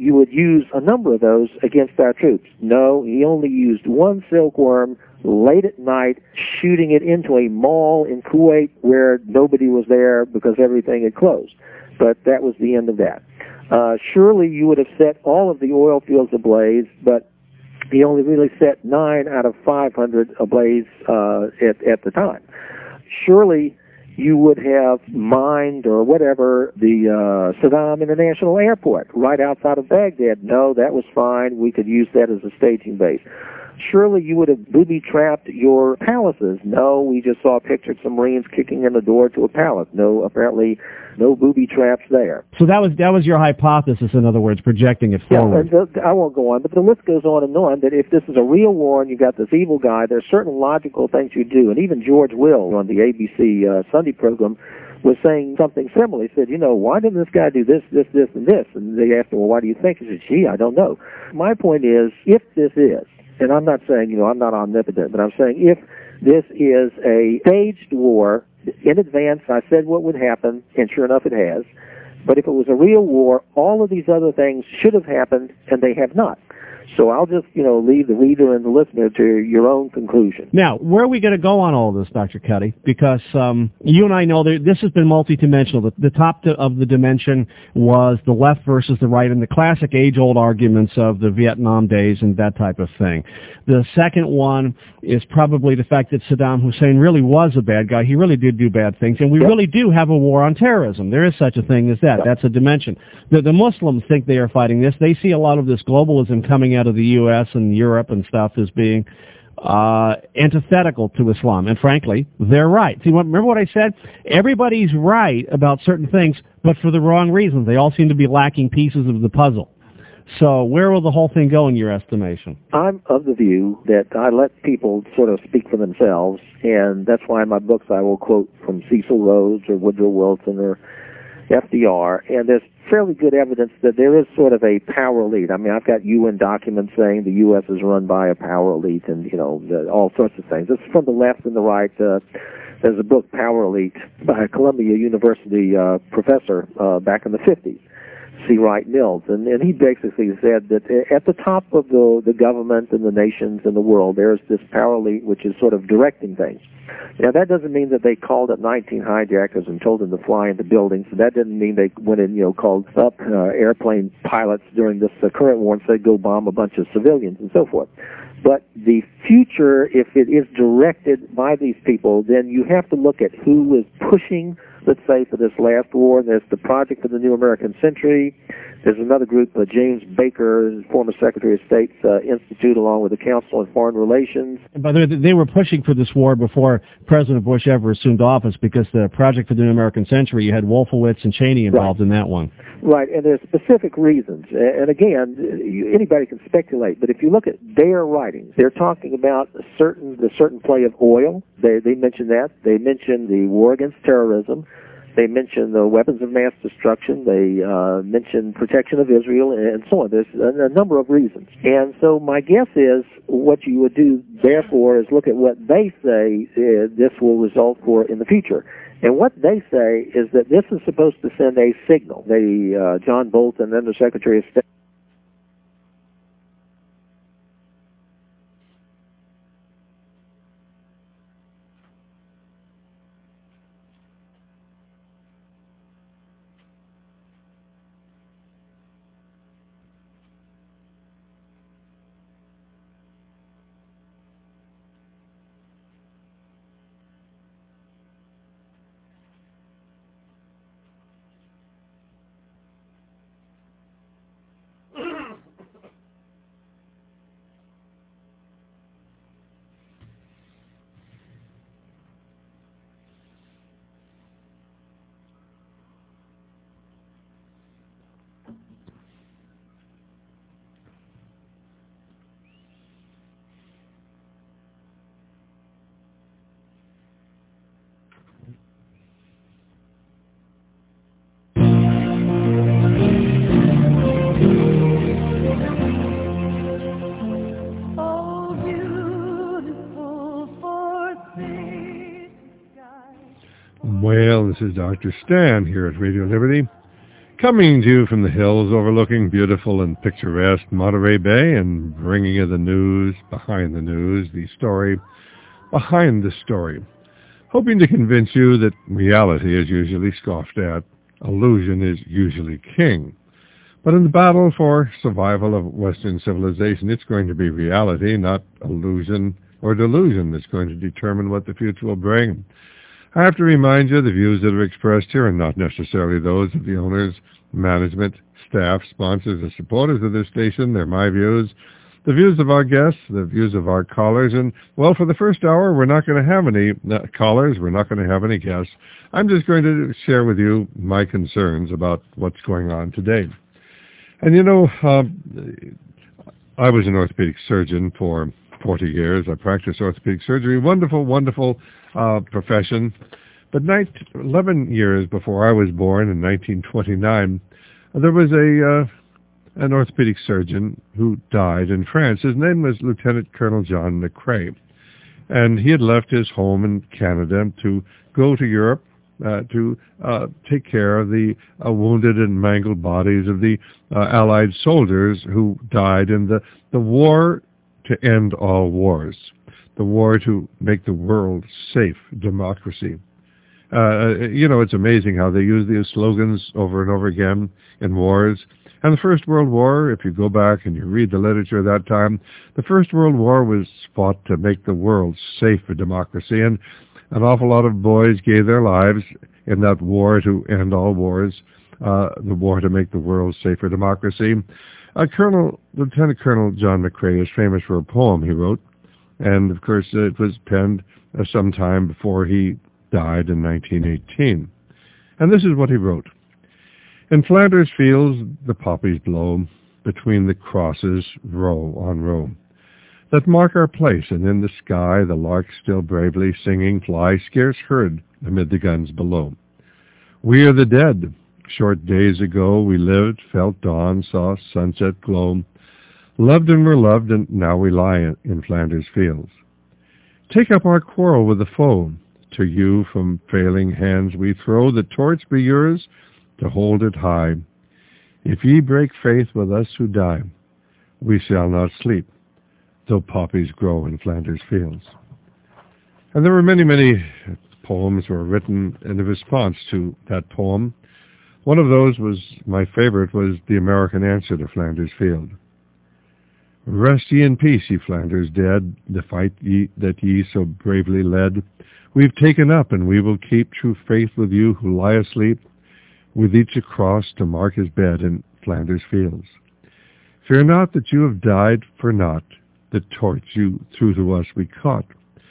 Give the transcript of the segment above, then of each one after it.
you would use a number of those against our troops. No, he only used one silkworm late at night, shooting it into a mall in Kuwait where nobody was there because everything had closed. But that was the end of that. Surely you would have set all of the oil fields ablaze, but he only really set 9 out of 500 ablaze at the time. Surely you would have mined or whatever the Saddam International Airport right outside of Baghdad. No, that was fine. We could use that as a staging base. Surely you would have booby-trapped your palaces. No, we just saw a picture of some Marines kicking in the door to a palace. No, apparently no booby traps there. So that was your hypothesis, in other words, projecting it forward. Yeah, I won't go on, but the list goes on and on, that if this is a real war and you've got this evil guy, there's certain logical things you do. And even George Will on the ABC Sunday program was saying something similar. He said, why didn't this guy do this, this, this, and this? And they asked him, well, why do you think? He said, gee, I don't know. My point is, if this is, and I'm not saying, I'm not omnipotent, but I'm saying if this is a staged war, in advance I said what would happen, and sure enough it has. But if it was a real war, all of these other things should have happened, and they have not. So I'll just, leave the reader and the listener to your own conclusion. Now, where are we going to go on all of this, Dr. Cuddy? Because you and I know that this has been multidimensional. The top of the dimension was the left versus the right, and the classic age-old arguments of the Vietnam days and that type of thing. The second one is probably the fact that Saddam Hussein really was a bad guy. He really did do bad things, and we really do have a war on terrorism. There is such a thing as that. That's a dimension. The Muslims think they are fighting this. They see a lot of this globalism coming out of the U.S. and Europe and stuff as being antithetical to Islam. And frankly, they're right. See, remember what I said? Everybody's right about certain things, but for the wrong reasons. They all seem to be lacking pieces of the puzzle. So where will the whole thing go in your estimation? I'm of the view that I let people sort of speak for themselves, and that's why in my books I will quote from Cecil Rhodes or Woodrow Wilson or FDR, and there's fairly good evidence that there is sort of a power elite. I mean, I've got UN documents saying the U.S. is run by a power elite and, all sorts of things. It's from the left and the right. There's a book, Power Elite, by a Columbia University professor back in the 50s. C. Wright Mills, and he basically said that at the top of the government and the nations and the world, there's this power elite which is sort of directing things. Now, that doesn't mean that they called up 19 hijackers and told them to fly into buildings. That doesn't mean they went and, called up airplane pilots during this current war and said, go bomb a bunch of civilians and so forth. But the future, if it is directed by these people, then you have to look at who is pushing, let's say, for this last war. There's the Project for the New American Century. There's another group, James Baker, former Secretary of State's Institute, along with the Council on Foreign Relations. And by the way, they were pushing for this war before President Bush ever assumed office, because the Project for the New American Century, you had Wolfowitz and Cheney involved in that one. Right, and there's specific reasons. And again, anybody can speculate, but if you look at their writings, they're talking about the certain play of oil. They mention that. They mention the war against terrorism. They mention the weapons of mass destruction. They mention protection of Israel, and so on. There's a number of reasons. And so my guess is what you would do, therefore, is look at what they say this will result for in the future. And what they say is that this is supposed to send a signal. John Bolton, then the Secretary of State, Well, this is Dr. Stan here at Radio Liberty, Coming to you from the hills overlooking beautiful and picturesque Monterey Bay and bringing you the news, the story behind the story. Hoping to convince you that reality is usually scoffed at, illusion is usually king. But in the battle for survival of Western civilization, it's going to be reality, not illusion or delusion, that's going to determine what the future will bring. I have to remind you, the views that are expressed here are not necessarily those of the owners, management, staff, sponsors, or supporters of this station. They're my views, the views of our guests, the views of our callers. And, well, for the first hour, we're not going to have any callers. We're not going to have any guests. I'm just going to share with you my concerns about what's going on today. And, I was an orthopedic surgeon for 40 years. I practiced orthopedic surgery. Wonderful, wonderful profession. But 11 years before I was born, in 1929, there was an orthopedic surgeon who died in France. His name was Lieutenant Colonel John McCrae. And he had left his home in Canada to go to Europe to take care of the wounded and mangled bodies of the Allied soldiers who died in the war to end all wars, the war to make the world safe, democracy. It's amazing how they use these slogans over and over again in wars. And the First World War, if you go back and you read the literature of that time, the First World War was fought to make the world safe for democracy. And an awful lot of boys gave their lives in that war to end all wars, the war to make the world safe for democracy. Lieutenant Colonel John McCrae is famous for a poem he wrote, and of course it was penned sometime before he died in 1918. And this is what he wrote. In Flanders fields the poppies blow, between the crosses row on row, that mark our place, and in the sky the lark still bravely singing fly, scarce heard amid the guns below. We are the dead. Short days ago we lived, felt dawn, saw sunset glow, loved and were loved, and now we lie in Flanders fields. Take up our quarrel with the foe. To you from failing hands we throw, the torch be yours to hold it high. If ye break faith with us who die, we shall not sleep, though poppies grow in Flanders fields. And there were many, many poems were written in response to that poem. One of those was, my favorite, was the American answer to Flanders Field. Rest ye in peace, ye Flanders dead, the fight that ye so bravely led. We've taken up, and we will keep true faith with you who lie asleep, with each a cross to mark his bed in Flanders fields. Fear not that you have died for naught, the torch you threw to us we caught.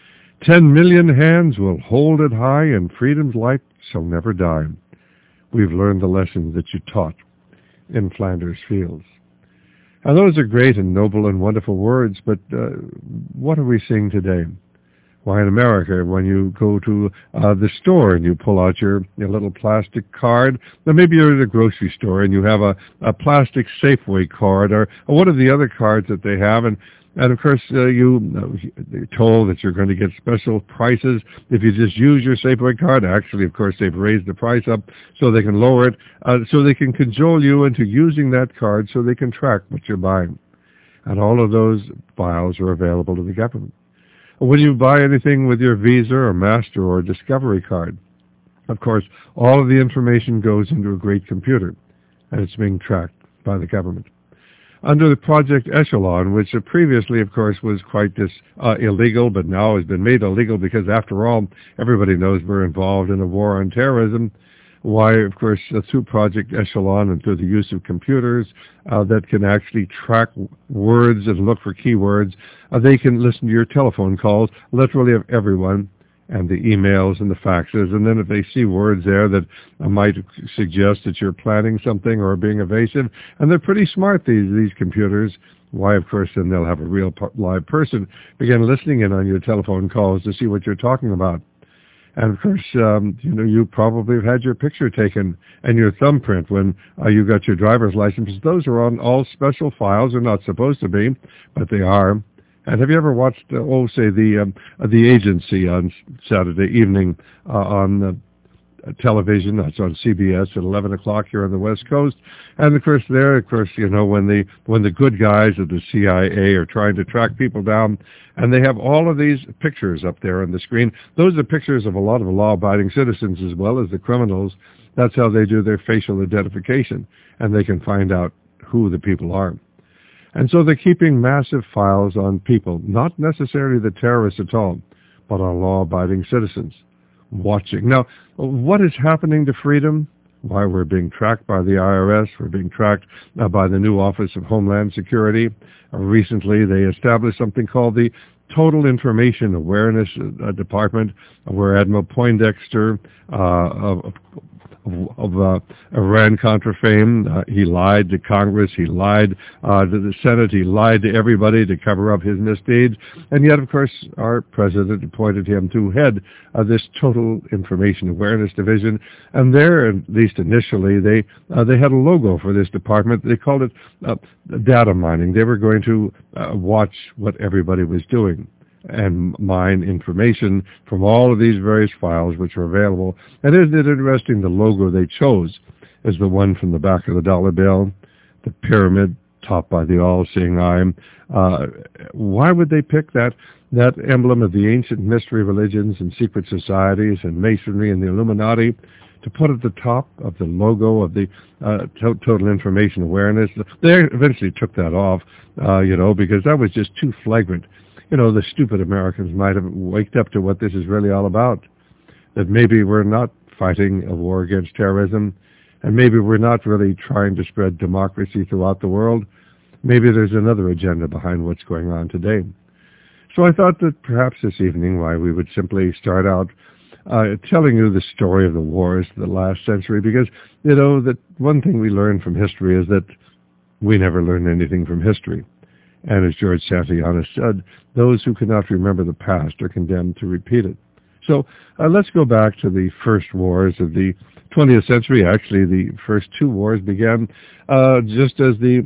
10 million hands will hold it high, and freedom's light shall never die. We've learned the lessons that you taught in Flanders fields. Now, those are great and noble and wonderful words, but what are we seeing today? Why, in America, when you go to the store and you pull out your little plastic card, then maybe you're at a grocery store and you have a plastic Safeway card or one of the other cards that they have, and of course you're told that you're going to get special prices if you just use your Safeway card. Actually, of course, they've raised the price up so they can lower it, so they can cajole you into using that card so they can track what you're buying. And all of those files are available to the government. When you buy anything with your Visa or Master or Discovery card, of course, all of the information goes into a great computer, and it's being tracked by the government. Under the Project Echelon, which previously, of course, was quite illegal, but now has been made illegal because, after all, everybody knows we're involved in a war on terrorism. Why, of course, through Project Echelon and through the use of computers that can actually track words and look for keywords, they can listen to your telephone calls, literally of everyone, and the emails and the faxes. And then if they see words there that might suggest that you're planning something or being evasive, and they're pretty smart, these computers, why, of course, then they'll have a real live person begin listening in on your telephone calls to see what you're talking about. And of course, you probably have had your picture taken and your thumbprint when you got your driver's license. Those are on all special files. They're not supposed to be, but they are. And have you ever watched, the Agency on Saturday evening on television. That's on CBS at 11 o'clock here on the West Coast. And of course, you know, when the good guys of the CIA are trying to track people down, and they have all of these pictures up there on the screen. Those are pictures of a lot of law-abiding citizens as well as the criminals. That's how they do their facial identification, and they can find out who the people are. And so they're keeping massive files on people, not necessarily the terrorists at all, but on law-abiding citizens, watching. Now, what is happening to freedom? Why, we're being tracked by the IRS. We're being tracked by the new Office of Homeland Security. Recently, they established something called the Total Information Awareness Department, where Admiral Poindexter of Iran-Contra fame. He lied to Congress. He lied to the Senate. He lied to everybody to cover up his misdeeds. And yet, of course, our president appointed him to head this Total Information Awareness Division. And there, at least initially, they had a logo for this department. They called it data mining. They were going to watch what everybody was doing and mine information from all of these various files which are available. And isn't it interesting, the logo they chose is the one from the back of the dollar bill, the pyramid topped by the all-seeing eye. Why would they pick that emblem of the ancient mystery religions and secret societies and Masonry and the Illuminati to put at the top of the logo of the Total Information Awareness? They eventually took that off, because that was just too flagrant. You know, the stupid Americans might have waked up to what this is really all about, that maybe we're not fighting a war against terrorism, and maybe we're not really trying to spread democracy throughout the world. Maybe there's another agenda behind what's going on today. So I thought that perhaps this evening, why we would simply start out telling you the story of the wars of the last century, because, you know, that one thing we learn from history is that we never learn anything from history. And as George Santayana said, those who cannot remember the past are condemned to repeat it. So let's go back to the first wars of the 20th century. Actually, the first two wars began just as the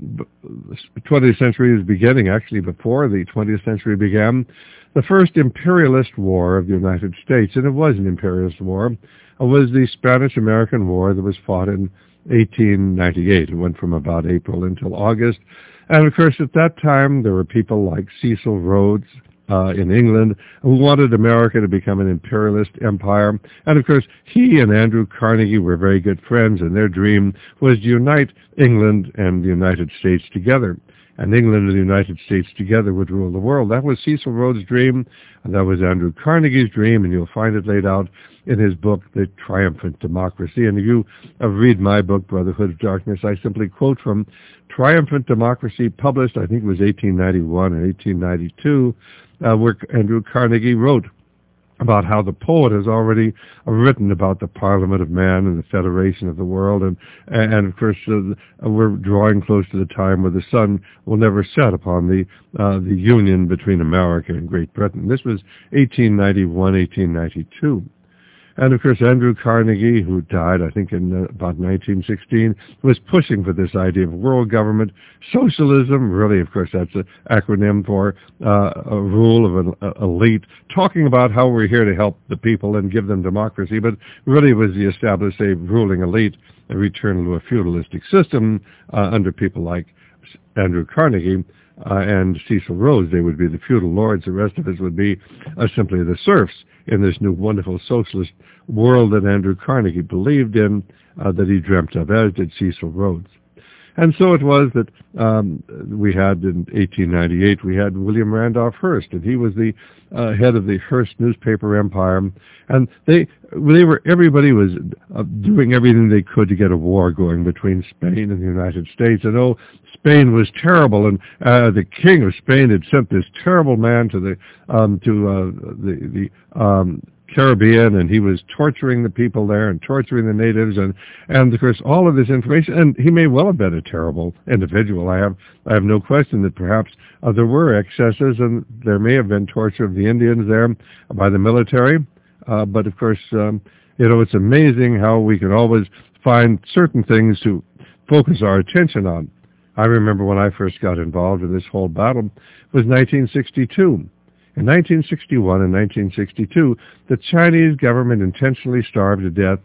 20th century was beginning, actually before the 20th century began. The first imperialist war of the United States, and it was an imperialist war, was the Spanish-American War that was fought in 1898. It went from about April until August. And, of course, at that time, there were people like Cecil Rhodes in England who wanted America to become an imperialist empire. And, of course, he and Andrew Carnegie were very good friends, and their dream was to unite England and the United States together. And England and the United States together would rule the world. That was Cecil Rhodes' dream, and that was Andrew Carnegie's dream, and you'll find it laid out in his book, The Triumphant Democracy. And if you read my book, Brotherhood of Darkness, I simply quote from Triumphant Democracy, published, I think it was 1891 or 1892, where Andrew Carnegie wrote about how the poet has already written about the Parliament of Man and the Federation of the World, and of course we're drawing close to the time where the sun will never set upon the union between America and Great Britain. This was 1891, 1892. And, of course, Andrew Carnegie, who died, I think, in about 1916, was pushing for this idea of world government, socialism. Really, of course, that's an acronym for a rule of an elite, talking about how we're here to help the people and give them democracy. But really it was to establish a ruling elite, a return to a feudalistic system under people like Andrew Carnegie and Cecil Rhodes. They would be the feudal lords. The rest of us would be simply the serfs in this new wonderful socialist world that Andrew Carnegie believed in, that he dreamt of, as did Cecil Rhodes. And so it was that we had, in 1898, we had William Randolph Hearst, and he was the head of the Hearst newspaper empire. And everybody was doing everything they could to get a war going between Spain and the United States. And Spain was terrible, and the king of Spain had sent this terrible man to the Caribbean, and he was torturing the people there and torturing the natives, and of course all of this information. And he may well have been a terrible individual. I have no question that perhaps there were excesses, and there may have been torture of the Indians there by the military. But of course, it's amazing how we can always find certain things to focus our attention on. I remember when I first got involved in this whole battle was 1962. In 1961 and 1962, the Chinese government intentionally starved to death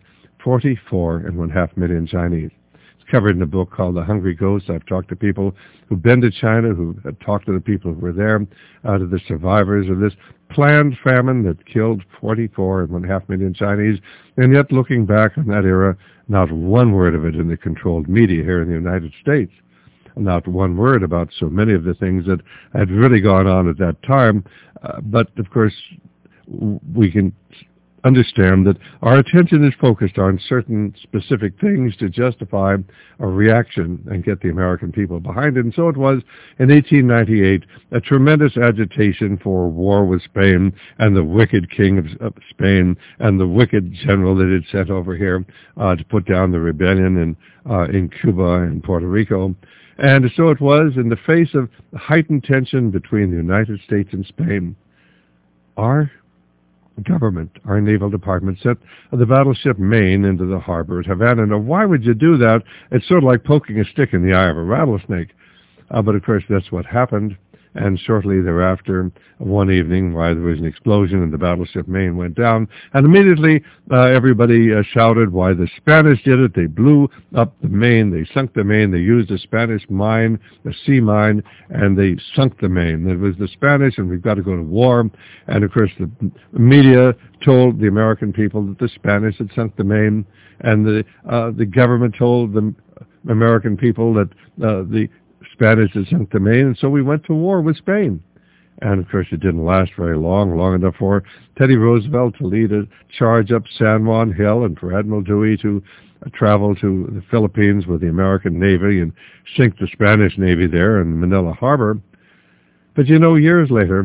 44.5 million Chinese. It's covered in a book called The Hungry Ghost. I've talked to people who've been to China, who have talked to the people who were there, to the survivors of this planned famine that killed 44.5 million Chinese. And yet, looking back on that era, not one word of it in the controlled media here in the United States. Not one word about so many of the things that had really gone on at that time. But, of course, we can understand that our attention is focused on certain specific things to justify a reaction and get the American people behind it. And so it was in 1898, a tremendous agitation for war with Spain and the wicked king of Spain and the wicked general that had sent over here to put down the rebellion in Cuba and Puerto Rico. And so it was in the face of heightened tension between the United States and Spain. Our government, our Naval Department, sent the battleship Maine into the harbor at Havana. Now, why would you do that? It's sort of like poking a stick in the eye of a rattlesnake. But, of course, that's what happened. And shortly thereafter, one evening, while there was an explosion and the battleship Maine went down, and immediately everybody shouted why the Spanish did it. They blew up the Maine. They sunk the Maine. They used a Spanish mine, a sea mine, and they sunk the Maine. It was the Spanish, and we've got to go to war. And, of course, the media told the American people that the Spanish had sunk the Maine, and the government told the American people that the Spanish had sunk the Maine, and so we went to war with Spain. And, of course, it didn't last very long enough for Teddy Roosevelt to lead a charge up San Juan Hill and for Admiral Dewey to travel to the Philippines with the American Navy and sink the Spanish Navy there in Manila Harbor. But, years later,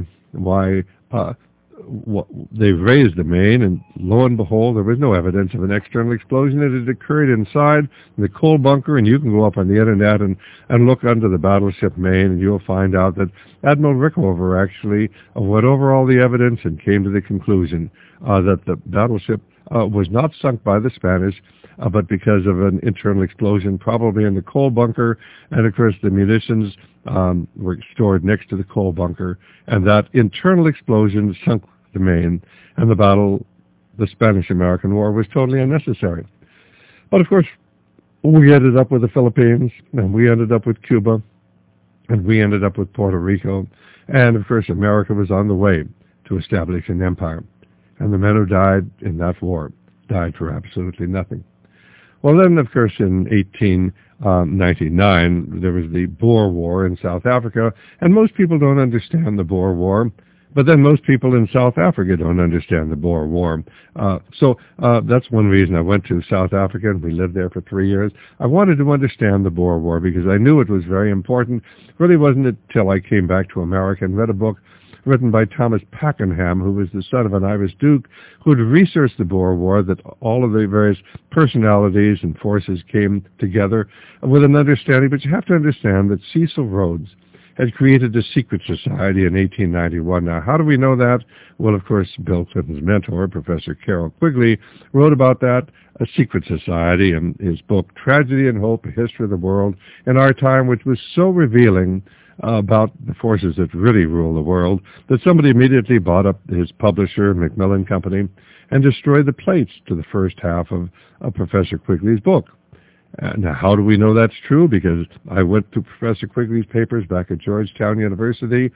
they raised the Maine, and lo and behold, there was no evidence of an external explosion. It had occurred inside the coal bunker, and you can go up on the internet and look under the battleship Maine, and you'll find out that Admiral Rickover actually went over all the evidence and came to the conclusion that the battleship was not sunk by the Spanish, but because of an internal explosion, probably in the coal bunker, and of course the munitions were stored next to the coal bunker, and that internal explosion sunk the Maine, and the Spanish-American War, was totally unnecessary. But of course, we ended up with the Philippines, and we ended up with Cuba, and we ended up with Puerto Rico, and of course America was on the way to establish an empire. And the men who died in that war died for absolutely nothing. Well, then, of course, in 1899, there was the Boer War in South Africa, and most people don't understand the Boer War, but then most people in South Africa don't understand the Boer War. So that's one reason I went to South Africa, and we lived there for 3 years. I wanted to understand the Boer War because I knew it was very important. It really wasn't until I came back to America and read a book written by Thomas Pakenham, who was the son of an Irish duke, who had researched the Boer War, that all of the various personalities and forces came together with an understanding. But you have to understand that Cecil Rhodes had created a secret society in 1891. Now, how do we know that? Well, of course, Bill Clinton's mentor, Professor Carroll Quigley, wrote about that, a secret society, in his book, Tragedy and Hope, A History of the World in Our Time, which was so revealing about the forces that really rule the world, that somebody immediately bought up his publisher, Macmillan Company, and destroyed the plates to the first half of Professor Quigley's book. Now, how do we know that's true? Because I went to Professor Quigley's papers back at Georgetown University,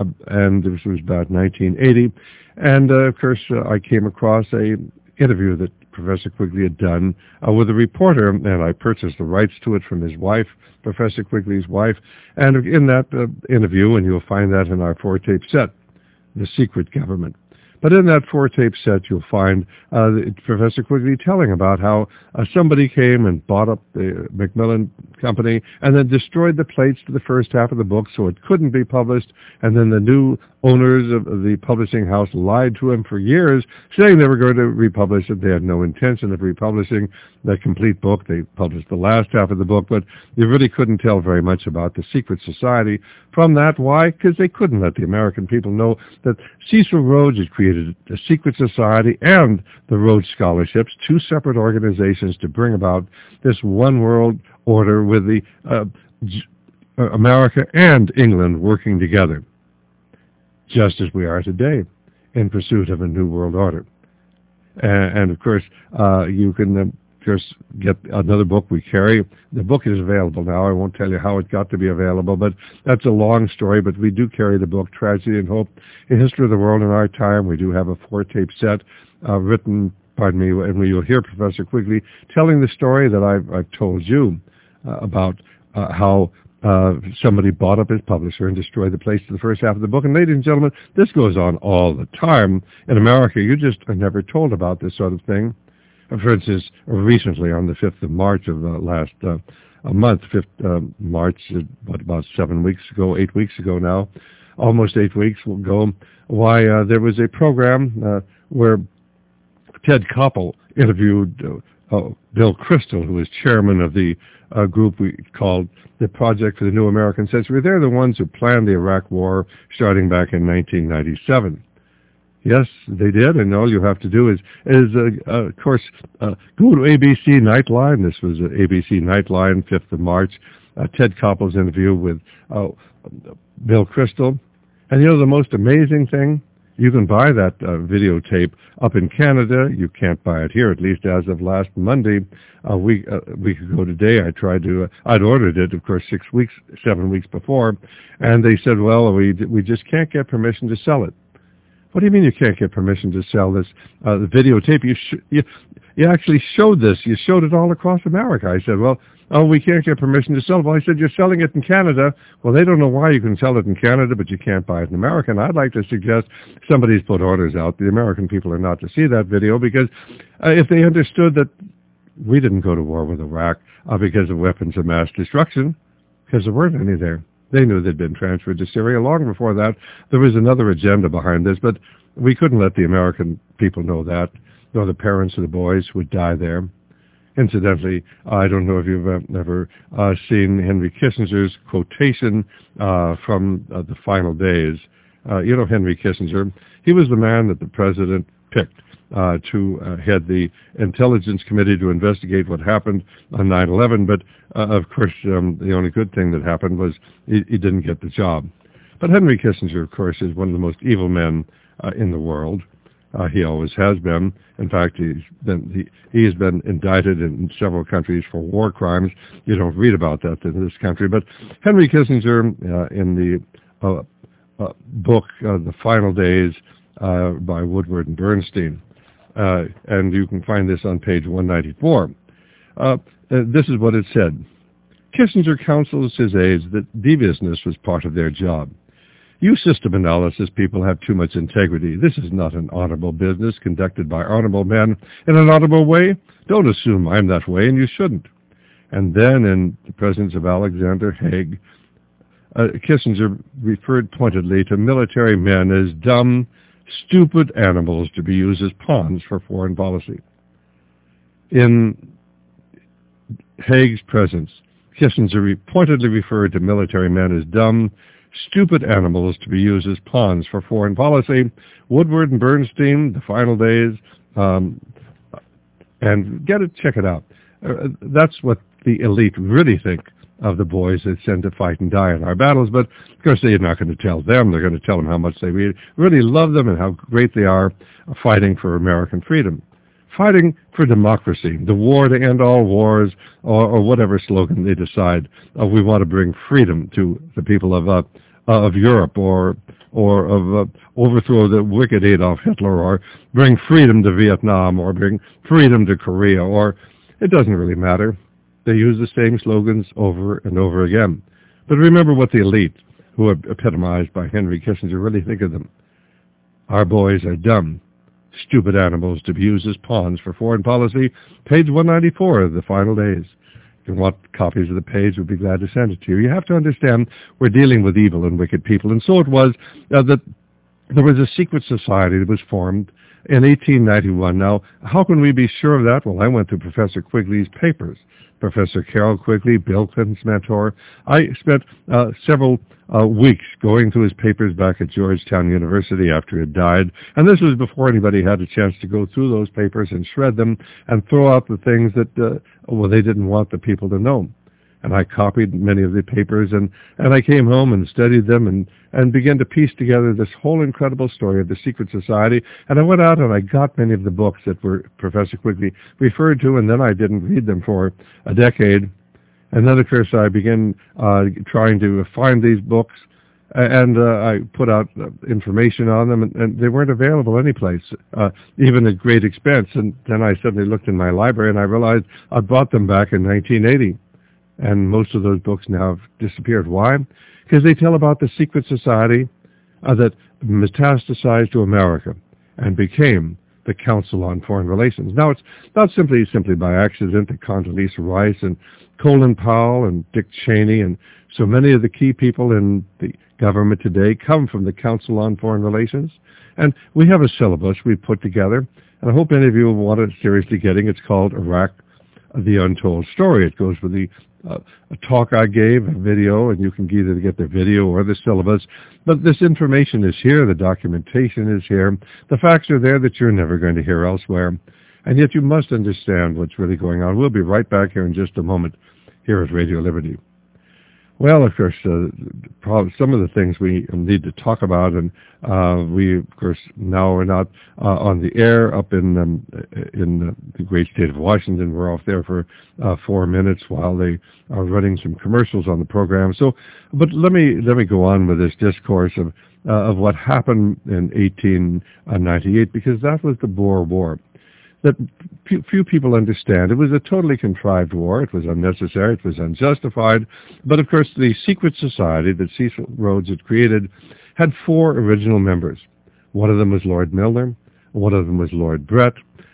and this was about 1980, and of course I came across an interview that Professor Quigley had done with a reporter, and I purchased the rights to it from his wife, Professor Quigley's wife, and in that interview, and you'll find that in our 4-tape set, The Secret Government. But in that 4-tape set, you'll find Professor Quigley telling about how somebody came and bought up the Macmillan Company and then destroyed the plates to the first half of the book so it couldn't be published, and then the new owners of the publishing house lied to him for years, saying they were going to republish it. They had no intention of republishing the complete book. They published the last half of the book, but you really couldn't tell very much about the secret society from that. Why? Because they couldn't let the American people know that Cecil Rhodes had created a secret society and the Rhodes Scholarships, two separate organizations to bring about this one world order with the America and England working together, just as we are today in pursuit of a new world order. And of course, you can of course, get another book we carry. The book is available now. I won't tell you how it got to be available, but that's a long story. But we do carry the book, Tragedy and Hope, A History of the World in Our Time. We do have a 4-tape set written, and you'll hear Professor Quigley telling the story that I've told you about how somebody bought up his publisher and destroyed the place to the first half of the book. And ladies and gentlemen, this goes on all the time. In America, you just are never told about this sort of thing. For instance, recently on the 5th of March of last month, 5th March, about 7 weeks ago, 8 weeks ago now, almost 8 weeks ago, there was a program where Ted Koppel interviewed Bill Kristol, who is chairman of the group we called the Project for the New American Century. They're the ones who planned the Iraq War starting back in 1997. Yes, they did, and all you have to do is of course, go to ABC Nightline. This was ABC Nightline, 5th of March, Ted Koppel's interview with Bill Kristol. And the most amazing thing, you can buy that videotape up in Canada. You can't buy it here, at least as of last Monday. A week ago today, I'd ordered it, of course, 7 weeks before, and they said, well, we just can't get permission to sell it. What do you mean you can't get permission to sell this the videotape? You actually showed this. You showed it all across America. I said, well, we can't get permission to sell it. Well, I said, you're selling it in Canada. Well, they don't know why you can sell it in Canada, but you can't buy it in America. And I'd like to suggest somebody's put orders out. The American people are not to see that video because if they understood that we didn't go to war with Iraq because of weapons of mass destruction, because there weren't any there. They knew they'd been transferred to Syria. Long before that, there was another agenda behind this, but we couldn't let the American people know that, nor the parents of the boys who would die there. Incidentally, I don't know if you've ever seen Henry Kissinger's quotation from the final days. Henry Kissinger, he was the man that the president picked to head the Intelligence Committee to investigate what happened on 9/11, but of course the only good thing that happened was he didn't get the job. But Henry Kissinger, of course, is one of the most evil men in the world. He always has been. In fact, he has been indicted in several countries for war crimes. You don't read about that in this country. But Henry Kissinger, in the book, The Final Days, by Woodward and Bernstein, and you can find this on page 194. This is what it said. Kissinger counsels his aides that deviousness was part of their job. You system analysis people have too much integrity. This is not an honorable business conducted by honorable men in an honorable way. Don't assume I'm that way, and you shouldn't. And then, in the presence of Alexander Haig, Kissinger referred pointedly to military men as dumb, stupid animals to be used as pawns for foreign policy. In Haig's presence, Kissinger pointedly referred to military men as dumb, stupid animals to be used as pawns for foreign policy. Woodward and Bernstein, The Final Days, and check it out. That's what the elite really think of the boys they send to fight and die in our battles, but of course they're not going to tell them. They're going to tell them how much they really love them and how great they are fighting for American freedom. Fighting for democracy, the war to end all wars, or whatever slogan they decide. We want to bring freedom to the people of Europe, or overthrow the wicked Adolf Hitler, or bring freedom to Vietnam, or bring freedom to Korea, or it doesn't really matter. They use the same slogans over and over again. But remember what the elite, who are epitomized by Henry Kissinger, really think of them. Our boys are dumb, stupid animals to be used as pawns for foreign policy. Page 194 of The Final Days. If you want copies of the page, we'd be glad to send it to you. You have to understand we're dealing with evil and wicked people. And so it was that there was a secret society that was formed in 1891. Now, how can we be sure of that? Well, I went to Professor Quigley's papers. Professor Carroll Quigley, Bill Clinton's mentor. I spent several weeks going through his papers back at Georgetown University after he had died. And this was before anybody had a chance to go through those papers and shred them and throw out the things that, they didn't want the people to know. and I copied many of the papers, and I came home and studied them and began to piece together this whole incredible story of the secret society. And I went out and I got many of the books that were Professor Quigley referred to, and then I didn't read them for a decade. And then, of course, I began trying to find these books, and I put out information on them, and they weren't available anyplace, even at great expense. And then I suddenly looked in my library, and I realized I bought them back in 1980. And most of those books now have disappeared. Why? Because they tell about the secret society that metastasized to America and became the Council on Foreign Relations. Now, it's not simply by accident that Condoleezza Rice and Colin Powell and Dick Cheney and so many of the key people in the government today come from the Council on Foreign Relations. And we have a syllabus we've put together, and I hope any of you will want to seriously getting. It's called Iraq, the Untold Story. It goes with the a talk I gave, a video, and you can either get the video or the syllabus. But this information is here, the documentation is here, the facts are there that you're never going to hear elsewhere, and yet you must understand what's really going on. We'll be right back here in just a moment here at Radio Liberty. Well, of course, some of the things we need to talk about, and we, of course, now are not on the air up in the great state of Washington. We're off there for 4 minutes while they are running some commercials on the program. So, but let me go on with this discourse of what happened in 1898, because that was the Boer War. That few people understand. It was a totally contrived war. It was unnecessary. It was unjustified. But, of course, the secret society that Cecil Rhodes had created had 4 original members. One of them was Lord Milner. One of them was Lord Brett,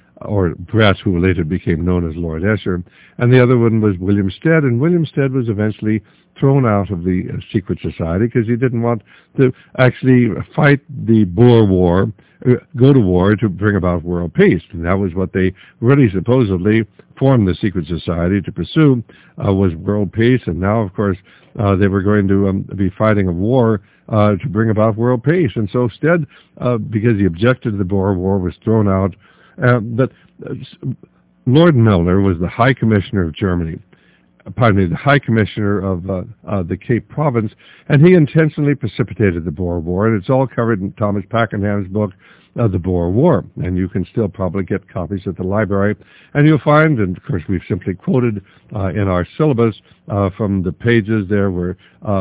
who later became known as Lord Esher. And the other one was William Stead. And William Stead was eventually thrown out of the secret society because he didn't want to actually fight the Boer War, go to war to bring about world peace. And that was what they really supposedly formed the secret society to pursue, was world peace. And now, of course, they were going to be fighting a war to bring about world peace. And so Stead, because he objected to the Boer War, was thrown out. But Lord Milner was the High Commissioner of Germany, the High Commissioner of the Cape Province, and he intentionally precipitated the Boer War, and it's all covered in Thomas Pakenham's book, The Boer War, and you can still probably get copies at the library, and you'll find, and of course we've simply quoted in our syllabus from the pages there where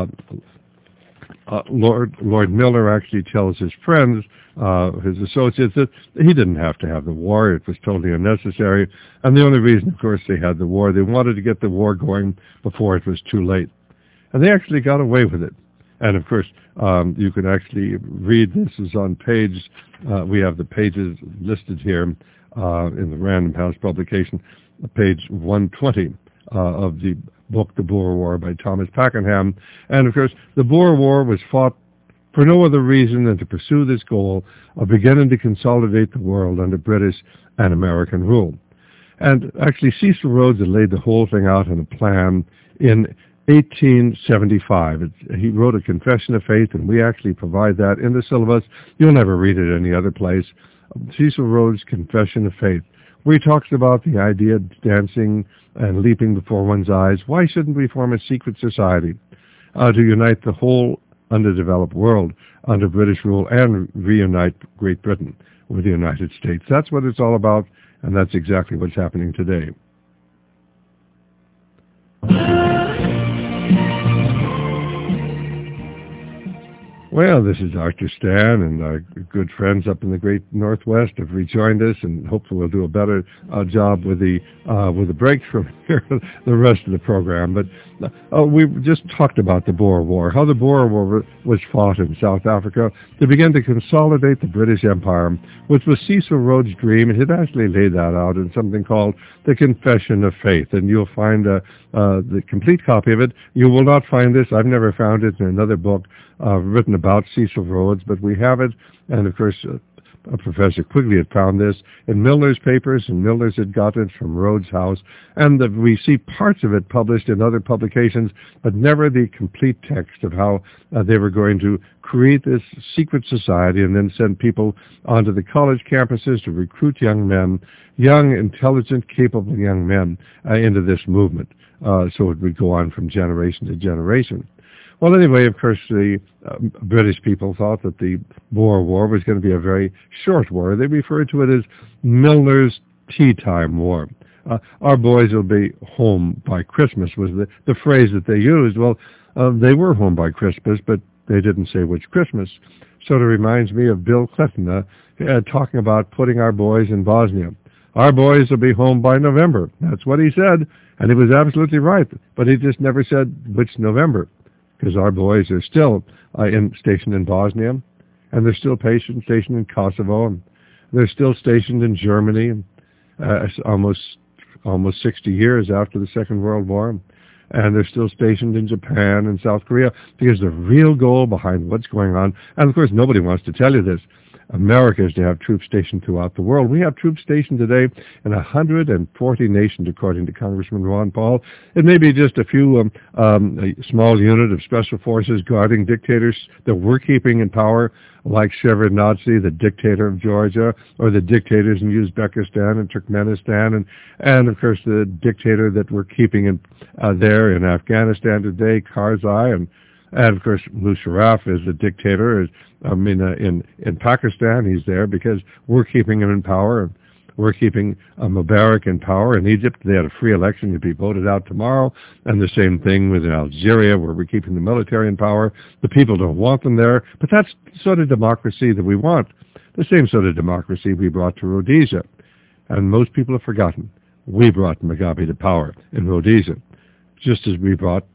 Lord Milner actually tells his friends, his associates, that he didn't have to have the war. It was totally unnecessary. And the only reason, of course, they had the war, they wanted to get the war going before it was too late. And they actually got away with it. And, of course, you can actually read, this is on page, we have the pages listed here in the Random House publication, page 120 of the book, The Boer War by Thomas Pakenham. And, of course, the Boer War was fought for no other reason than to pursue this goal of beginning to consolidate the world under British and American rule. And actually, Cecil Rhodes had laid the whole thing out in a plan in 1875. He wrote a Confession of Faith, and we actually provide that in the syllabus. You'll never read it any other place. Cecil Rhodes' Confession of Faith, where he talks about the idea of dancing and leaping before one's eyes. Why shouldn't we form a secret society to unite the whole underdeveloped world under British rule and reunite Great Britain with the United States? That's what it's all about, and that's exactly what's happening today. Well, this is Dr. Stan, and our good friends up in the great Northwest have rejoined us, and hopefully we'll do a better job with the breaks from here, the rest of the program. But we've just talked about the Boer War, how the Boer War was fought in South Africa to begin to consolidate the British Empire, which was Cecil Rhodes' dream, and he'd actually laid that out in something called the Confession of Faith, and you'll find the complete copy of it. You will not find this. I've never found it in another book written about Cecil Rhodes, but we have it, and of course Professor Quigley had found this in Milner's papers, and Milner's had got it from Rhodes House, and we see parts of it published in other publications, but never the complete text of how they were going to create this secret society and then send people onto the college campuses to recruit young men, young, intelligent, capable young men into this movement. So it would go on from generation to generation. Well, anyway, of course, the British people thought that the Boer War was going to be a very short war. They referred to it as Milner's Tea Time War. Our boys will be home by Christmas was the phrase that they used. Well, they were home by Christmas, but they didn't say which Christmas. Sort of reminds me of Bill Clinton talking about putting our boys in Bosnia. Our boys will be home by November. That's what he said, and he was absolutely right. But he just never said which November, because our boys are still stationed in Bosnia, and they're still stationed in Kosovo, and they're still stationed in Germany, almost 60 years after the Second World War, and they're still stationed in Japan and South Korea, because the real goal behind what's going on, and of course nobody wants to tell you this, America is to have troops stationed throughout the world. We have troops stationed today in 140 nations, according to Congressman Ron Paul. It may be just a few, a small unit of special forces guarding dictators that we're keeping in power, like Shevardnadze, the dictator of Georgia, or the dictators in Uzbekistan and Turkmenistan, and of course the dictator that we're keeping in, there in Afghanistan today, Karzai, and of course Musharraf is the dictator. In Pakistan, he's there because we're keeping him in power. We're keeping Mubarak in power. In Egypt, they had a free election to be voted out tomorrow. And the same thing with Algeria, where we're keeping the military in power. The people don't want them there. But that's the sort of democracy that we want. The same sort of democracy we brought to Rhodesia. And most people have forgotten. We brought Mugabe to power in Rhodesia, just as we brought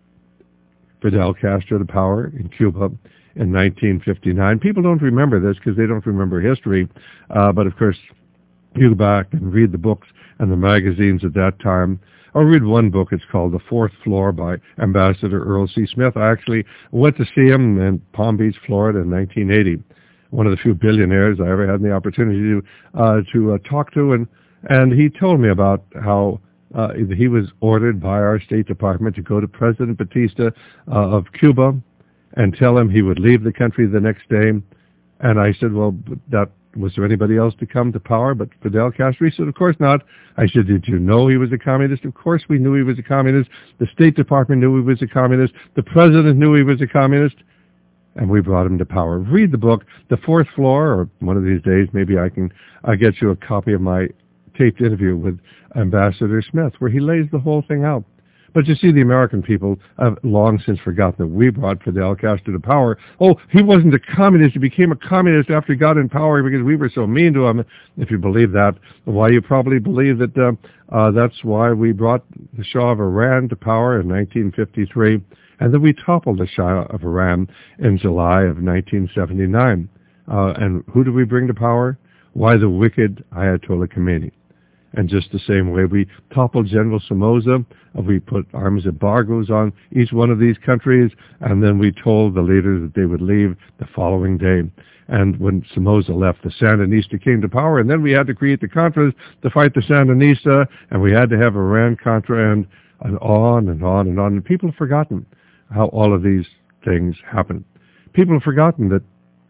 Fidel Castro to power in Cuba in 1959. People don't remember this because they don't remember history. But of course, you go back and read the books and the magazines at that time. I'll read one book. It's called The Fourth Floor by Ambassador Earl C. Smith. I actually went to see him in Palm Beach, Florida in 1980. One of the few billionaires I ever had the opportunity to talk to. And he told me about how he was ordered by our State Department to go to President Batista of Cuba and tell him he would leave the country the next day. And I said, well, was there anybody else to come to power but Fidel Castro? He said, of course not. I said, did you know he was a communist? Of course we knew he was a communist. The State Department knew he was a communist. The President knew he was a communist. And we brought him to power. Read the book, The Fourth Floor, or one of these days maybe I'll get you a copy of my taped interview with Ambassador Smith, where he lays the whole thing out. But you see, the American people have long since forgotten that we brought Fidel Castro to power. Oh, he wasn't a communist. He became a communist after he got in power because we were so mean to him. If you believe that, why you probably believe that that's why we brought the Shah of Iran to power in 1953, and then we toppled the Shah of Iran in July of 1979. And who did we bring to power? Why, the wicked Ayatollah Khomeini. And just the same way we toppled General Somoza, we put arms embargoes on each one of these countries, and then we told the leaders that they would leave the following day. And when Somoza left, the Sandinista came to power, and then we had to create the Contras to fight the Sandinista, and we had to have Iran-Contra, and on and on and on. And people have forgotten how all of these things happened. People have forgotten that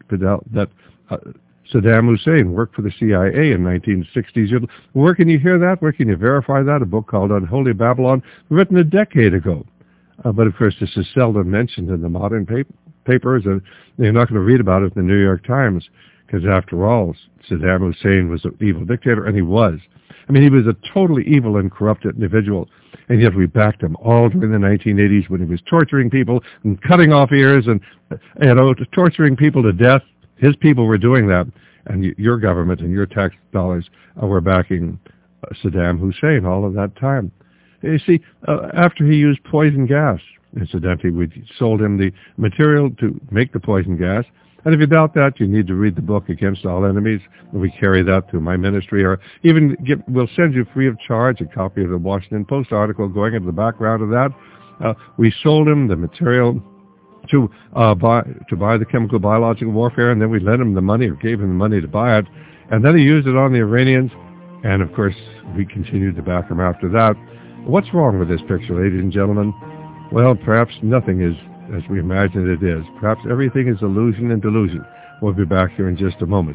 Saddam Hussein worked for the CIA in 1960s. Where can you hear that? Where can you verify that? A book called Unholy Babylon, written a decade ago. But of course, this is seldom mentioned in the modern papers, and you're not going to read about it in the New York Times, because after all, Saddam Hussein was an evil dictator, and he was. I mean, he was a totally evil and corrupt individual, and yet we backed him all during the 1980s when he was torturing people and cutting off ears and torturing people to death. His people were doing that, and your government and your tax dollars were backing Saddam Hussein all of that time. You see, after he used poison gas, incidentally, we sold him the material to make the poison gas. And if you doubt that, you need to read the book Against All Enemies. We carry that through my ministry, or even we'll send you free of charge a copy of the Washington Post article going into the background of that. We sold him the material to buy the chemical biological warfare, and then we lent him the money or gave him the money to buy it. And then he used it on the Iranians, and of course, we continued to back him after that. What's wrong with this picture, ladies and gentlemen? Well, perhaps nothing is as we imagine it is. Perhaps everything is illusion and delusion. We'll be back here in just a moment.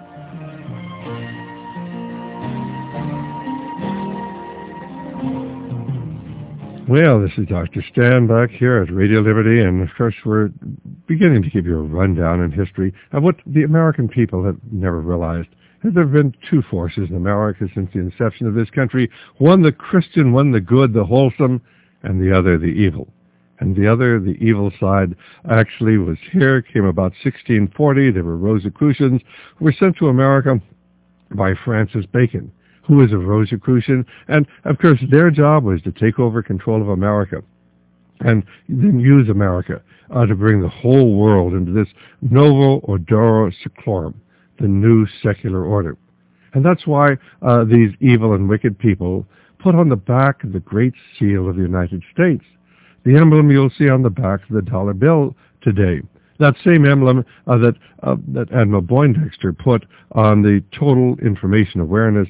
Well, this is Dr. Stan back here at Radio Liberty, and of course we're beginning to give you a rundown in history of what the American people have never realized. There have been two forces in America since the inception of this country, one the Christian, one the good, the wholesome, and the other the evil. And the other, the evil side, actually was here, came about 1640. They were Rosicrucians who were sent to America by Francis Bacon, who was a Rosicrucian, and of course their job was to take over control of America and then use America to bring the whole world into this novo ordero seclorum, the new secular order. And that's why these evil and wicked people put on the back the Great Seal of the United States, the emblem you'll see on the back of the dollar bill today. That same emblem that Admiral Poindexter put on the Total Information Awareness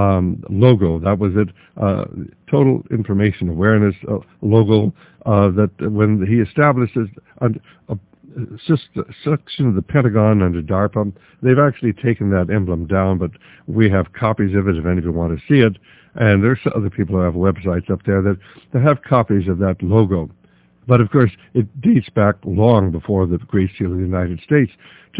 logo. That was it, Total Information Awareness logo that when he established a section of the Pentagon under DARPA, they've actually taken that emblem down, but we have copies of it if any of you want to see it. And there's other people who have websites up there that have copies of that logo. But of course, it dates back long before the Great Seal of the United States to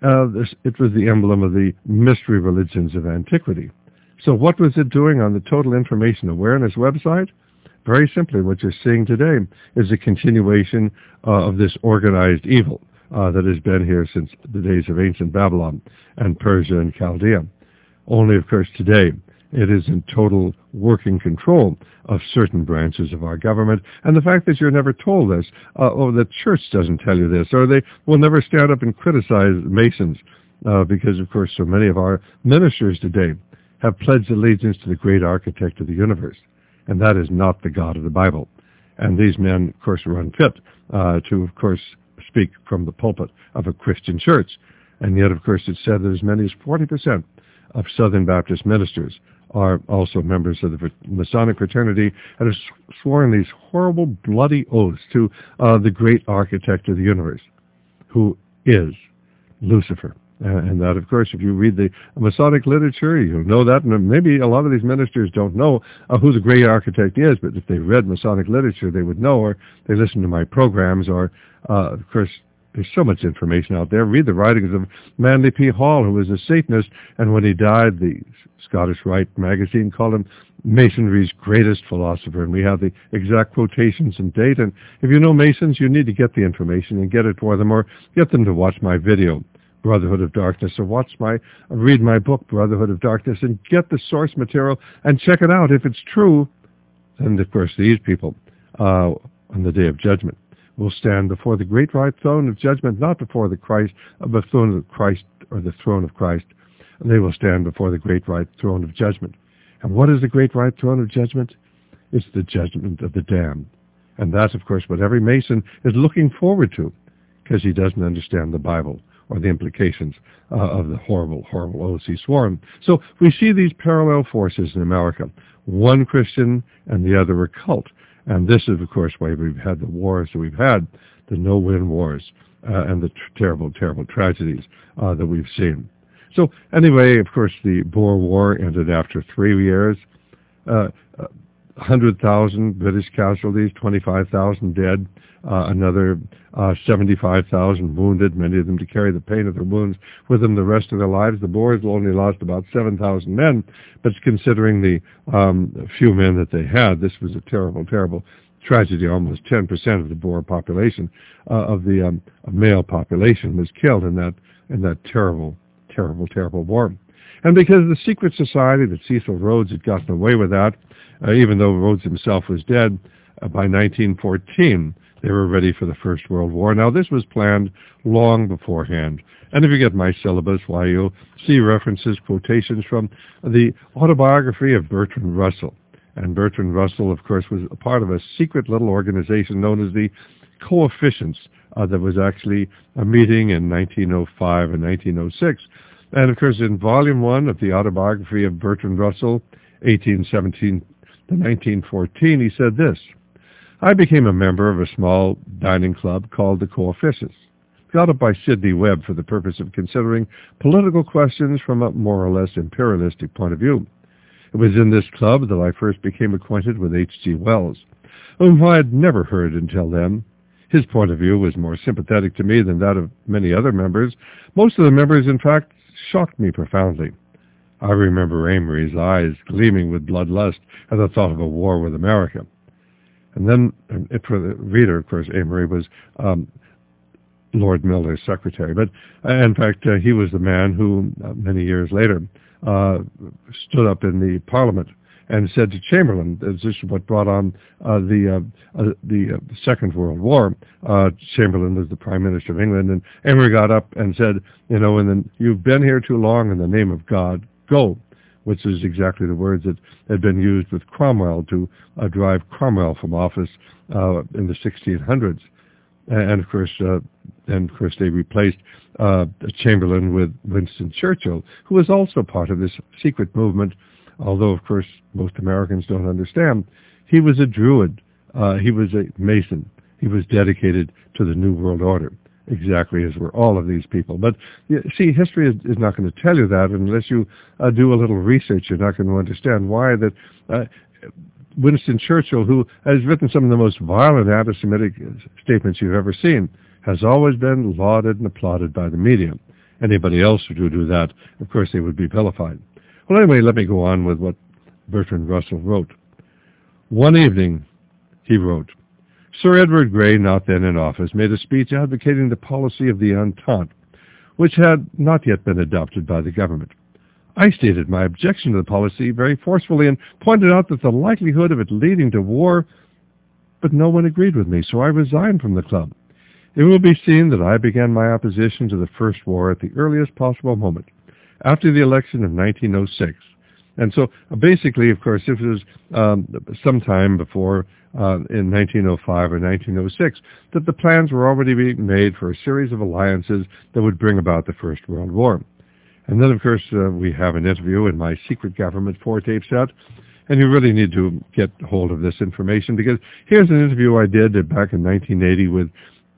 it was the emblem of the mystery religions of antiquity. So what was it doing on the Total Information Awareness website? Very simply, what you're seeing today is a continuation of this organized evil that has been here since the days of ancient Babylon and Persia and Chaldea. Only, of course, today it is in total working control of certain branches of our government. And the fact that you're never told this, or the church doesn't tell you this, or they will never stand up and criticize Masons, because, of course, so many of our ministers today have pledged allegiance to the great architect of the universe. And that is not the God of the Bible. And these men, of course, are unfit to, of course, speak from the pulpit of a Christian church. And yet, of course, it's said that as many as 40% of Southern Baptist ministers are also members of the Masonic fraternity and have sworn these horrible, bloody oaths to the great architect of the universe, who is Lucifer. And that, of course, if you read the Masonic literature, you'll know that. And maybe a lot of these ministers don't know who the great architect is, but if they read Masonic literature, they would know, or they listen to my programs, or, of course, there's so much information out there. Read the writings of Manly P. Hall, who was a Satanist, and when he died, the Scottish Rite magazine called him Masonry's greatest philosopher, and we have the exact quotations and date. And if you know Masons, you need to get the information and get it for them, or get them to watch my video, Brotherhood of Darkness, or read my book, Brotherhood of Darkness, and get the source material and check it out. If it's true, then, of course, these people, on the day of judgment, will stand before the great white throne of judgment, not before the throne of Christ or the throne of Christ. They will stand before the great white throne of judgment. And what is the great white throne of judgment? It's the judgment of the damned. And that's, of course, what every Mason is looking forward to, because he doesn't understand the Bible or the implications of the horrible, horrible oaths he swore. So we see these parallel forces in America, one Christian and the other a cult. And this is, of course, why we've had the wars that we've had, the no-win wars, and the terrible, terrible tragedies that we've seen. So anyway, of course, the Boer War ended after 3 years. 100,000 British casualties, 25,000 dead, another 75,000 wounded, many of them to carry the pain of their wounds with them the rest of their lives. The Boers only lost about 7,000 men, but considering the few men that they had, this was a terrible, terrible tragedy. Almost 10% of the Boer population, of the male population, was killed in that terrible, terrible, terrible war. And because the secret society that Cecil Rhodes had gotten away with that, even though Rhodes himself was dead, by 1914, they were ready for the First World War. Now, this was planned long beforehand. And if you get my syllabus, why, you'll see references, quotations from the autobiography of Bertrand Russell. And Bertrand Russell, of course, was a part of a secret little organization known as the Coefficients that was actually a meeting in 1905 and 1906 And, of course, in Volume 1 of the autobiography of Bertrand Russell, 1817 to 1914, he said this: I became a member of a small dining club called the Coefficients, got up by Sidney Webb for the purpose of considering political questions from a more or less imperialistic point of view. It was in this club that I first became acquainted with H.G. Wells, whom I had never heard until then. His point of view was more sympathetic to me than that of many other members. Most of the members, in fact, shocked me profoundly. I remember Amory's eyes gleaming with bloodlust at the thought of a war with America. And then, for the reader, of course, Amory was Lord Milner's secretary. But, in fact, he was the man who, many years later, stood up in the Parliament and said to Chamberlain, this is what brought on the Second World War. Chamberlain was the Prime Minister of England, and Amory got up and said, and then, you've been here too long, in the name of God, go, which is exactly the words that had been used with Cromwell to drive Cromwell from office in the 1600s. And of course, they replaced Chamberlain with Winston Churchill, who was also part of this secret movement. Although, of course, most Americans don't understand, he was a Druid. He was a Mason. He was dedicated to the New World Order, exactly as were all of these people. But, see, history is not going to tell you that unless you do a little research. You're not going to understand why that Winston Churchill, who has written some of the most violent anti-Semitic statements you've ever seen, has always been lauded and applauded by the media. Anybody else who would do that, of course, they would be vilified. Well, anyway, let me go on with what Bertrand Russell wrote. One evening, he wrote, Sir Edward Grey, not then in office, made a speech advocating the policy of the Entente, which had not yet been adopted by the government. I stated my objection to the policy very forcefully and pointed out that the likelihood of it leading to war, but no one agreed with me, so I resigned from the club. It will be seen that I began my opposition to the First War at the earliest possible moment, after the election of 1906. And so basically, of course, it was sometime before in 1905 or 1906 that the plans were already being made for a series of alliances that would bring about the First World War. And then, of course, we have an interview in my secret government 4-tape set, and you really need to get hold of this information, because here's an interview I did back in 1980 with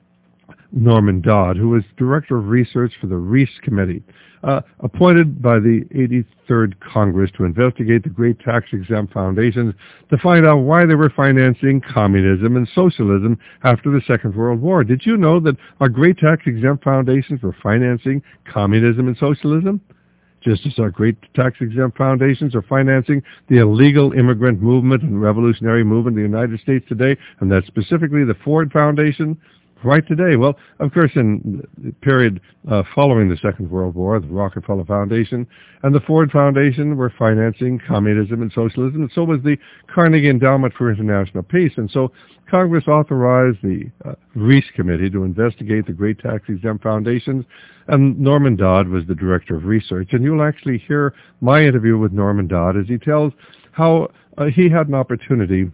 Norman Dodd, who was Director of Research for the Reece Committee, appointed by the 83rd Congress to investigate the great tax-exempt foundations to find out why they were financing communism and socialism after the Second World War. Did you know that our great tax-exempt foundations were financing communism and socialism? Just as our great tax-exempt foundations are financing the illegal immigrant movement and revolutionary movement in the United States today, and that's specifically the Ford Foundation, right today. Well, of course, in the period following the Second World War, the Rockefeller Foundation and the Ford Foundation were financing communism and socialism, and so was the Carnegie Endowment for International Peace. And so Congress authorized the Reece Committee to investigate the great tax-exempt foundations, and Norman Dodd was the Director of Research. And you'll actually hear my interview with Norman Dodd as he tells how he had an opportunity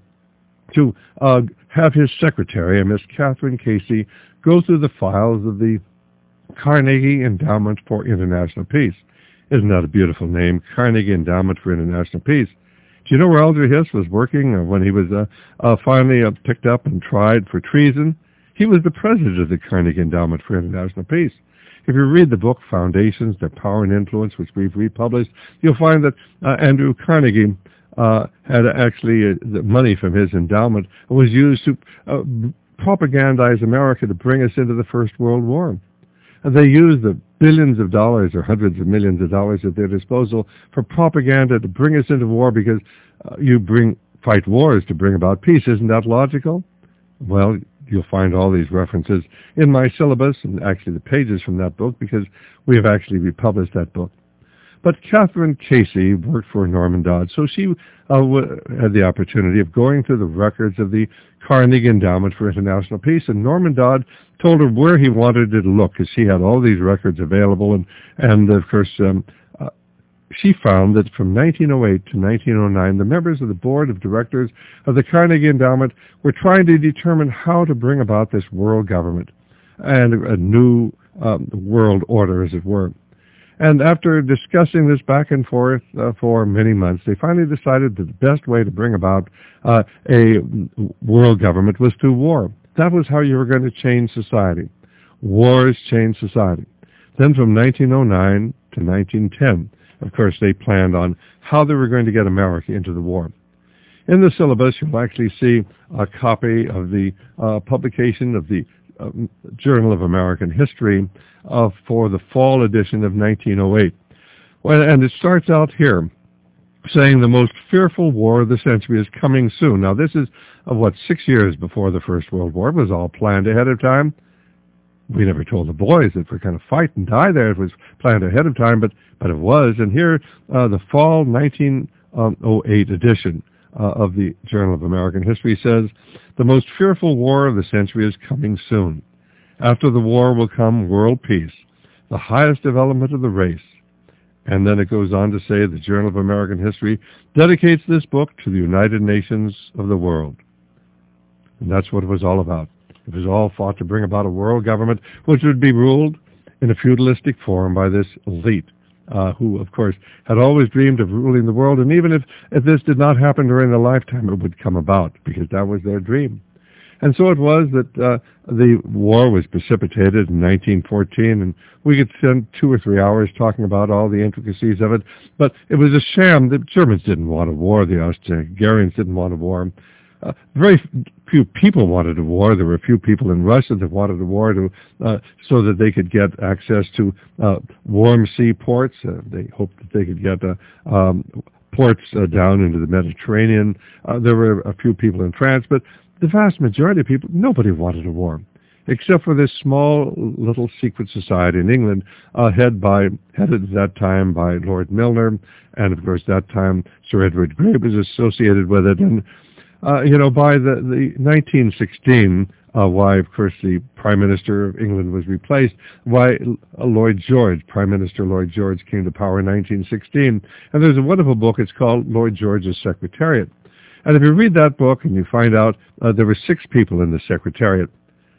to have his secretary, Miss Catherine Casey, go through the files of the Carnegie Endowment for International Peace. Isn't that a beautiful name, Carnegie Endowment for International Peace? Do you know where Eldridge Hiss was working when he was finally picked up and tried for treason? He was the president of the Carnegie Endowment for International Peace. If you read the book Foundations, Their Power and Influence, which we've republished, you'll find that Andrew Carnegie had actually the money from his endowment was used to propagandize America to bring us into the First World War. And they used the billions of dollars or hundreds of millions of dollars at their disposal for propaganda to bring us into war, because you fight wars to bring about peace. Isn't that logical? Well, you'll find all these references in my syllabus and actually the pages from that book, because we have actually republished that book. But Catherine Casey worked for Norman Dodd, so she had the opportunity of going through the records of the Carnegie Endowment for International Peace, and Norman Dodd told her where he wanted her to look, because she had all these records available, and of course, she found that from 1908 to 1909, the members of the board of directors of the Carnegie Endowment were trying to determine how to bring about this world government and a new world order, as it were. And after discussing this back and forth for many months, they finally decided that the best way to bring about a world government was through war. That was how you were going to change society. Wars change society. Then from 1909 to 1910, of course, they planned on how they were going to get America into the war. In the syllabus, you'll actually see a copy of the publication of the Journal of American History for the fall edition of 1908. Well, and it starts out here saying the most fearful war of the century is coming soon. Now, this is, 6 years before the First World War. It was all planned ahead of time. We never told the boys that we're going to fight and die there. It was planned ahead of time, but it was. And here, the fall 1908 edition of the Journal of American History says, the most fearful war of the century is coming soon. After the war will come world peace, the highest development of the race. And then it goes on to say the Journal of American History dedicates this book to the United Nations of the world. And that's what it was all about. It was all fought to bring about a world government which would be ruled in a feudalistic form by this elite, who, of course, had always dreamed of ruling the world. And even if this did not happen during their lifetime, it would come about, because that was their dream. And so it was that the war was precipitated in 1914, and we could spend 2 or 3 hours talking about all the intricacies of it. But it was a sham. The Germans didn't want a war. The Austro-Hungarians didn't want a war. Very few people wanted a war. There were a few people in Russia that wanted a war so that they could get access to warm sea ports. They hoped that they could get ports down into the Mediterranean. There were a few people in France, but the vast majority of people, nobody wanted a war, except for this small little secret society in England, headed at that time by Lord Milner, and of course that time Sir Edward Grey was associated with it. And by the 1916, why, of course, the Prime Minister of England was replaced, why Prime Minister Lloyd George came to power in 1916. And there's a wonderful book, it's called Lloyd George's Secretariat. And if you read that book and you find out there were 6 people in the Secretariat,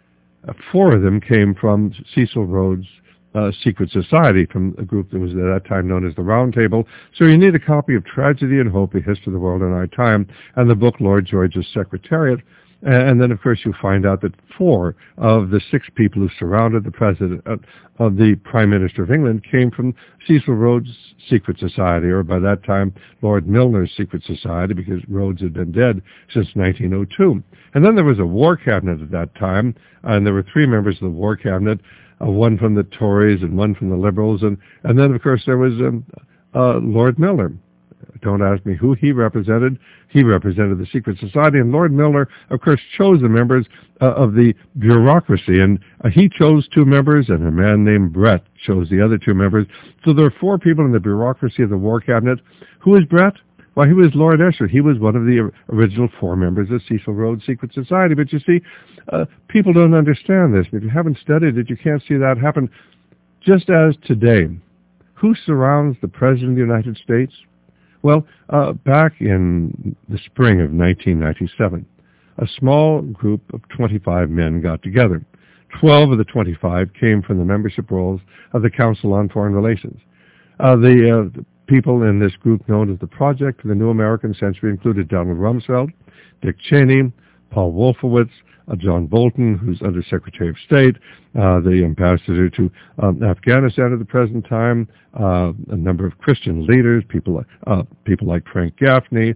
4 of them came from Cecil Rhodes' secret society, from a group that was at that time known as the Round Table. So you need a copy of Tragedy and Hope, A History of the World in Our Time, and the book Lloyd George's Secretariat. And then, of course, you find out that 4 of the 6 people who surrounded the president of the Prime Minister of England came from Cecil Rhodes' secret society, or by that time, Lord Milner's secret society, because Rhodes had been dead since 1902. And then there was a war cabinet at that time, and there were 3 members of the war cabinet, one from the Tories and one from the Liberals, and then, of course, there was Lord Milner. Don't ask me who he represented. He represented the secret society, and Lord Milner, of course, chose the members of the bureaucracy, and he chose 2 members, and a man named Brett chose the other 2 members. So there are 4 people in the bureaucracy of the war cabinet. Who is Brett? Well, he was Lord Esher. He was one of the original 4 members of Cecil Rhodes' secret society. But you see, people don't understand this. If you haven't studied it, you can't see that happen. Just as today, who surrounds the President of the United States? Well, back in the spring of 1997, a small group of 25 men got together. 12 of the 25 came from the membership rolls of the Council on Foreign Relations. The people in this group known as the Project for the New American Century included Donald Rumsfeld, Dick Cheney, Paul Wolfowitz, John Bolton, who's Under Secretary of State, the ambassador to Afghanistan at the present time, a number of Christian leaders, people like Frank Gaffney.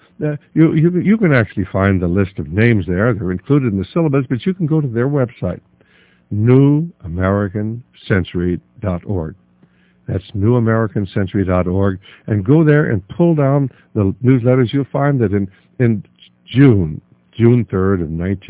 You can actually find the list of names there. They're included in the syllabus, but you can go to their website, newamericancentury.org. That's newamericancentury.org, and go there and pull down the newsletters. You'll find that in June 3rd of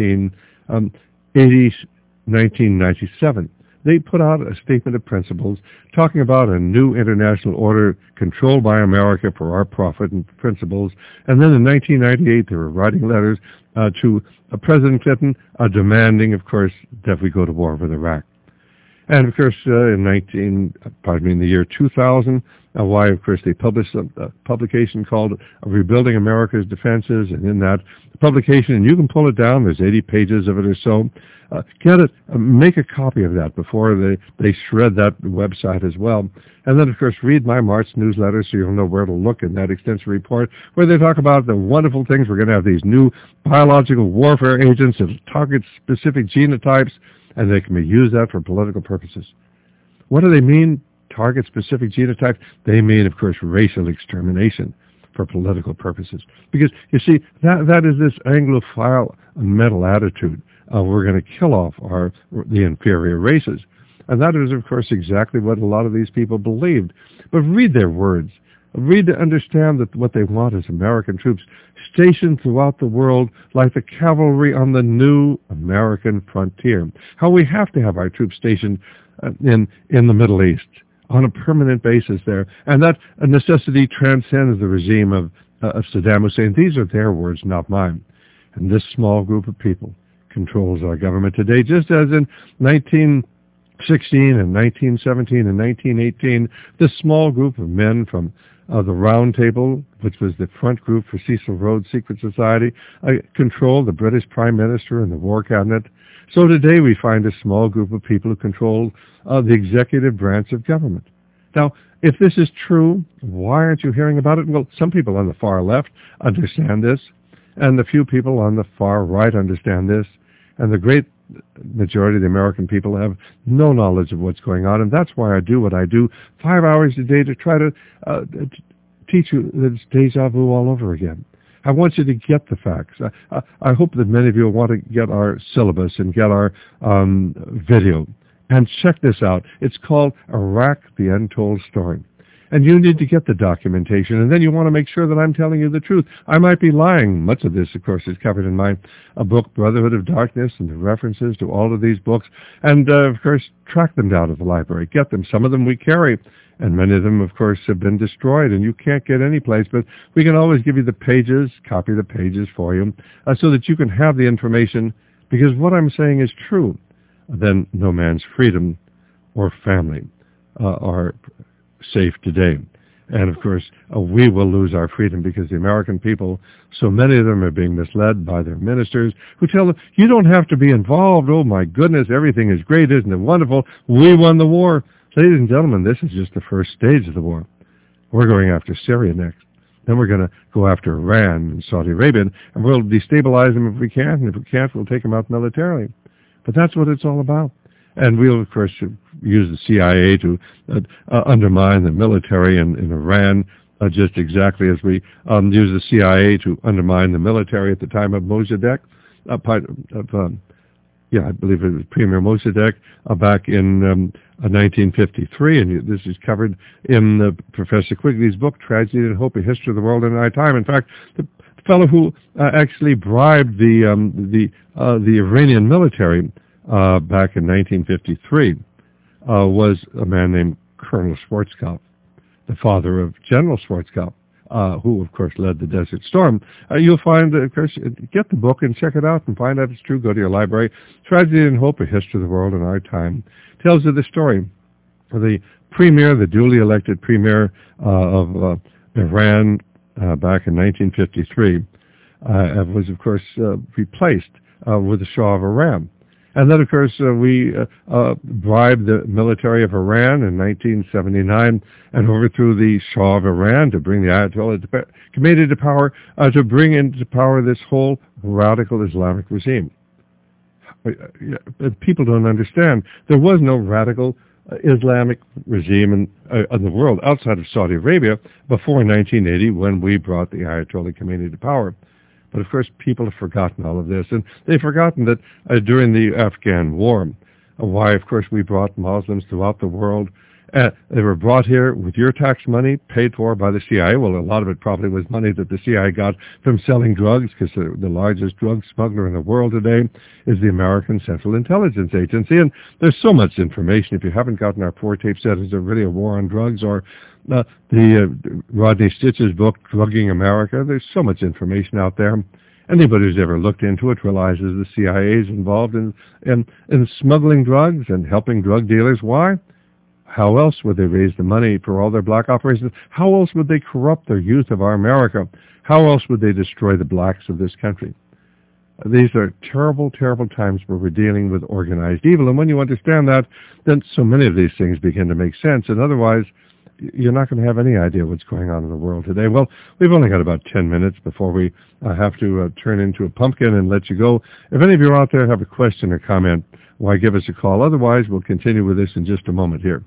1997, they put out a statement of principles talking about a new international order controlled by America for our profit and principles. And then in 1998, they were writing letters to President Clinton demanding, of course, that we go to war with Iraq. And of course, in the year 2000, why, of course, they published a publication called Rebuilding America's Defenses, and in that publication, and you can pull it down, there's 80 pages of it or so, get it, make a copy of that before they shred that website as well. And then, of course, read my March newsletter so you'll know where to look in that extensive report where they talk about the wonderful things. We're going to have these new biological warfare agents that target specific genotypes, and they can be used that for political purposes. What do they mean, target specific genotypes? They mean, of course, racial extermination for political purposes. Because, you see, that is this Anglophile mental attitude. We're going to kill off the inferior races. And that is, of course, exactly what a lot of these people believed. But read their words. Read to understand that what they want is American troops stationed throughout the world like the cavalry on the new American frontier. How we have to have our troops stationed in the Middle East on a permanent basis there. And that necessity transcends the regime of Saddam Hussein. These are their words, not mine. And this small group of people controls our government today, just as in 1916 and 1917 and 1918, this small group of men from the Round Table, which was the front group for Cecil Rhodes' secret society, controlled the British Prime Minister and the War Cabinet. So today we find a small group of people who control the executive branch of government. Now, if this is true, why aren't you hearing about it? Well, some people on the far left understand this, and the few people on the far right understand this, and the great majority of the American people have no knowledge of what's going on, and that's why I do what I do 5 hours a day to try to teach you that it's deja vu all over again. I want you to get the facts. I hope that many of you will want to get our syllabus and get our video. And check this out. It's called Iraq, the Untold Story. And you need to get the documentation, and then you want to make sure that I'm telling you the truth. I might be lying. Much of this, of course, is covered in my book, Brotherhood of Darkness, and the references to all of these books. And, of course, track them down to the library. Get them. Some of them we carry, and many of them, of course, have been destroyed, and you can't get any place. But we can always give you the pages, copy the pages for you, so that you can have the information, because what I'm saying is true. Then no man's freedom or family are safe today. And of course, we will lose our freedom because the American people, so many of them are being misled by their ministers who tell them, you don't have to be involved. Oh my goodness, everything is great. Isn't it wonderful? We won the war. Ladies and gentlemen, this is just the first stage of the war. We're going after Syria next. Then we're going to go after Iran and Saudi Arabia, and we'll destabilize them if we can. And if we can't, we'll take them out militarily. But that's what it's all about. And we'll, of course, use the CIA to undermine the military in Iran, just exactly as we use the CIA to undermine the military at the time of Mossadegh, I believe it was Premier Mossadegh back in 1953. And this is covered in Professor Quigley's book, Tragedy and Hope, A History of the World in Our Time. In fact, the fellow who actually bribed the Iranian military back in 1953 was a man named Colonel Schwarzkopf, the father of General Schwarzkopf, who, of course, led the Desert Storm. You'll find, of course, get the book and check it out and find out if it's true. Go to your library. Tragedy and Hope, A History of the World in Our Time tells you the story. The premier, the duly elected premier of Iran back in 1953 was, of course, replaced with the Shah of Iran. And then, of course, we bribed the military of Iran in 1979 and overthrew the Shah of Iran to bring the Ayatollah Khomeini to power, to bring into power this whole radical Islamic regime. People don't understand. There was no radical Islamic regime in the world outside of Saudi Arabia before 1980 when we brought the Ayatollah Khomeini to power. But, of course, people have forgotten all of this. And they've forgotten that during the Afghan war, why, of course, we brought Muslims throughout the world. They were brought here with your tax money, paid for by the CIA. Well, a lot of it probably was money that the CIA got from selling drugs, because the largest drug smuggler in the world today is the American Central Intelligence Agency. And there's so much information. If you haven't gotten our 4-tape set, Is There Really a War on Drugs? Or the Rodney Stitch's book, Drugging America. There's so much information out there. Anybody who's ever looked into it realizes the CIA is involved in smuggling drugs and helping drug dealers. Why? How else would they raise the money for all their black operations? How else would they corrupt the youth of our America? How else would they destroy the blacks of this country? These are terrible, terrible times where we're dealing with organized evil. And when you understand that, then so many of these things begin to make sense. And otherwise, you're not going to have any idea what's going on in the world today. Well, we've only got about 10 minutes before we have to turn into a pumpkin and let you go. If any of you out there have a question or comment, why, give us a call. Otherwise, we'll continue with this in just a moment here.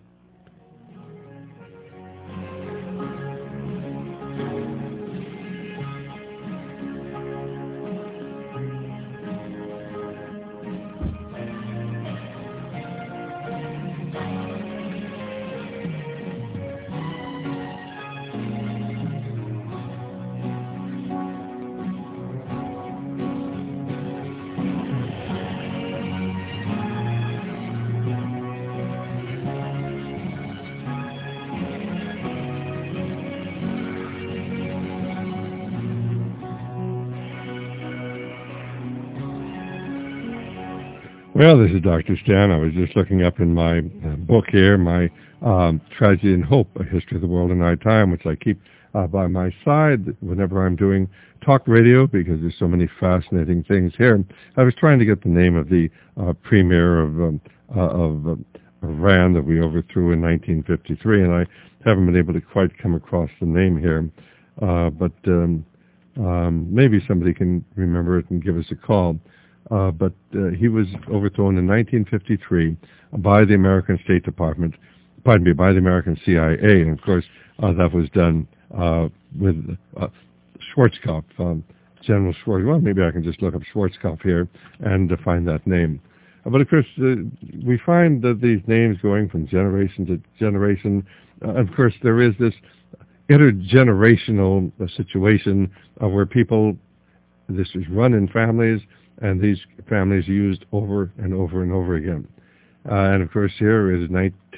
Well, this is Dr. Stan. I was just looking up in my book here, my Tragedy and Hope, A History of the World in Our Time, which I keep by my side whenever I'm doing talk radio, because there's so many fascinating things here. I was trying to get the name of the premier of Iran that we overthrew in 1953, and I haven't been able to quite come across the name here. But maybe somebody can remember it and give us a call. But he was overthrown in 1953 by the American State Department, by the American CIA, and of course that was done with Schwarzkopf, General Schwarz. Well, maybe I can just look up Schwarzkopf here and find that name. But of course, we find that these names going from generation to generation. Of course, there is this intergenerational situation where people, this is run in families, and these families are used over and over and over again. And of course, here is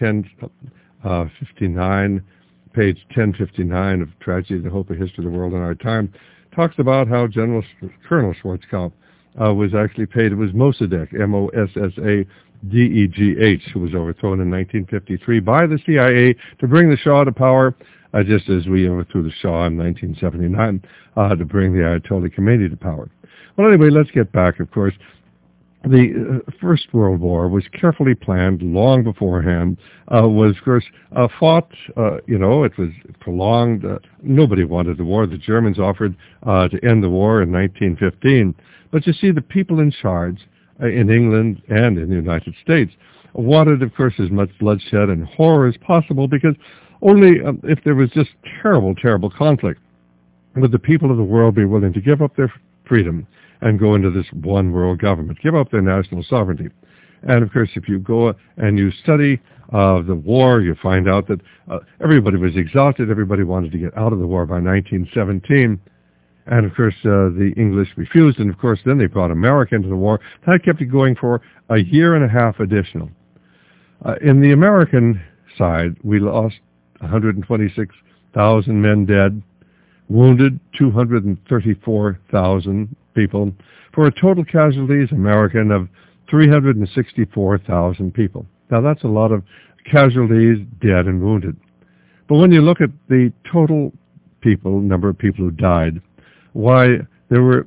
1059, page 1059 of Tragedy and Hope, A History of the World in Our Time, talks about how Colonel Schwarzkopf was actually paid. It was Mossadegh, Mossadegh, who was overthrown in 1953 by the CIA to bring the Shah to power, just as we overthrew the Shah in 1979 to bring the Ayatollah Khomeini to power. Well, anyway, let's get back, of course. The First World War was carefully planned long beforehand, was, of course, fought, it was prolonged. Nobody wanted the war. The Germans offered to end the war in 1915. But you see, the people in charge in England and in the United States wanted, of course, as much bloodshed and horror as possible, because only if there was just terrible, terrible conflict would the people of the world be willing to give up their freedom and go into this one world government, give up their national sovereignty. And of course, if you go and you study the war, you find out that everybody was exhausted, everybody wanted to get out of the war by 1917. And of course, the English refused, and of course, then they brought America into the war. That kept it going for a year and a half additional. In the American side, we lost 126,000 men dead, wounded 234,000 people, for a total casualties, American, of 364,000 people. Now, that's a lot of casualties, dead and wounded. But when you look at the total number of people who died, why, there were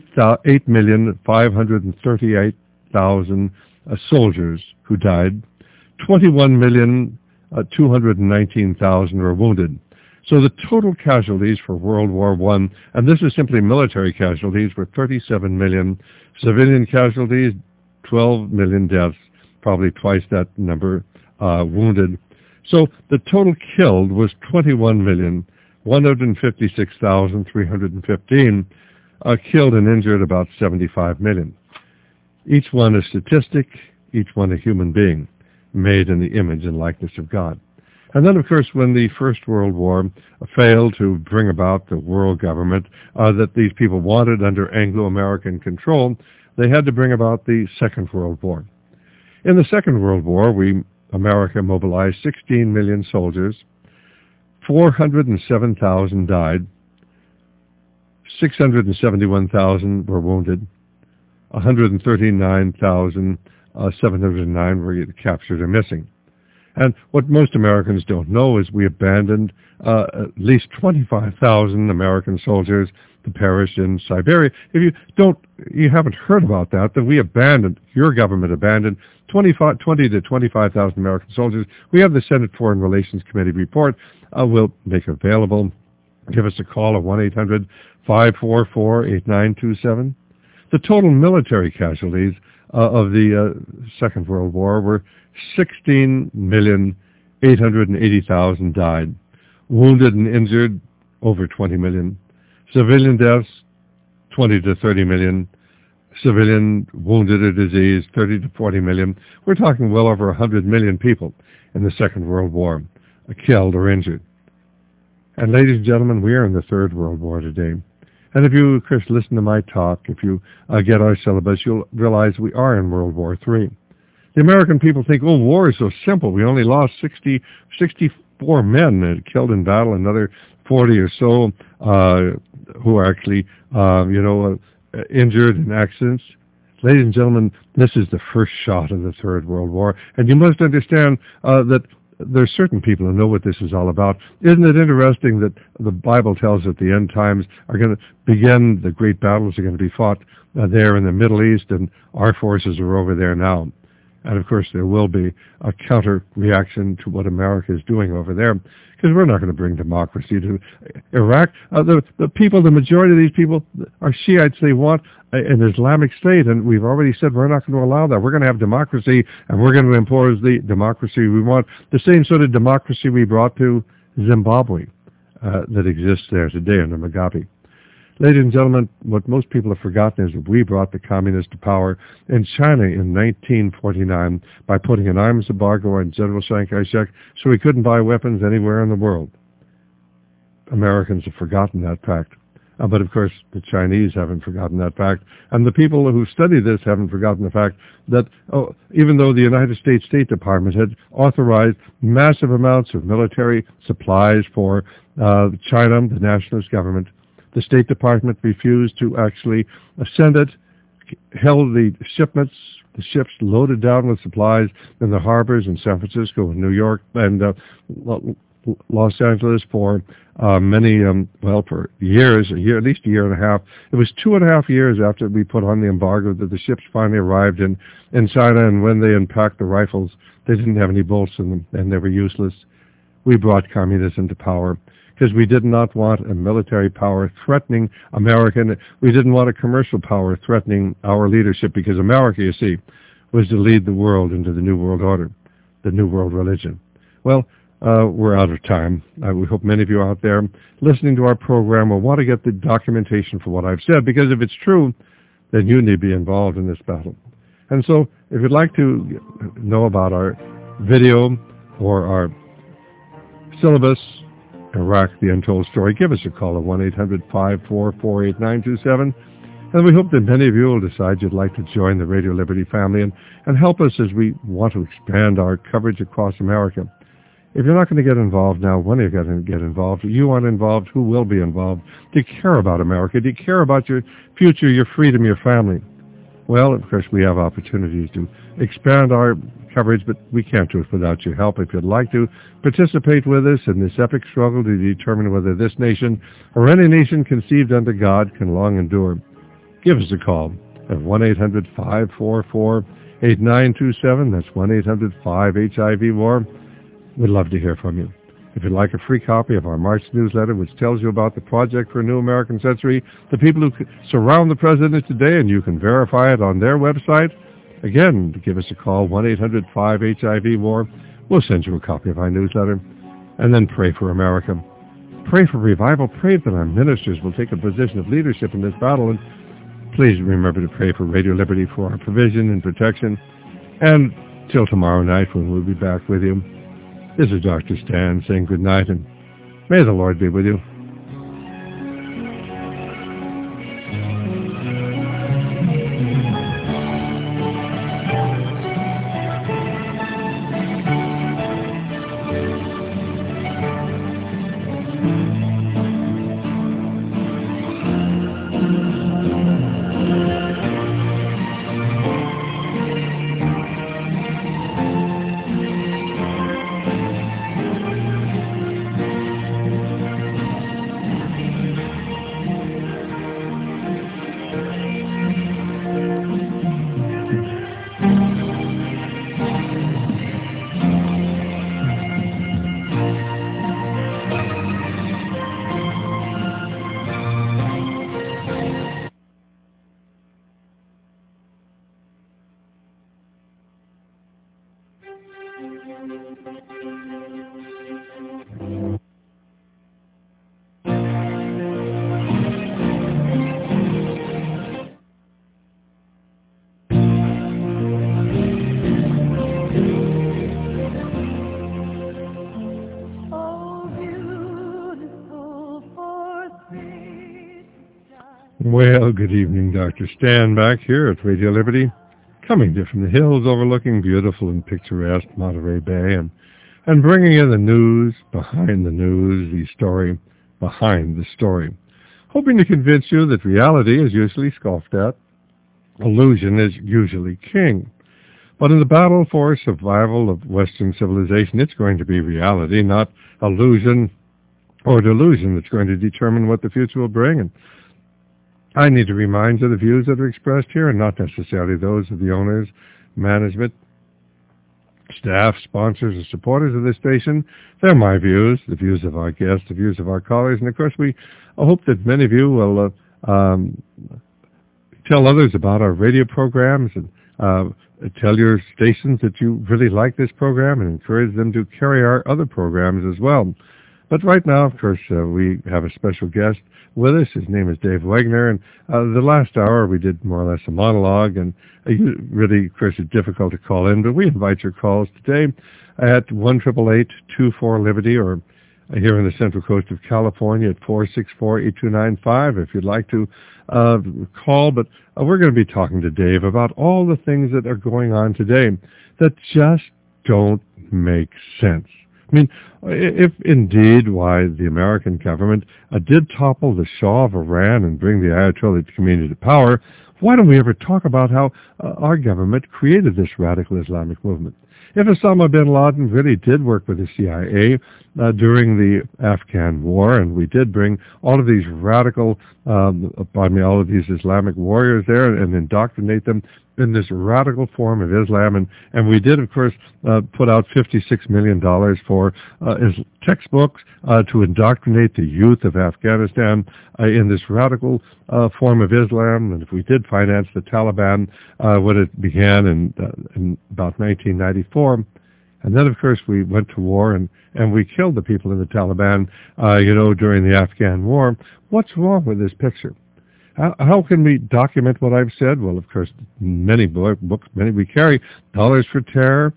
8,538,000 soldiers who died, 21,219,000 were wounded. So the total casualties for World War I, and this is simply military casualties, were 37 million. Civilian casualties, 12 million deaths, probably twice that number wounded. So the total killed was 21,156,315, killed and injured about 75 million. Each one a statistic, each one a human being, made in the image and likeness of God. And then, of course, when the First World War failed to bring about the world government that these people wanted under Anglo-American control, they had to bring about the Second World War. In the Second World War, America mobilized 16 million soldiers, 407,000 died, 671,000 were wounded. 139,709 were either captured or missing. And what most Americans don't know is we abandoned at least 25,000 American soldiers to perish in Siberia. If you haven't heard about that, then your government abandoned 20 to 25,000 American soldiers. We have the Senate Foreign Relations Committee report. We'll make available. Give us a call at 1-800-544-8927. The total military casualties of the Second World War were 16,880,000 died. Wounded and injured, over 20 million. Civilian deaths, 20 to 30 million. Civilian wounded or diseased, 30 to 40 million. We're talking well over 100 million people in the Second World War, killed or injured. And ladies and gentlemen, we are in the Third World War today. And if you, Chris, listen to my talk, if you get our syllabus, you'll realize we are in World War III. The American people think, oh, war is so simple. We only lost 64 men killed in battle, another 40 or so who are actually, injured in accidents. Ladies and gentlemen, this is the first shot of the Third World War. And you must understand that there are certain people who know what this is all about. Isn't it interesting that the Bible tells us the end times are going to begin, the great battles are going to be fought there in the Middle East, and our forces are over there now. And of course there will be a counter reaction to what America is doing over there, because we're not going to bring democracy to Iraq. The majority of these people are Shiites. They want an Islamic State, and we've already said we're not going to allow that. We're going to have democracy, and we're going to impose the democracy we want, the same sort of democracy we brought to Zimbabwe that exists there today under Mugabe. Ladies and gentlemen, what most people have forgotten is that we brought the communists to power in China in 1949 by putting an arms embargo on General Chiang Kai-shek so he couldn't buy weapons anywhere in the world. Americans have forgotten that fact. But of course, the Chinese haven't forgotten that fact. And the people who study this haven't forgotten the fact that even though the United States State Department had authorized massive amounts of military supplies for China, the nationalist government, the State Department refused to actually send it, held the ships loaded down with supplies in the harbors in San Francisco and New York and Los Angeles for for years, at least a year and a half. It was 2.5 years after we put on the embargo that the ships finally arrived in China, and when they unpacked the rifles, they didn't have any bolts in them, and they were useless. We brought communism to power because we did not want a military power threatening America. We didn't want a commercial power threatening our leadership, because America, you see, was to lead the world into the New World Order, the New World Religion. Well, we're out of time. We hope many of you out there listening to our program will want to get the documentation for what I've said, because if it's true, then you need to be involved in this battle. And so if you'd like to know about our video or our syllabus, Iraq, the Untold Story, give us a call at 1-800-544-8927. And we hope that many of you will decide you'd like to join the Radio Liberty family and help us as we want to expand our coverage across America. If you're not going to get involved now, when are you going to get involved? You aren't involved, who will be involved? Do you care about America? Do you care about your future, your freedom, your family? Well, of course, we have opportunities to expand our coverage, but we can't do it without your help. If you'd like to participate with us in this epic struggle to determine whether this nation or any nation conceived unto God can long endure, give us a call at 1-800-544-8927. That's 1-800-5HIV-WAR. We'd love to hear from you. If you'd like a free copy of our March newsletter, which tells you about the Project for a New American Century, the people who surround the president today, and you can verify it on their website, again, give us a call, 1-800-5HIV-WAR. We'll send you a copy of our newsletter. And then pray for America. Pray for revival. Pray that our ministers will take a position of leadership in this battle. And please remember to pray for Radio Liberty for our provision and protection. And till tomorrow night when we'll be back with you, this is Dr. Stan saying good night, and may the Lord be with you. Well, good evening, Dr. Stan, back here at Radio Liberty, coming to you from the hills overlooking beautiful and picturesque Monterey Bay, and bringing you the news behind the news, the story behind the story, hoping to convince you that reality is usually scoffed at, illusion is usually king. But in the battle for survival of Western civilization, it's going to be reality, not illusion or delusion, that's going to determine what the future will bring. And I need to remind you the views that are expressed here are not necessarily those of the owners, management, staff, sponsors, and supporters of this station. They're my views, the views of our guests, the views of our callers, and of course we hope that many of you will tell others about our radio programs and tell your stations that you really like this program and encourage them to carry our other programs as well. But right now, of course, we have a special guest with us. His name is Dave Wegner, and the last hour we did more or less a monologue, and really, of course, it's difficult to call in, but we invite your calls today at 1-888-24-LIBERTY, or here in the Central Coast of California at 464-8295 if you'd like to call. But we're going to be talking to Dave about all the things that are going on today that just don't make sense. I mean, if indeed why the American government did topple the Shah of Iran and bring the Ayatollah Khomeini to power, why don't we ever talk about how our government created this radical Islamic movement? If Osama bin Laden really did work with the CIA during the Afghan war, and we did bring all of these radical, all of these Islamic warriors there and indoctrinate them in this radical form of Islam, and we did, of course, put out $56 million for textbooks to indoctrinate the youth of Afghanistan in this radical form of Islam. And if we did finance the Taliban when it began in about 1994, and then, of course, we went to war and we killed the people in the Taliban, during the Afghan war. What's wrong with this picture? How can we document what I've said? Well, of course, many books, we carry Dollars for Terror.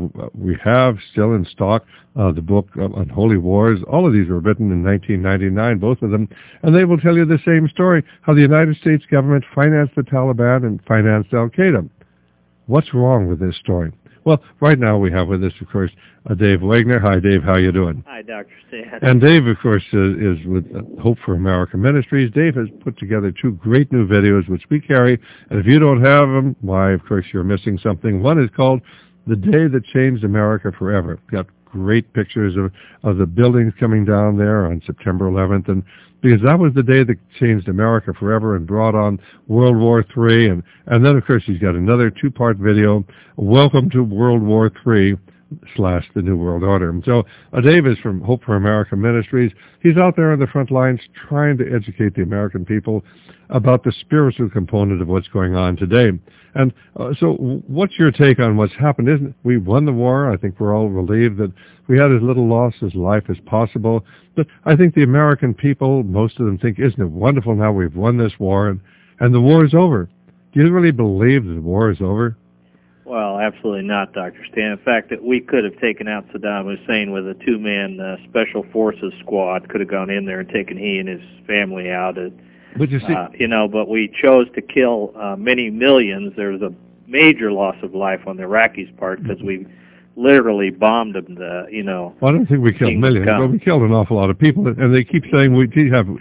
We have still in stock the book Unholy Wars. All of these were written in 1999, both of them, and they will tell you the same story, how the United States government financed the Taliban and financed Al-Qaeda. What's wrong with this story? Well, right now we have with us, of course, Dave Wegner. Hi, Dave. How you doing? Hi, Dr. Stan. And Dave, of course, is with Hope for America Ministries. Dave has put together two great new videos, which we carry. And if you don't have them, why, of course, you're missing something. One is called The Day That Changed America Forever. Got great pictures of the buildings coming down there on September 11th. And because that was the day that changed America forever and brought on World War III. And then, of course, he's got another two-part video, Welcome to World War III / the New World Order. And so Dave is from Hope for America Ministries. He's out there on the front lines trying to educate the American people about the spiritual component of what's going on today. And so what's your take on what's happened? Isn't it? We won the war. I think we're all relieved that we had as little loss as life as possible. But I think the American people, most of them think, isn't it wonderful now we've won this war and the war is over? Do you really believe that the war is over? Well, absolutely not, Dr. Stan. In fact, that we could have taken out Saddam Hussein with a two-man special forces squad, could have gone in there and taken he and his family out. But you see, but we chose to kill many millions. There was a major loss of life on the Iraqis' part because we literally bombed them. Well, I don't think we killed millions, but we killed an awful lot of people. And they keep saying we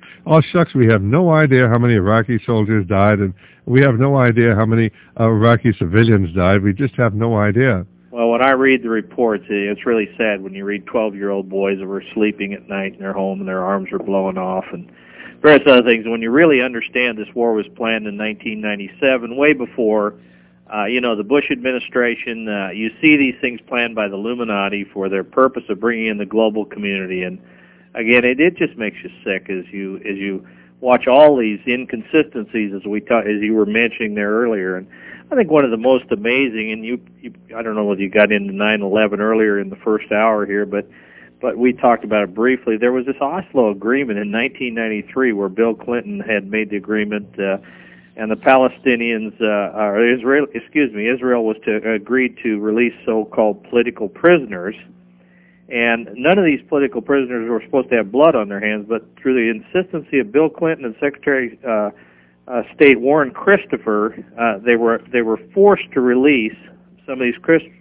have no idea how many Iraqi soldiers died, and we have no idea how many Iraqi civilians died. We just have no idea. Well, when I read the reports, it's really sad when you read 12-year-old boys that were sleeping at night in their home and their arms were blowing off and various other things. When you really understand this war was planned in 1997, way before, the Bush administration, you see these things planned by the Illuminati for their purpose of bringing in the global community. And again, it just makes you sick as you watch all these inconsistencies as you were mentioning there earlier. And I think one of the most amazing, and you I don't know whether you got into 9/11 earlier in the first hour here, but we talked about it briefly. There was this Oslo Agreement in 1993 where Bill Clinton had made the agreement, and the Palestinians, Israel was to agree to release so-called political prisoners. And none of these political prisoners were supposed to have blood on their hands, but through the insistency of Bill Clinton and Secretary State Warren Christopher, they were forced to release some of these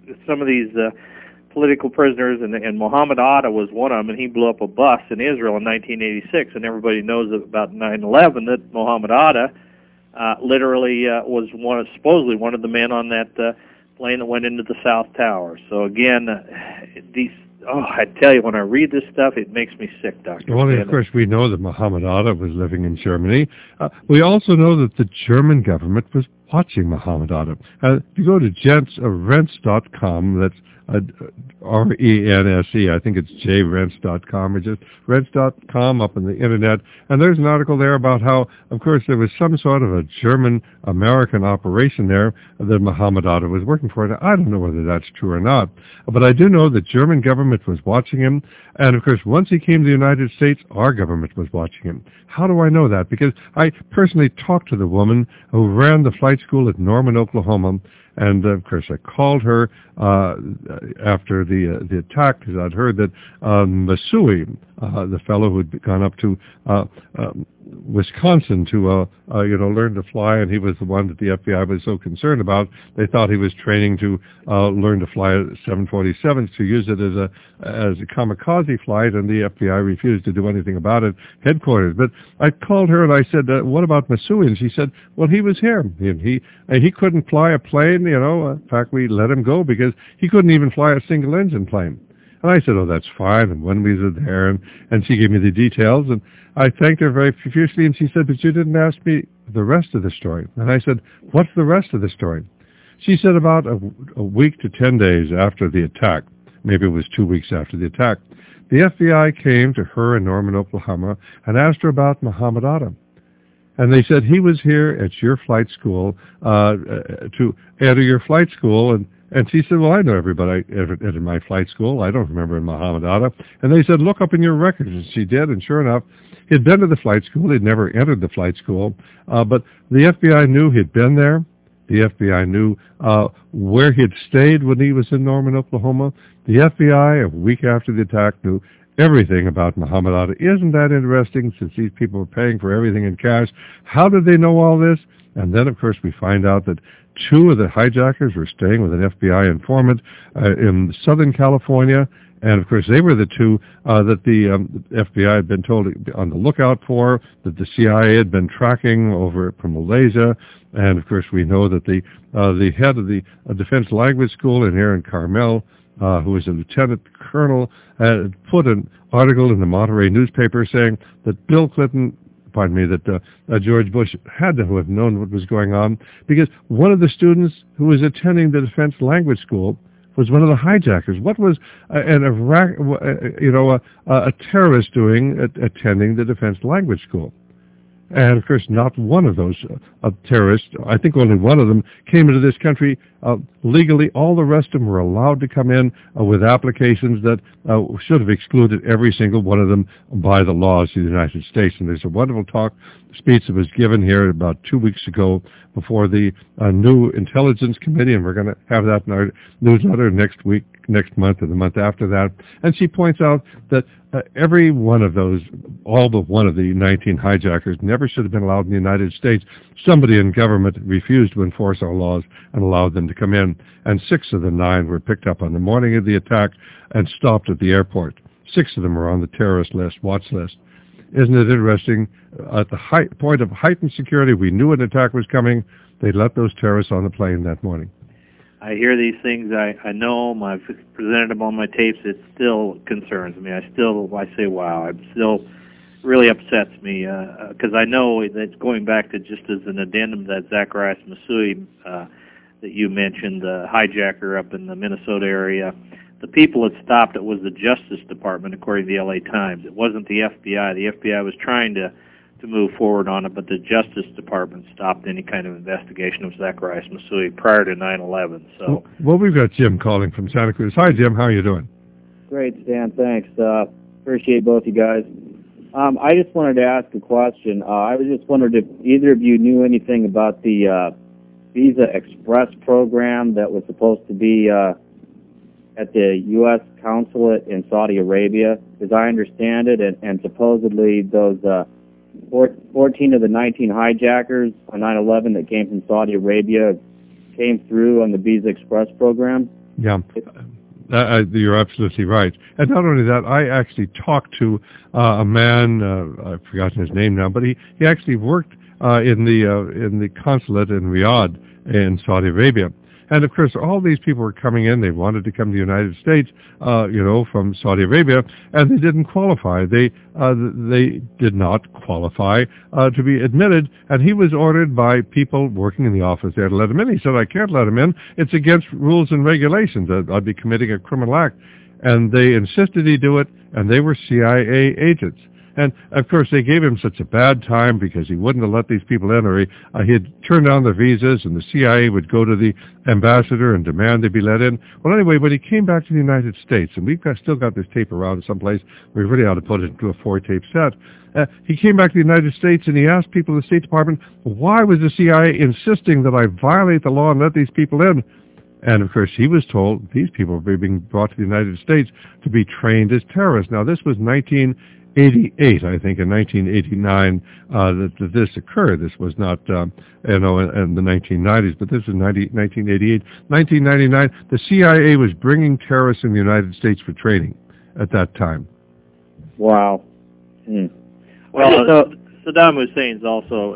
political prisoners, and Mohammed Atta was one of them, and he blew up a bus in Israel in 1986, and everybody knows about 9/11 that Mohammed Atta literally was supposedly one of the men on that plane that went into the South Tower. So again, I tell you, when I read this stuff, it makes me sick, Dr. Well, of course, we know that Mohammed Atta was living in Germany. We also know that the German government was watching Mohammed Atta. If you go to rense.com, that's R-E-N-S-E, I think it's jrense.com, or just rense.com up on the internet, and there's an article there about how, of course, there was some sort of a German-American operation there that Mohammed Atta was working for. Now, I don't know whether that's true or not, but I do know the German government was watching him, and of course, once he came to the United States, our government was watching him. How do I know that? Because I personally talked to the woman who ran the flight school at Norman, Oklahoma, and of course I called her after the attack, because I'd heard that Masui, the fellow who'd gone up to Wisconsin to learn to fly, and he was the one that the FBI was so concerned about. They thought he was training to learn to fly 747s, to use it as a kamikaze flight, and the FBI refused to do anything about it, headquarters. But I called her and I said, what about Masui? And she said, well, he was here. He couldn't fly a plane, In fact, we let him go because he couldn't even fly a single engine plane. And I said, oh, that's fine. And when we were there, and she gave me the details, and I thanked her very profusely, and she said, but you didn't ask me the rest of the story. And I said, what's the rest of the story? She said about a week to 10 days after the attack, maybe it was 2 weeks after the attack, the FBI came to her in Norman, Oklahoma, and asked her about Mohammed Atta. And they said, he was here at your flight school to enter your flight school, and she said, well, I know everybody at my flight school. I don't remember Mohammed Atta. And they said, look up in your records. And she did, and sure enough, he'd been to the flight school. He'd never entered the flight school. But the FBI knew he'd been there. The FBI knew where he'd stayed when he was in Norman, Oklahoma. The FBI, a week after the attack, knew everything about Mohammed Atta. Isn't that interesting, since these people were paying for everything in cash? How did they know all this? And then, of course, we find out that two of the hijackers were staying with an FBI informant in Southern California. And, of course, they were the two that the FBI had been told to be on the lookout for, that the CIA had been tracking over from Malaysia. And, of course, we know that the head of the Defense Language School in here in Carmel, who was a lieutenant colonel, had put an article in the Monterey newspaper saying that George Bush had to have known what was going on, because one of the students who was attending the Defense Language School was one of the hijackers. What was a terrorist doing attending the Defense Language School? And, of course, not one of those terrorists, I think only one of them, came into this country legally. All the rest of them were allowed to come in with applications that should have excluded every single one of them by the laws of the United States. And there's a wonderful speech that was given here about 2 weeks ago before the new Intelligence Committee, and we're going to have that in our newsletter next month, and the month after that. And she points out that every one of those, all but one of the 19 hijackers, never should have been allowed in the United States. Somebody in government refused to enforce our laws and allowed them to come in. And 6 of the 9 were picked up on the morning of the attack and stopped at the airport. 6 of them were on the terrorist list, watch list. Isn't it interesting? At the point of heightened security, we knew an attack was coming. They let those terrorists on the plane that morning. I hear these things. I know them. I've presented them on my tapes. It still concerns me. I say, wow. It still really upsets me because I know that's going back to, just as an addendum, that Zacharias Masui that you mentioned, the hijacker up in the Minnesota area. The people that stopped it was the Justice Department, according to the LA Times. It wasn't the FBI. The FBI was trying to to move forward on it, but the Justice Department stopped any kind of investigation of Zacharias Masui prior to 9/11. So, well, we've got Jim calling from Santa Cruz. Hi, Jim. How are you doing? Great, Stan. Thanks. Appreciate both you guys. I just wanted to ask a question. I was just wondering if either of you knew anything about the Visa Express program that was supposed to be at the U.S. consulate in Saudi Arabia. As I understand it, and supposedly those 14 of the 19 hijackers on 9/11 that came from Saudi Arabia came through on the Visa Express program. Yeah. You're absolutely right. And not only that, I actually talked to a man, I've forgotten his name now, but he actually worked in the consulate in Riyadh in Saudi Arabia. And, of course, all these people were coming in. They wanted to come to the United States, from Saudi Arabia, and they didn't qualify. They did not qualify to be admitted, and he was ordered by people working in the office there to let him in. He said, I can't let him in. It's against rules and regulations. I'd be committing a criminal act. And they insisted he do it, and they were CIA agents. And, of course, they gave him such a bad time because he wouldn't have let these people in, or he had turned down their visas, and the CIA would go to the ambassador and demand they be let in. Well, anyway, when he came back to the United States, and we've still got this tape around someplace, we really ought to put it into a 4-tape set. He came back to the United States, and he asked people in the State Department, why was the CIA insisting that I violate the law and let these people in? And, of course, he was told these people were being brought to the United States to be trained as terrorists. Now, this was 1988, I think, in 1989 that this occurred. This was not, in the 1990s, but this was 1988. 1999, the CIA was bringing terrorists in the United States for training at that time. Wow. Well, Saddam Hussein's also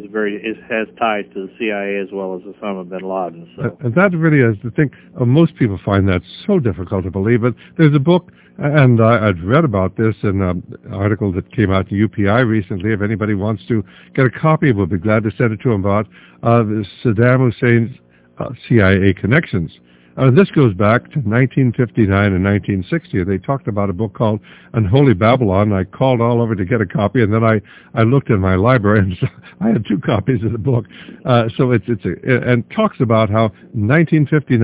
has ties to the CIA as well as Osama bin Laden. So. And that really is the thing. Most people find that so difficult to believe. But there's a book, and I'd read about this in an article that came out in UPI recently. If anybody wants to get a copy, we'll be glad to send it to them about Saddam Hussein's CIA connections. This goes back to 1959 and 1960. They talked about a book called Unholy Babylon. I called all over to get a copy, and then I looked in my library, and so I had 2 copies of the book. So and talks about how 1959,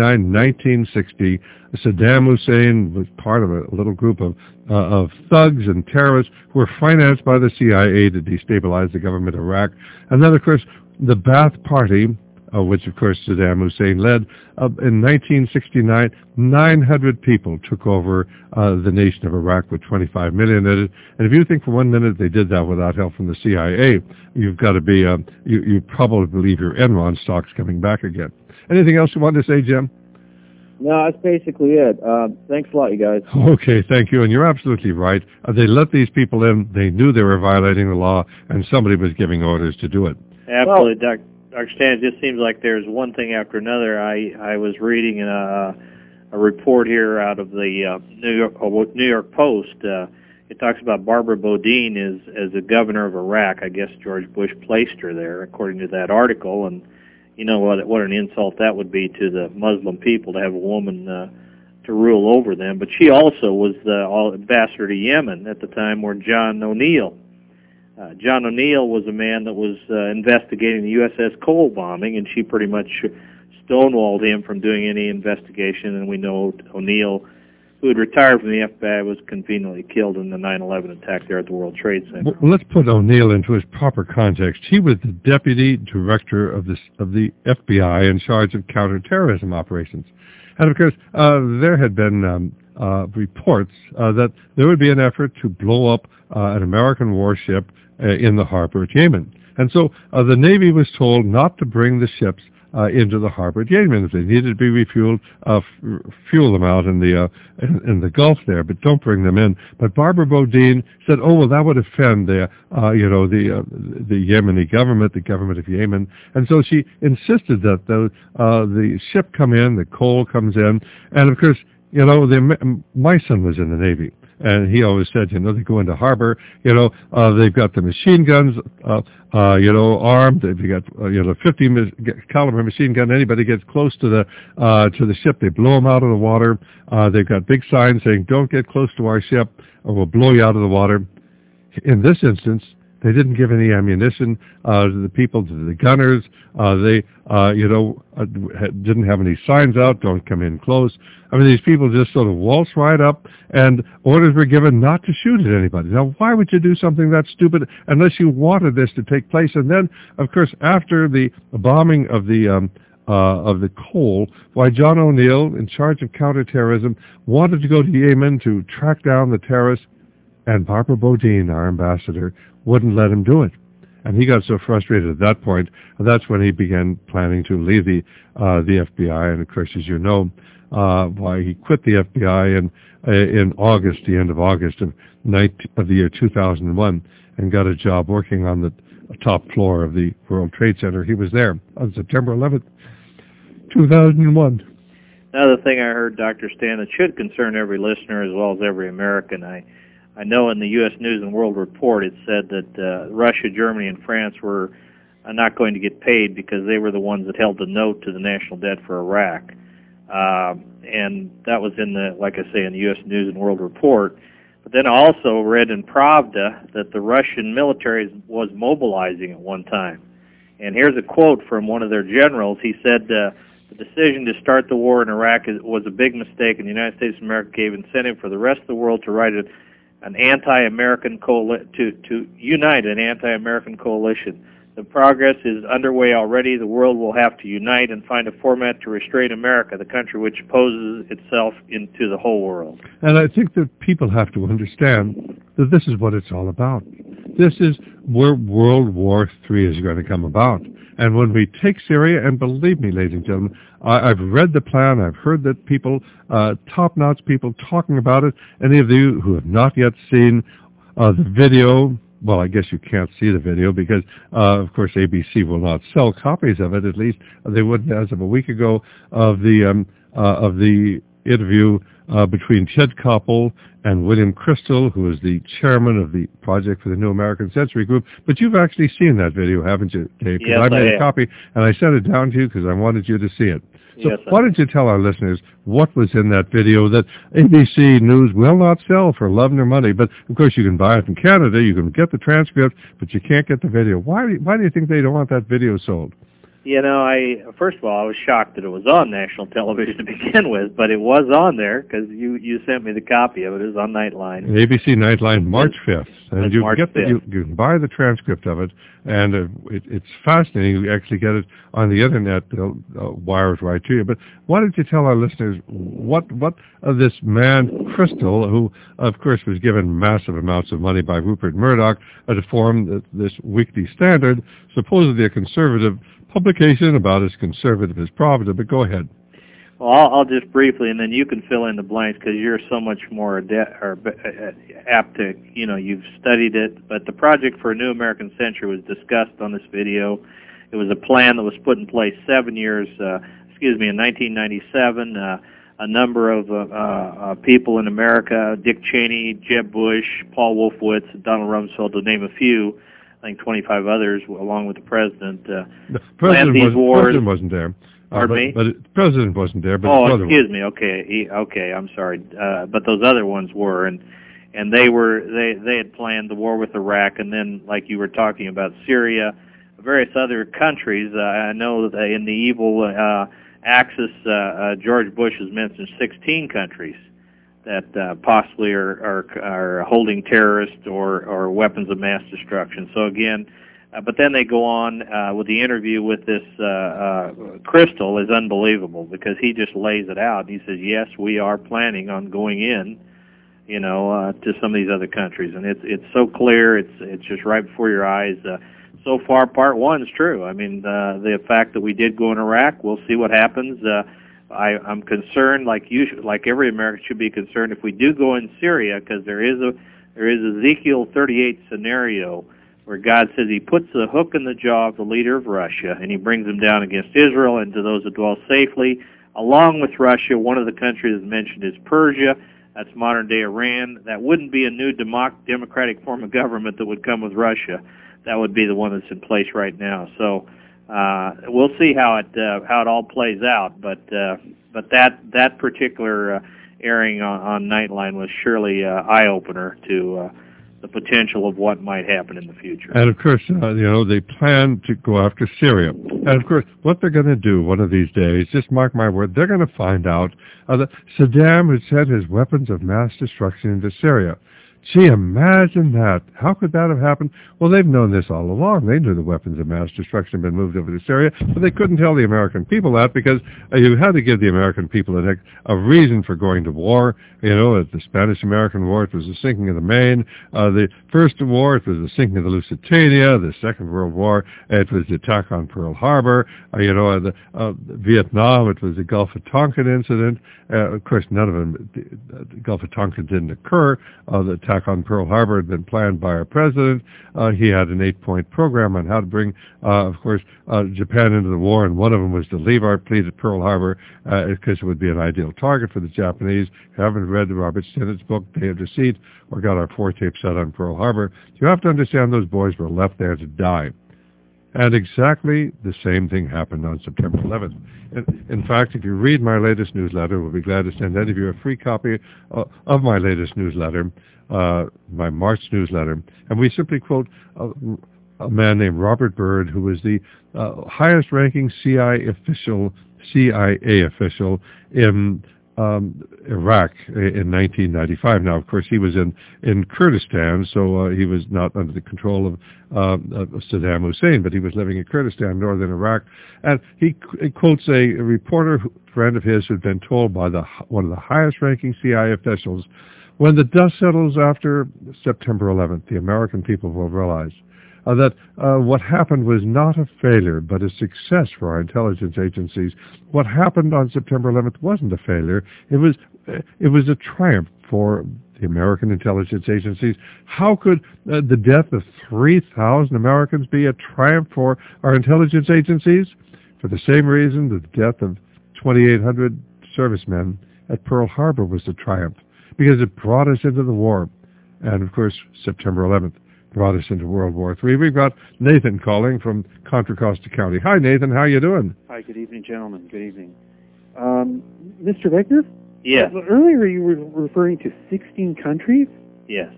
1960, Saddam Hussein was part of a little group of thugs and terrorists who were financed by the CIA to destabilize the government of Iraq. And then, of course, the Ba'ath Party, which, of course, Saddam Hussein led. In 1969, 900 people took over the nation of Iraq with 25 million in it. And if you think for 1 minute they did that without help from the CIA, you've got to be, you probably believe your Enron stock's coming back again. Anything else you want to say, Jim? No, that's basically it. Thanks a lot, you guys. Okay, thank you. And you're absolutely right. They let these people in. They knew they were violating the law, and somebody was giving orders to do it. Absolutely, Dr. Stan, it just seems like there's one thing after another. I was reading in a report here out of the New York Post. It talks about Barbara Bodine as the governor of Iraq. I guess George Bush placed her there, according to that article. And you know what an insult that would be to the Muslim people to have a woman to rule over them. But she also was the ambassador to Yemen at the time, where John O'Neill. John O'Neill was a man that was investigating the USS Cole bombing, and she pretty much stonewalled him from doing any investigation. And we know O'Neill, who had retired from the FBI, was conveniently killed in the 9/11 attack there at the World Trade Center. Well, let's put O'Neill into his proper context. He was the deputy director of the FBI in charge of counterterrorism operations. And, of course, there had been reports that there would be an effort to blow up an American warship in the harbor at Yemen. And so the Navy was told not to bring the ships into the harbor at Yemen. If they needed to be refueled, fuel them out in the Gulf there, but don't bring them in. But Barbara Bodine said, "Oh, well, that would offend the Yemeni government, the government of Yemen." And so she insisted that the ship come in, the coal comes in, and of course, my son was in the Navy. And he always said, they go into harbor, they've got the machine guns, armed. They've got, 50 caliber machine gun. Anybody gets close to the ship, they blow them out of the water. They've got big signs saying, "Don't get close to our ship, or we'll blow you out of the water." In this instance, They didn't give any ammunition to the people, to the gunners. They didn't have any signs out, don't come in close. I mean, these people just sort of waltzed right up, and orders were given not to shoot at anybody. Now, why would you do something that stupid unless you wanted this to take place? And then, of course, after the bombing of the Cole, why John O'Neill, in charge of counterterrorism, wanted to go to Yemen to track down the terrorists, and Barbara Bodine, our ambassador, wouldn't let him do it. And he got so frustrated at that point, that's when he began planning to leave the FBI. And of course, as you know, why he quit the FBI in August, the end of August of the year 2001, and got a job working on the top floor of the World Trade Center. He was there on September 11th, 2001. Another thing I heard, Dr. Stan, that should concern every listener as well as every American. I know in the U.S. News and World Report it said that Russia, Germany, and France were not going to get paid because they were the ones that held the note to the national debt for Iraq. And that was in the, like I say, in the U.S. News and World Report. But then I also read in Pravda that the Russian military was mobilizing at one time. And here's a quote from one of their generals. He said, the decision to start the war in Iraq was a big mistake, and the United States of America gave incentive for the rest of the world to write an anti-American to unite an anti-American coalition. The progress is underway already. The world will have to unite and find a format to restrain America, the country which opposes itself into the whole world. And I think that people have to understand that this is what it's all about. This is where World War III is going to come about. And when we take Syria, and believe me, ladies and gentlemen, I've read the plan, I've heard that people, top-notch people talking about it. Any of you who have not yet seen the video, well, I guess you can't see the video because, of course, ABC will not sell copies of it. At least they wouldn't as of a week ago of the interview between Ted Koppel and William Crystal, who is the chairman of the Project for the New American Century Group. But you've actually seen that video, haven't you, Dave? Yes, I made a copy, and I sent it down to you because I wanted you to see it. So yes, why don't you tell our listeners what was in that video that ABC News will not sell for love nor money? But, of course, you can buy it in Canada. You can get the transcript, but you can't get the video. Why do you think they don't want that video sold? You know, first of all, I was shocked that it was on national television to begin with, but it was on there because you sent me the copy of it. It was on Nightline. ABC Nightline, March 5th. And you can buy the transcript of it, and it's fascinating. You actually get it on the Internet. They'll wire it right to you. But why don't you tell our listeners what this man, Crystal, who, of course, was given massive amounts of money by Rupert Murdoch to form this Weekly Standard, supposedly a conservative publication about as conservative as Pravda, but go ahead. Well, I'll just briefly, and then you can fill in the blanks because you're so much more apt to, you've studied it. But the Project for a New American Century was discussed on this video. It was a plan that was put in place in 1997. A number of people in America, Dick Cheney, Jeb Bush, Paul Wolfowitz, Donald Rumsfeld, to name a few, I think 25 others, along with the president. The president wasn't there. Pardon me? But the president wasn't there. But excuse me. Okay. I'm sorry. But those other ones were, and they had planned the war with Iraq, and then, like you were talking about, Syria, various other countries. I know that in the evil axis, George Bush has mentioned 16 countries that possibly are holding terrorists or weapons of mass destruction. So again, but then they go on with the interview with this Crystal is unbelievable because he just lays it out. He says, yes, we are planning on going in, to some of these other countries, and it's so clear. It's just right before your eyes. So far, part one is true. I mean, the fact that we did go in Iraq, we'll see what happens. I'm concerned, like every American should be concerned, if we do go in Syria, because there is Ezekiel 38 scenario where God says He puts the hook in the jaw of the leader of Russia, and He brings them down against Israel and to those that dwell safely. Along with Russia, one of the countries that's mentioned is Persia. That's modern-day Iran. That wouldn't be a new democratic form of government that would come with Russia. That would be the one that's in place right now. So we'll see how it all plays out. But that particular airing on Nightline was surely eye opener to the potential of what might happen in the future. And of course, they plan to go after Syria. And of course, what they're going to do one of these days, just mark my word, they're going to find out that Saddam had sent his weapons of mass destruction into Syria. Gee, imagine that. How could that have happened? Well, they've known this all along. They knew the weapons of mass destruction had been moved over to Syria, but they couldn't tell the American people that because you had to give the American people a reason for going to war. At the Spanish-American War, it was the sinking of the Maine. The First War, it was the sinking of the Lusitania. The Second World War, it was the attack on Pearl Harbor. Vietnam, it was the Gulf of Tonkin incident. Of course, none of them, the Gulf of Tonkin didn't occur. The attack on Pearl Harbor had been planned by our president. He had an 8-point program on how to bring, Japan into the war, and one of them was to leave our fleet at Pearl Harbor because it would be an ideal target for the Japanese. If you haven't read Robert Stinnett's book, Day of Deceit, or got our 4-tape set on Pearl Harbor, you have to understand those boys were left there to die. And exactly the same thing happened on September 11th. In fact, if you read my latest newsletter, we'll be glad to send any of you a free copy of my latest newsletter, my March newsletter. And we simply quote a man named Robert Byrd, who was the highest-ranking CIA official in Iraq in 1995. Now, of course, he was in Kurdistan, so he was not under the control of Saddam Hussein, but he was living in Kurdistan, northern Iraq. And he quotes a reporter friend of his who had been told by one of the highest-ranking CIA officials, when the dust settles after September 11th, the American people will realize that what happened was not a failure, but a success for our intelligence agencies. What happened on September 11th wasn't a failure. It was a triumph for the American intelligence agencies. How could the death of 3,000 Americans be a triumph for our intelligence agencies? For the same reason that the death of 2,800 servicemen at Pearl Harbor was a triumph, because it brought us into the war. And, of course, September 11th brought us into World War III. We've got Nathan calling from Contra Costa County. Hi, Nathan. How you doing? Hi. Good evening, gentlemen. Good evening. Mr. Vector? Yes. Earlier you were referring to 16 countries? Yes.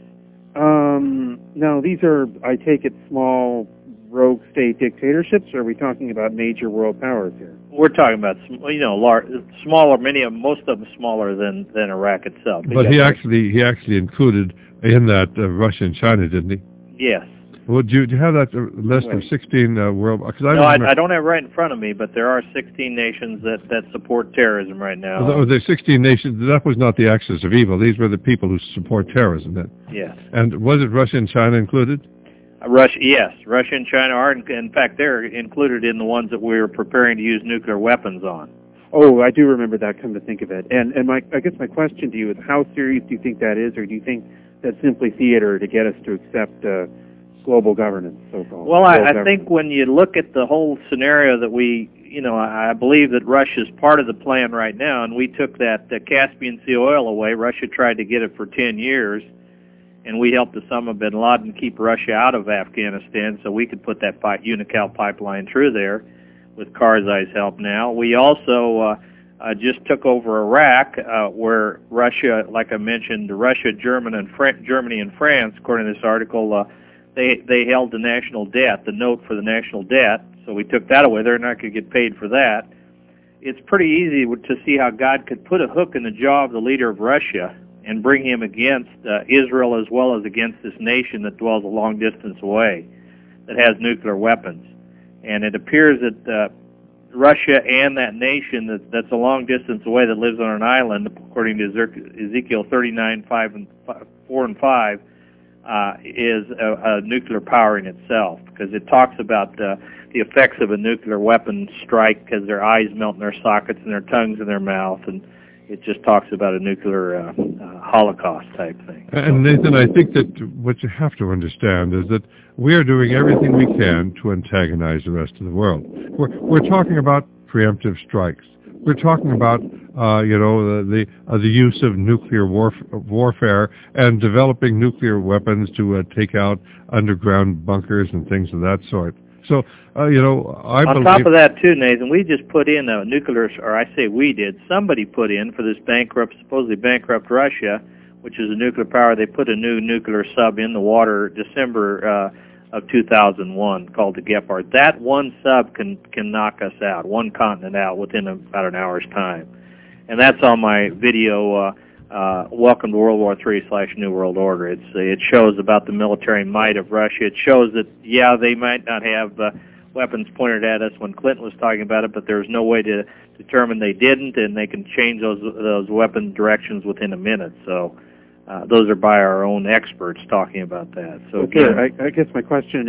Now, these are, I take it, small rogue state dictatorships, or are we talking about major world powers here? We're talking about, smaller, most of them smaller than Iraq itself. But he actually included in that Russia and China, didn't he? Yes. Well, do you have that list of 16 world? I don't have it right in front of me, but there are 16 nations that support terrorism right now. Oh, the 16 nations, that was not the axis of evil. These were the people who support terrorism then. Yes. And was it Russia and China included? Yes. Russia and China are, in fact, they're included in the ones that we're preparing to use nuclear weapons on. Oh, I do remember that, come to think of it. And I guess my question to you is, how serious do you think that is, or do you think that's simply theater to get us to accept global governance, so-called? Well, I think when you look at the whole scenario that I believe that Russia's part of the plan right now, and we took that Caspian Sea oil away. Russia tried to get it for 10 years, and we helped Osama bin Laden keep Russia out of Afghanistan so we could put that Unocal pipeline through there with Karzai's help now. We also just took over Iraq, where Russia, like I mentioned, Russia, Germany, and France, according to this article, they held the national debt, the note for the national debt, so we took that away. They're not going to get paid for that. It's pretty easy to see how God could put a hook in the jaw of the leader of Russia and bring him against Israel as well as against this nation that dwells a long distance away that has nuclear weapons. And it appears that Russia and that nation that's a long distance away that lives on an island, according to Ezekiel 39:4 and 5, is a nuclear power in itself, because it talks about the effects of a nuclear weapon strike because their eyes melt in their sockets and their tongues in their mouth, and it just talks about a nuclear holocaust type thing. And Nathan, I think that what you have to understand is that we are doing everything we can to antagonize the rest of the world. We're talking about preemptive strikes. We're talking about the use of nuclear warfare and developing nuclear weapons to take out underground bunkers and things of that sort. So, I believe... On top of that, too, Nathan, we just put in a nuclear, or I say we did, somebody put in for this supposedly bankrupt Russia, which is a nuclear power. They put a new nuclear sub in the water December of 2001 called the Gepard. That one sub can knock us out, one continent out, within about an hour's time. And that's on my video, Welcome to World War III/New World Order. It shows about the military might of Russia. It shows that, yeah, they might not have weapons pointed at us when Clinton was talking about it, but there's no way to determine they didn't, and they can change those weapon directions within a minute. So those are by our own experts talking about that. So okay, I guess my question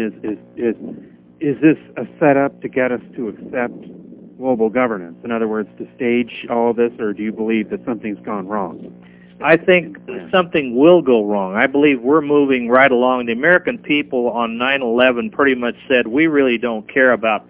is this a setup to get us to accept global governance? In other words, to stage all of this, or do you believe that something's gone wrong? I think something will go wrong. I believe we're moving right along. The American people on 9/11 pretty much said we don't really care about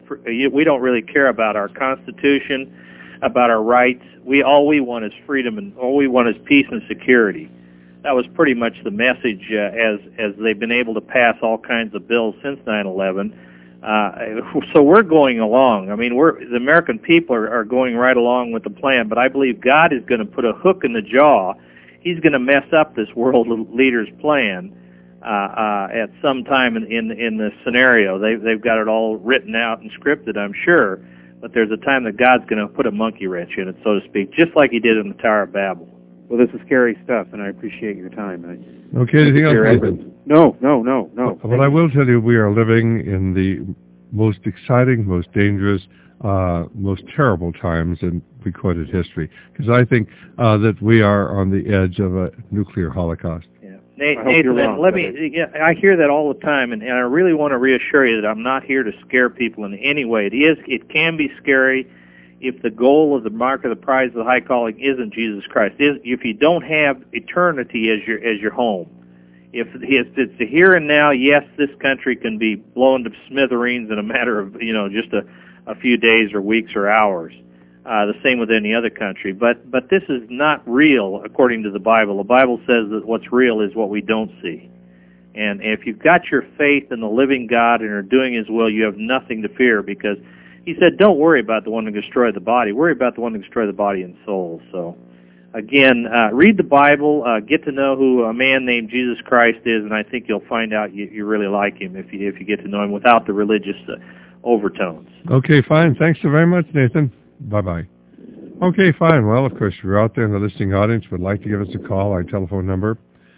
our Constitution, about our rights. All we want is freedom, and all we want is peace and security. That was pretty much the message as they've been able to pass all kinds of bills since 9/11. So we're going along. I mean, the American people are going right along with the plan, but I believe God is going to put a hook in the jaw. He's going to mess up this world leader's plan at some time in the scenario. They've got it all written out and scripted, I'm sure, but there's a time that God's going to put a monkey wrench in it, so to speak, just like he did in the Tower of Babel. Well, this is scary stuff, and I appreciate your time. Okay, anything else, Nathan? No. Well, I will tell you, we are living in the most exciting, most dangerous, most terrible times in recorded history, because I think that we are on the edge of a nuclear holocaust. Yeah. Nathan, I hear that all the time, and I really want to reassure you that I'm not here to scare people in any way. It can be scary if the goal of the mark of the prize of the high calling isn't Jesus Christ. If you don't have eternity as your home. If it's the here and now, yes, this country can be blown to smithereens in a matter of just a few days or weeks or hours. The same with any other country. But this is not real according to the Bible. The Bible says that what's real is what we don't see. And if you've got your faith in the living God and are doing His will, you have nothing to fear, because He said, don't worry about the one who can destroy the body. Worry about the one who can destroy the body and soul. So, again, read the Bible, get to know who a man named Jesus Christ is, and I think you'll find out you really like Him if you get to know Him without the religious overtones. Okay, fine. Thanks so very much, Nathan. Bye-bye. Okay, fine. Well, of course, you're out there in the listening audience, would like to give us a call. Our telephone number,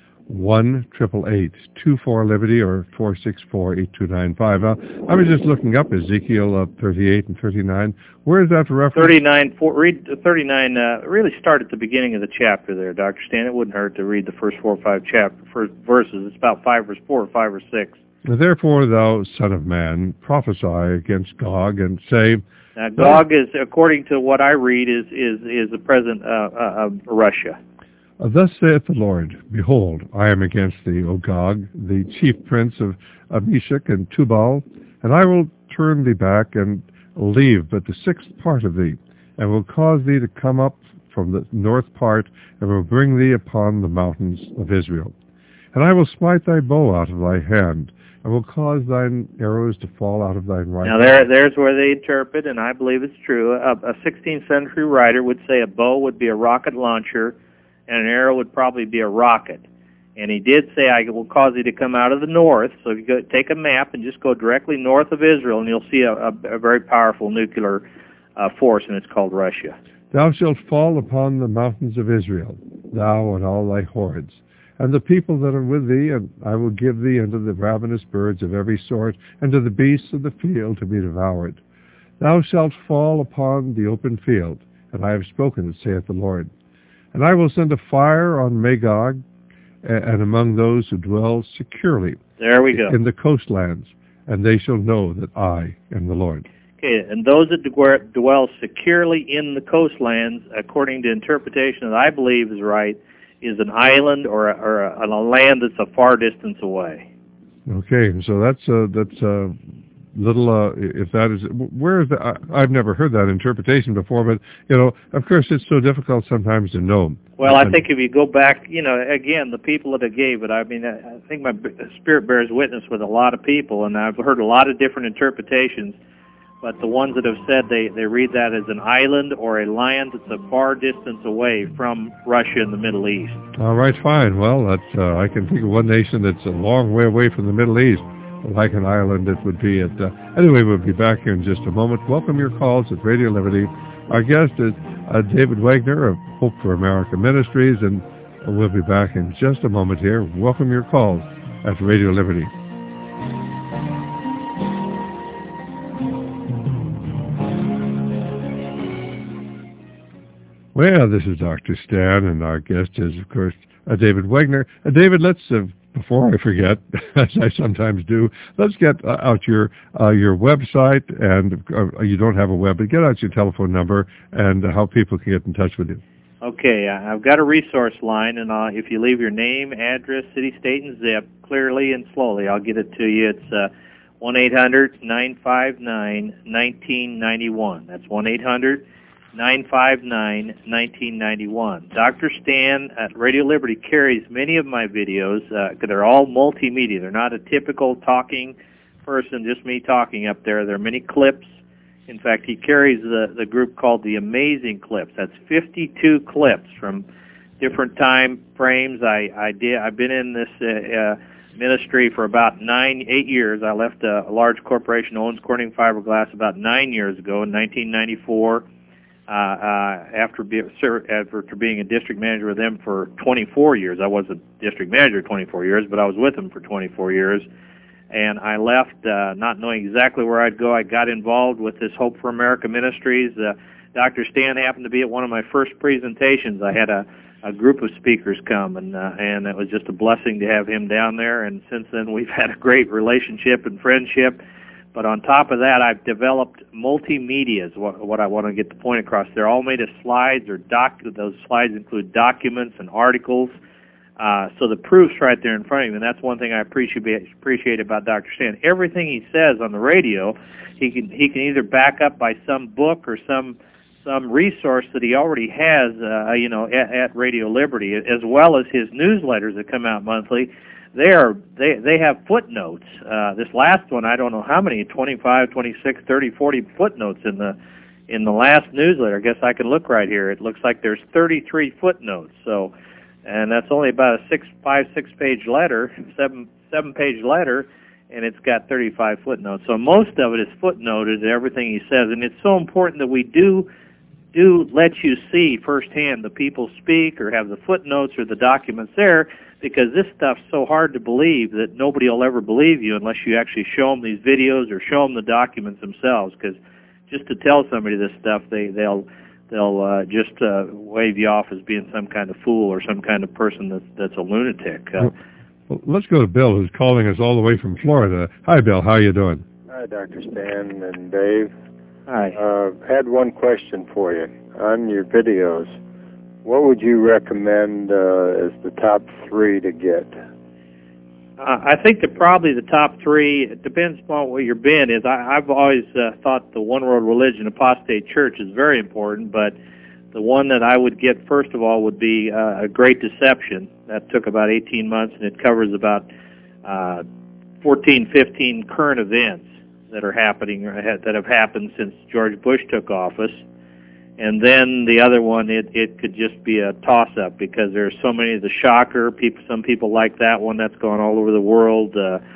1-888-24-LIBERTY or 464-8295. Now, I was just looking up Ezekiel 38 and 39. Where is that reference? 39. Read 39. Really start at the beginning of the chapter there, Dr. Stan. It wouldn't hurt to read the first 4 or 5 verses. It's about 5 or 4 or 5 or 6. Therefore, thou son of man, prophesy against Gog and say. Now, Gog is, according to what I read, is the president of Russia. Thus saith the Lord, behold, I am against thee, O Gog, the chief prince of Meshech and Tubal, and I will turn thee back and leave but the 6th part of thee, and will cause thee to come up from the north part, and will bring thee upon the mountains of Israel. And I will smite thy bow out of thy hand, and will cause thine arrows to fall out of thine right hand. Now there's where they interpret, and I believe it's true. A 16th century writer would say a bow would be a rocket launcher, and an arrow would probably be a rocket. And he did say, I will cause thee to come out of the north. So if you take a map and just go directly north of Israel, and you'll see a very powerful nuclear force, and it's called Russia. Thou shalt fall upon the mountains of Israel, thou and all thy hordes, and the people that are with thee, and I will give thee unto the ravenous birds of every sort, and to the beasts of the field to be devoured. Thou shalt fall upon the open field, and I have spoken it, saith the Lord. And I will send a fire on Magog, and among those who dwell securely there we go. In the coastlands, and they shall know that I am the Lord. Okay, and those that dwell securely in the coastlands, according to interpretation that I believe is right, is an island or a land that's a far distance away. Okay, so that's little, if that is, where is that? I've never heard that interpretation before, but, of course it's so difficult sometimes to know. Well, I think if you go back, again, the people that gave it, I mean, I think my spirit bears witness with a lot of people, and I've heard a lot of different interpretations. but the ones that have said they read that as an island or a land that's a far distance away from Russia and the Middle East. All right, fine. Well, that's I can think of one nation that's a long way away from the Middle East, like an island it would be. Anyway, we'll be back here in just a moment. Welcome your calls at Radio Liberty. Our guest is David Wagner of Hope for America Ministries, and we'll be back in just a moment here. Welcome your calls at Radio Liberty. Well, this is Dr. Stan, and our guest is, of course, David Wagner. David, let's, before I forget, as I sometimes do, let's get out your website, and you don't have a web, but get out your telephone number and how people can get in touch with you. Okay, I've got a resource line, and if you leave your name, address, city, state, and zip clearly and slowly, I'll get it to you. It's 1-800-959-1991. That's 1-800-959-1991. Dr. Stan at Radio Liberty carries many of my videos. They're all multimedia. They're not a typical talking person, just me talking up there. There are many clips. In fact, he carries the group called The Amazing Clips. That's 52 clips from different time frames. I've been in this ministry for about 8 years. I left a large corporation, Owens Corning Fiberglass, about 9 years ago in 1994. After being a district manager with them for 24 years. I was a district manager 24 years, but I was with them for 24 years. And I left not knowing exactly where I'd go. I got involved with this Hope for America Ministries. Dr. Stan happened to be at one of my first presentations. I had a group of speakers come, and it was just a blessing to have him down there. And since then, we've had a great relationship and friendship. But on top of that, I've developed multimedia, what I want to get the point across. They're all made of slides, or those slides include documents and articles. So the proof's right there in front of you, and that's one thing I appreciate about Dr. Stan. Everything he says on the radio, he can either back up by some book or some resource that he already has, at Radio Liberty, as well as his newsletters that come out monthly. They have footnotes. This last one, I don't know how many, 25, 26, 30, 40 footnotes in the last newsletter. I guess I can look right here. It looks like there's 33 footnotes. So, and that's only about a 6-page letter, 7-page letter, and it's got 35 footnotes. So most of it is footnoted, everything he says, and it's so important that we do let you see firsthand the people speak or have the footnotes or the documents there, because this stuff's so hard to believe that nobody will ever believe you unless you actually show them these videos or show them the documents themselves. Because just to tell somebody this stuff, they'll just wave you off as being some kind of fool or some kind of person that's a lunatic. Well, let's go to Bill, who's calling us all the way from Florida. Hi, Bill. How are you doing? Hi, Dr. Stan and Dave. Hi. Had one question for you. On your videos, what would you recommend as the top 3 to get? I think that probably the top 3, it depends upon what your bent is. I've always thought the One World Religion Apostate Church is very important, but the one that I would get first of all would be A Great Deception. That took about 18 months, and it covers about 14, 15 current events that are happening, that have happened since George Bush took office. And then the other one, it could just be a toss-up because there's so many. The Shocker, some people like that one. That's gone all over the world.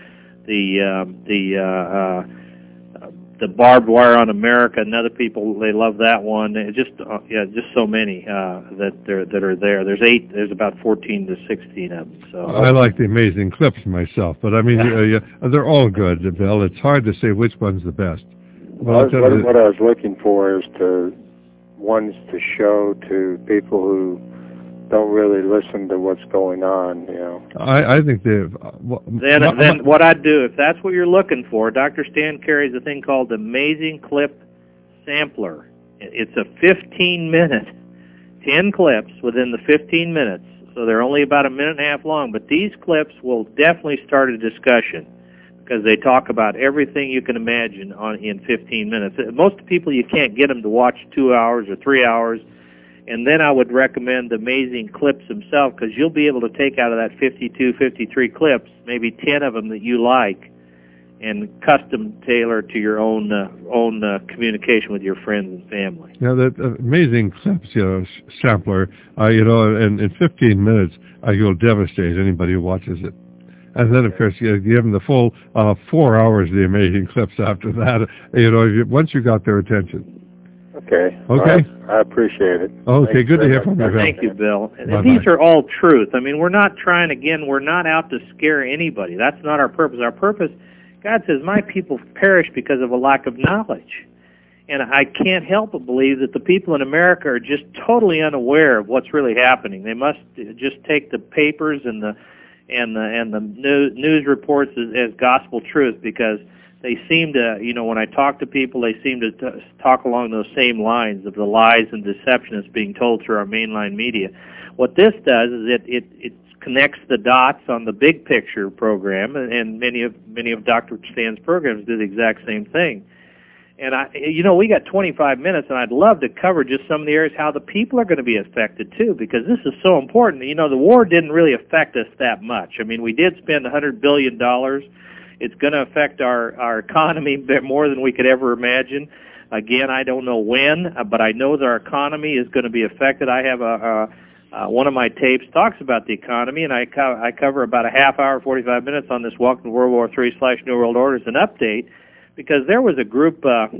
The Barbed Wire on America, and other people, they love that one. Just so many that are there. There's about 14 to 16 of them. So I like the Amazing Clips myself, but I mean they're all good, Bill. It's hard to say which one's the best. Well, what I was looking for is ones to show to people who don't really listen to what's going on, I think they've... Then what I'd do, if that's what you're looking for, Dr. Stan carries a thing called Amazing Clip Sampler. It's a 15-minute, 10 clips within the 15 minutes, so they're only about a minute and a half long, but these clips will definitely start a discussion because they talk about everything you can imagine in 15 minutes. Most people, you can't get them to watch 2 hours or 3 hours. And then I would recommend the Amazing Clips himself, because you'll be able to take out of that 52, 53 clips, maybe 10 of them that you like, and custom tailor to your own communication with your friends and family. Yeah, that amazing clips, sampler, and in 15 minutes, you'll devastate anybody who watches it. And then, of course, you give them the full 4 hours of the amazing clips after that, once you got their attention. Okay. Okay. Well, I appreciate it. Okay, Thanks good to hear much. from you, Bill. Thank you, Bill. And Bye-bye. these are all truth. I mean, we're not out to scare anybody. That's not our purpose. Our purpose, God says, my people perish because of a lack of knowledge. And I can't help but believe that the people in America are just totally unaware of what's really happening. They must just take the papers and the news reports as gospel truth, because they seem to, when I talk to people, they seem to talk along those same lines of the lies and deception that's being told through our mainline media. What this does is it connects the dots on the big picture program, and many of Dr. Stan's programs do the exact same thing. And we got 25 minutes, and I'd love to cover just some of the areas how the people are going to be affected too, because this is so important. The war didn't really affect us that much. I mean, we did spend $100 billion. It's going to affect our economy more than we could ever imagine. Again, I don't know when, but I know that our economy is going to be affected. I have one of my tapes talks about the economy, and I cover about a half hour, 45 minutes on this Welcome to World War III/New World Order as an update, because there was a group back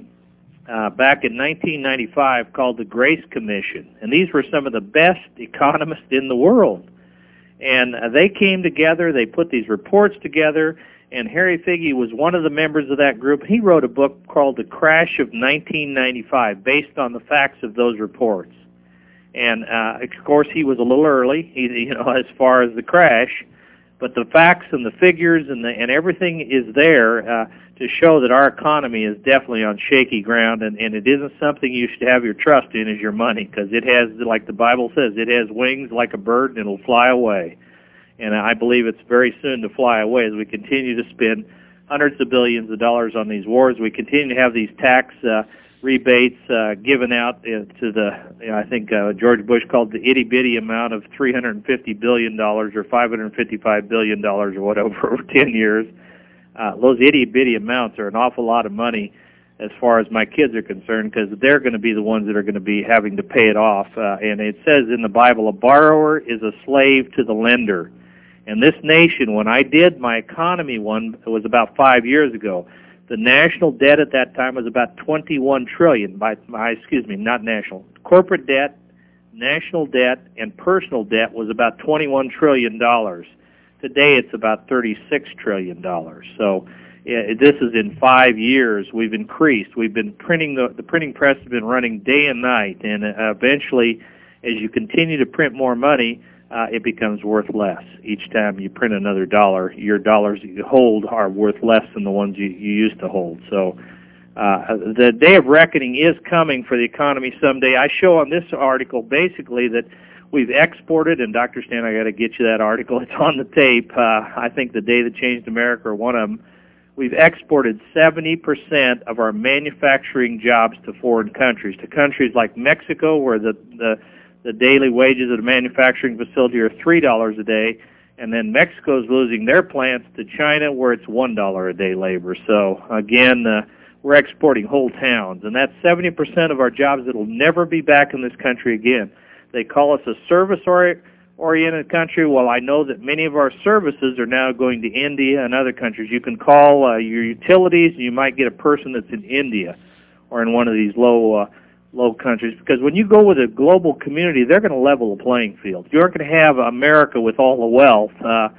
in 1995 called the Grace Commission, and these were some of the best economists in the world. And they came together, they put these reports together, and Harry Figge was one of the members of that group. He wrote a book called The Crash of 1995, based on the facts of those reports. And, of course, he was a little early, as far as the crash, but the facts and the figures and everything is there to show that our economy is definitely on shaky ground, and it isn't something you should have your trust in as your money, because it has, like the Bible says, it has wings like a bird and it'll fly away. And I believe it's very soon to fly away as we continue to spend hundreds of billions of dollars on these wars. We continue to have these tax rebates given out to the, I think George Bush called the itty-bitty amount of $350 billion or $555 billion or whatever over 10 years. Those itty-bitty amounts are an awful lot of money as far as my kids are concerned, because they're going to be the ones that are going to be having to pay it off. And it says in the Bible, a borrower is a slave to the lender. And this nation, when I did my economy one, it was about 5 years ago, the national debt at that time was about $21 trillion. Not national. Corporate debt, national debt, and personal debt was about $21 trillion. Today it's about $36 trillion. So this is in 5 years we've increased. We've been printing, the printing press has been running day and night, and eventually, as you continue to print more money, it becomes worth less. Each time you print another dollar, your dollars you hold are worth less than the ones you used to hold. So the day of reckoning is coming for the economy someday. I show on this article basically that we've exported, and Dr. Stan, I got to get you that article. It's on the tape. I think The Day That Changed America, or one of them. We've exported 70% of our manufacturing jobs to foreign countries, to countries like Mexico, where the daily wages at a manufacturing facility are $3 a day, and then Mexico's losing their plants to China, where it's $1 a day labor. So again, we're exporting whole towns, and that's 70% of our jobs that will never be back in this country again. They call us a service-oriented country. Well, I know that many of our services are now going to India and other countries. You can call your utilities, and you might get a person that's in India or in one of these low countries, because when you go with a global community, they're going to level the playing field. You aren't going to have America with all the wealth,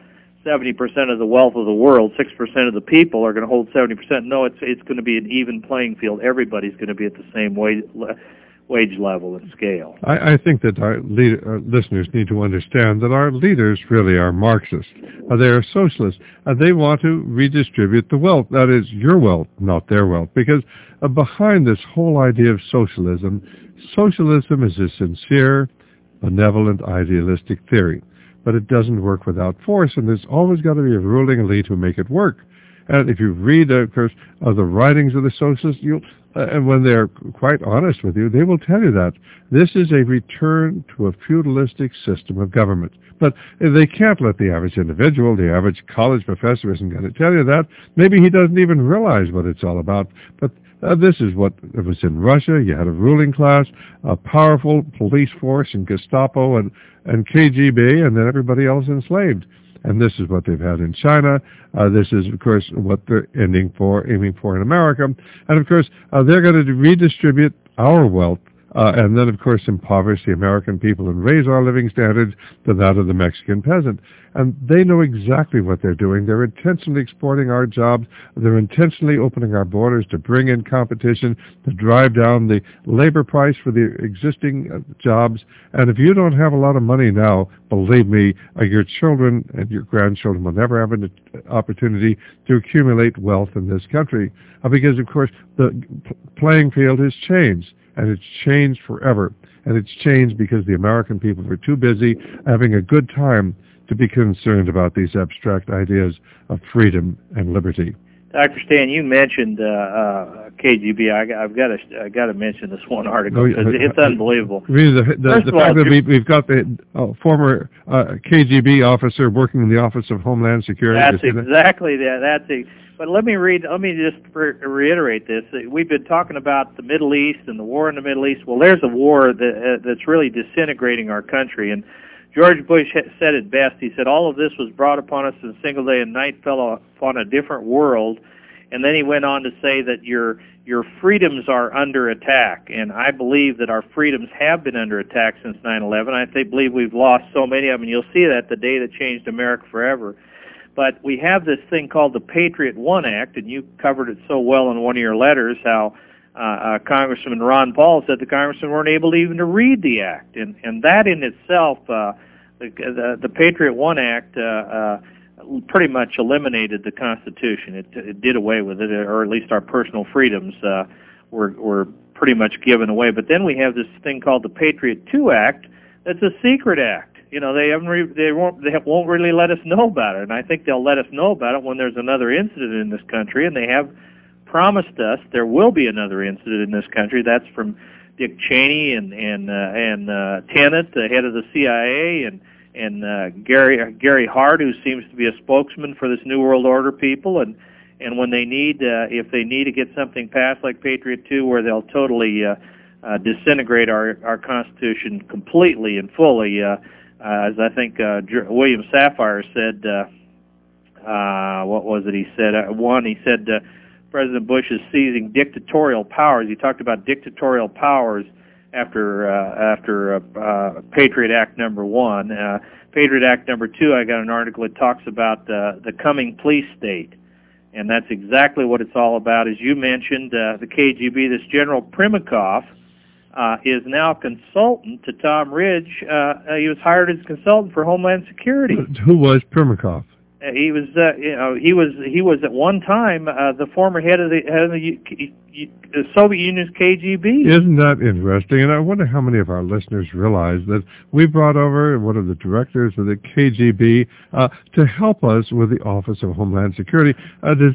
70% of the wealth of the world, 6% of the people are going to hold 70%. No, it's going to be an even playing field. Everybody's going to be at the same wage level and scale. I think that our listeners need to understand that our leaders really are Marxists. They are socialists. They want to redistribute the wealth. That is your wealth, not their wealth. Because behind this whole idea of socialism is a sincere, benevolent, idealistic theory. But it doesn't work without force, and there's always got to be a ruling elite who make it work. And if you read, of course, the writings of the socialists, and when they're quite honest with you, they will tell you that this is a return to a feudalistic system of government. But they can't let the average individual, the average college professor isn't going to tell you that. Maybe he doesn't even realize what it's all about. But this is what it was in Russia. You had a ruling class, a powerful police force and Gestapo and KGB, and then everybody else enslaved. And this is what they've had in China. This is, of course, what they're aiming for in America. And, of course, they're going to redistribute our wealth and then, of course, impoverish the American people and raise our living standards to that of the Mexican peasant. And they know exactly what they're doing. They're intentionally exporting our jobs. They're intentionally opening our borders to bring in competition, to drive down the labor price for the existing jobs. And if you don't have a lot of money now, believe me, your children and your grandchildren will never have an opportunity to accumulate wealth in this country. Because, of course, the playing field has changed. And it's changed forever. And it's changed because the American people were too busy having a good time to be concerned about these abstract ideas of freedom and liberty. Dr. Stan, you mentioned KGB. I've got to mention this one article because it's unbelievable. Really, the fact that we've got the former KGB officer working in the Office of Homeland Security. That's exactly that. That's it. But let me just reiterate this. We've been talking about the Middle East and the war in the Middle East. Well, there's a war that's really disintegrating our country. And George Bush said it best. He said, all of this was brought upon us in a single day, and night fell upon a different world. And then he went on to say that your freedoms are under attack. And I believe that our freedoms have been under attack since 9/11. I believe we've lost so many of them. And you'll see that the day that changed America forever. But we have this thing called the Patriot One Act, and you covered it so well in one of your letters, how Congressman Ron Paul said the congressmen weren't able even to read the act. And that in itself, the Patriot One Act pretty much eliminated the Constitution. It did away with it, or at least our personal freedoms were pretty much given away. But then we have this thing called the Patriot 2 Act that's a secret act. You know, they won't really let us know about it, and I think they'll let us know about it when there's another incident in this country, and they have promised us there will be another incident in this country. That's from Dick Cheney and Tenet, the head of the CIA, and Gary Hart, who seems to be a spokesman for this New World Order people, and when they need, if they need to get something passed like Patriot 2, where they'll totally disintegrate our Constitution completely and fully. As I think William Safire said, what was it he said? He said President Bush is seizing dictatorial powers. He talked about dictatorial powers after Patriot Act number 1. Patriot Act number 2, I got an article that talks about the coming police state. And that's exactly what it's all about. As you mentioned, the KGB, this General Primakov, is now consultant to Tom Ridge. He was hired as consultant for Homeland Security. Who was Primakov? He was at one time the former head of the Soviet Union's KGB. Isn't that interesting? And I wonder how many of our listeners realize that we brought over one of the directors of the KGB to help us with the Office of Homeland Security. Does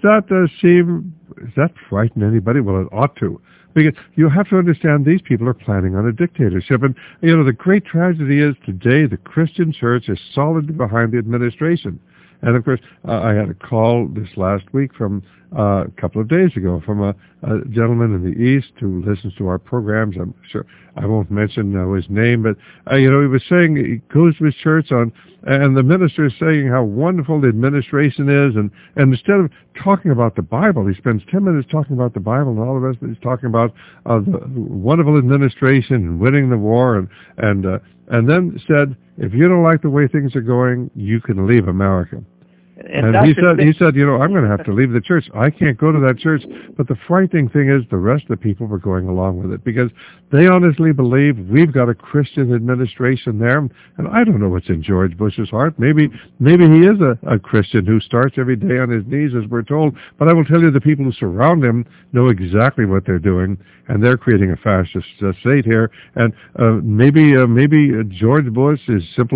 that frighten anybody? Well, it ought to. Because you have to understand these people are planning on a dictatorship. And, you know, the great tragedy is today the Christian church is solidly behind the administration. And, of course, I had a call this last week from a couple of days ago from a gentleman in the East who listens to our programs. I'm sure I won't mention his name, but, he was saying he goes to his church and the minister is saying how wonderful the administration is, and instead of talking about the Bible, he spends 10 minutes talking about the Bible, and all the rest of it he's talking about the wonderful administration and winning the war, and then said, if you don't like the way things are going, you can leave America. And he said, I'm going to have to leave the church. I can't go to that church. But the frightening thing is the rest of the people were going along with it because they honestly believe we've got a Christian administration there. And I don't know what's in George Bush's heart. Maybe he is a Christian who starts every day on his knees, as we're told. But I will tell you, the people who surround him know exactly what they're doing, and they're creating a fascist state here. And maybe George Bush is simply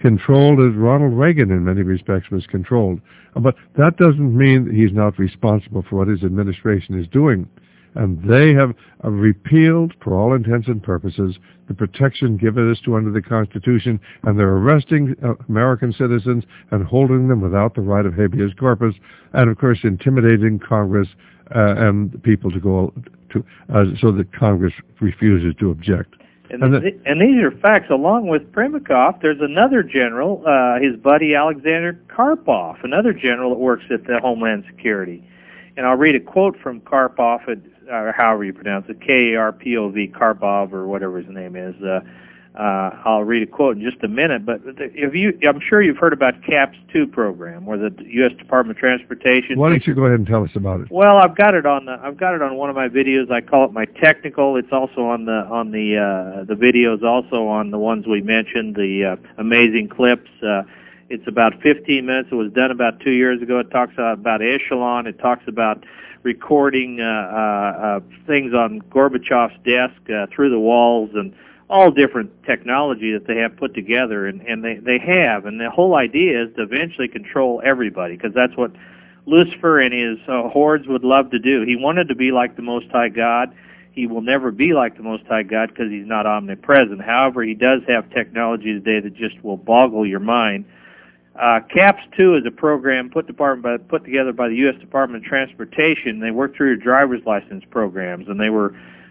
controlled as Ronald Reagan in many respects was controlled. But that doesn't mean that he's not responsible for what his administration is doing. And they have repealed, for all intents and purposes, the protection given us to under the Constitution, and they're arresting American citizens and holding them without the right of habeas corpus, and of course intimidating Congress and people to go to so that Congress refuses to object. And these are facts. Along with Primakov, there's another general, his buddy Alexander Karpov, another general that works at the Homeland Security. And I'll read a quote from Karpov, or however you pronounce it, K-A-R-P-O-V, Karpov, or whatever his name is. I'll read a quote in just a minute. But I'm sure you've heard about CAPS 2 program, where the U.S. Department of Transportation. Why don't you go ahead and tell us about it? Well, I've got it on one of my videos. I call it my technical. It's also on the videos, also on the ones we mentioned, the amazing clips. It's about 15 minutes. It was done about 2 years ago. It talks about Echelon. It talks about recording things on Gorbachev's desk through the walls, and all different technology that they have put together, and they have. And the whole idea is to eventually control everybody, because that's what Lucifer and his hordes would love to do. He wanted to be like the Most High God. He will never be like the Most High God because he's not omnipresent. However, he does have technology today that just will boggle your mind. CAPS 2 is a program put together by the U.S. Department of Transportation. They work through your driver's license programs, and they were,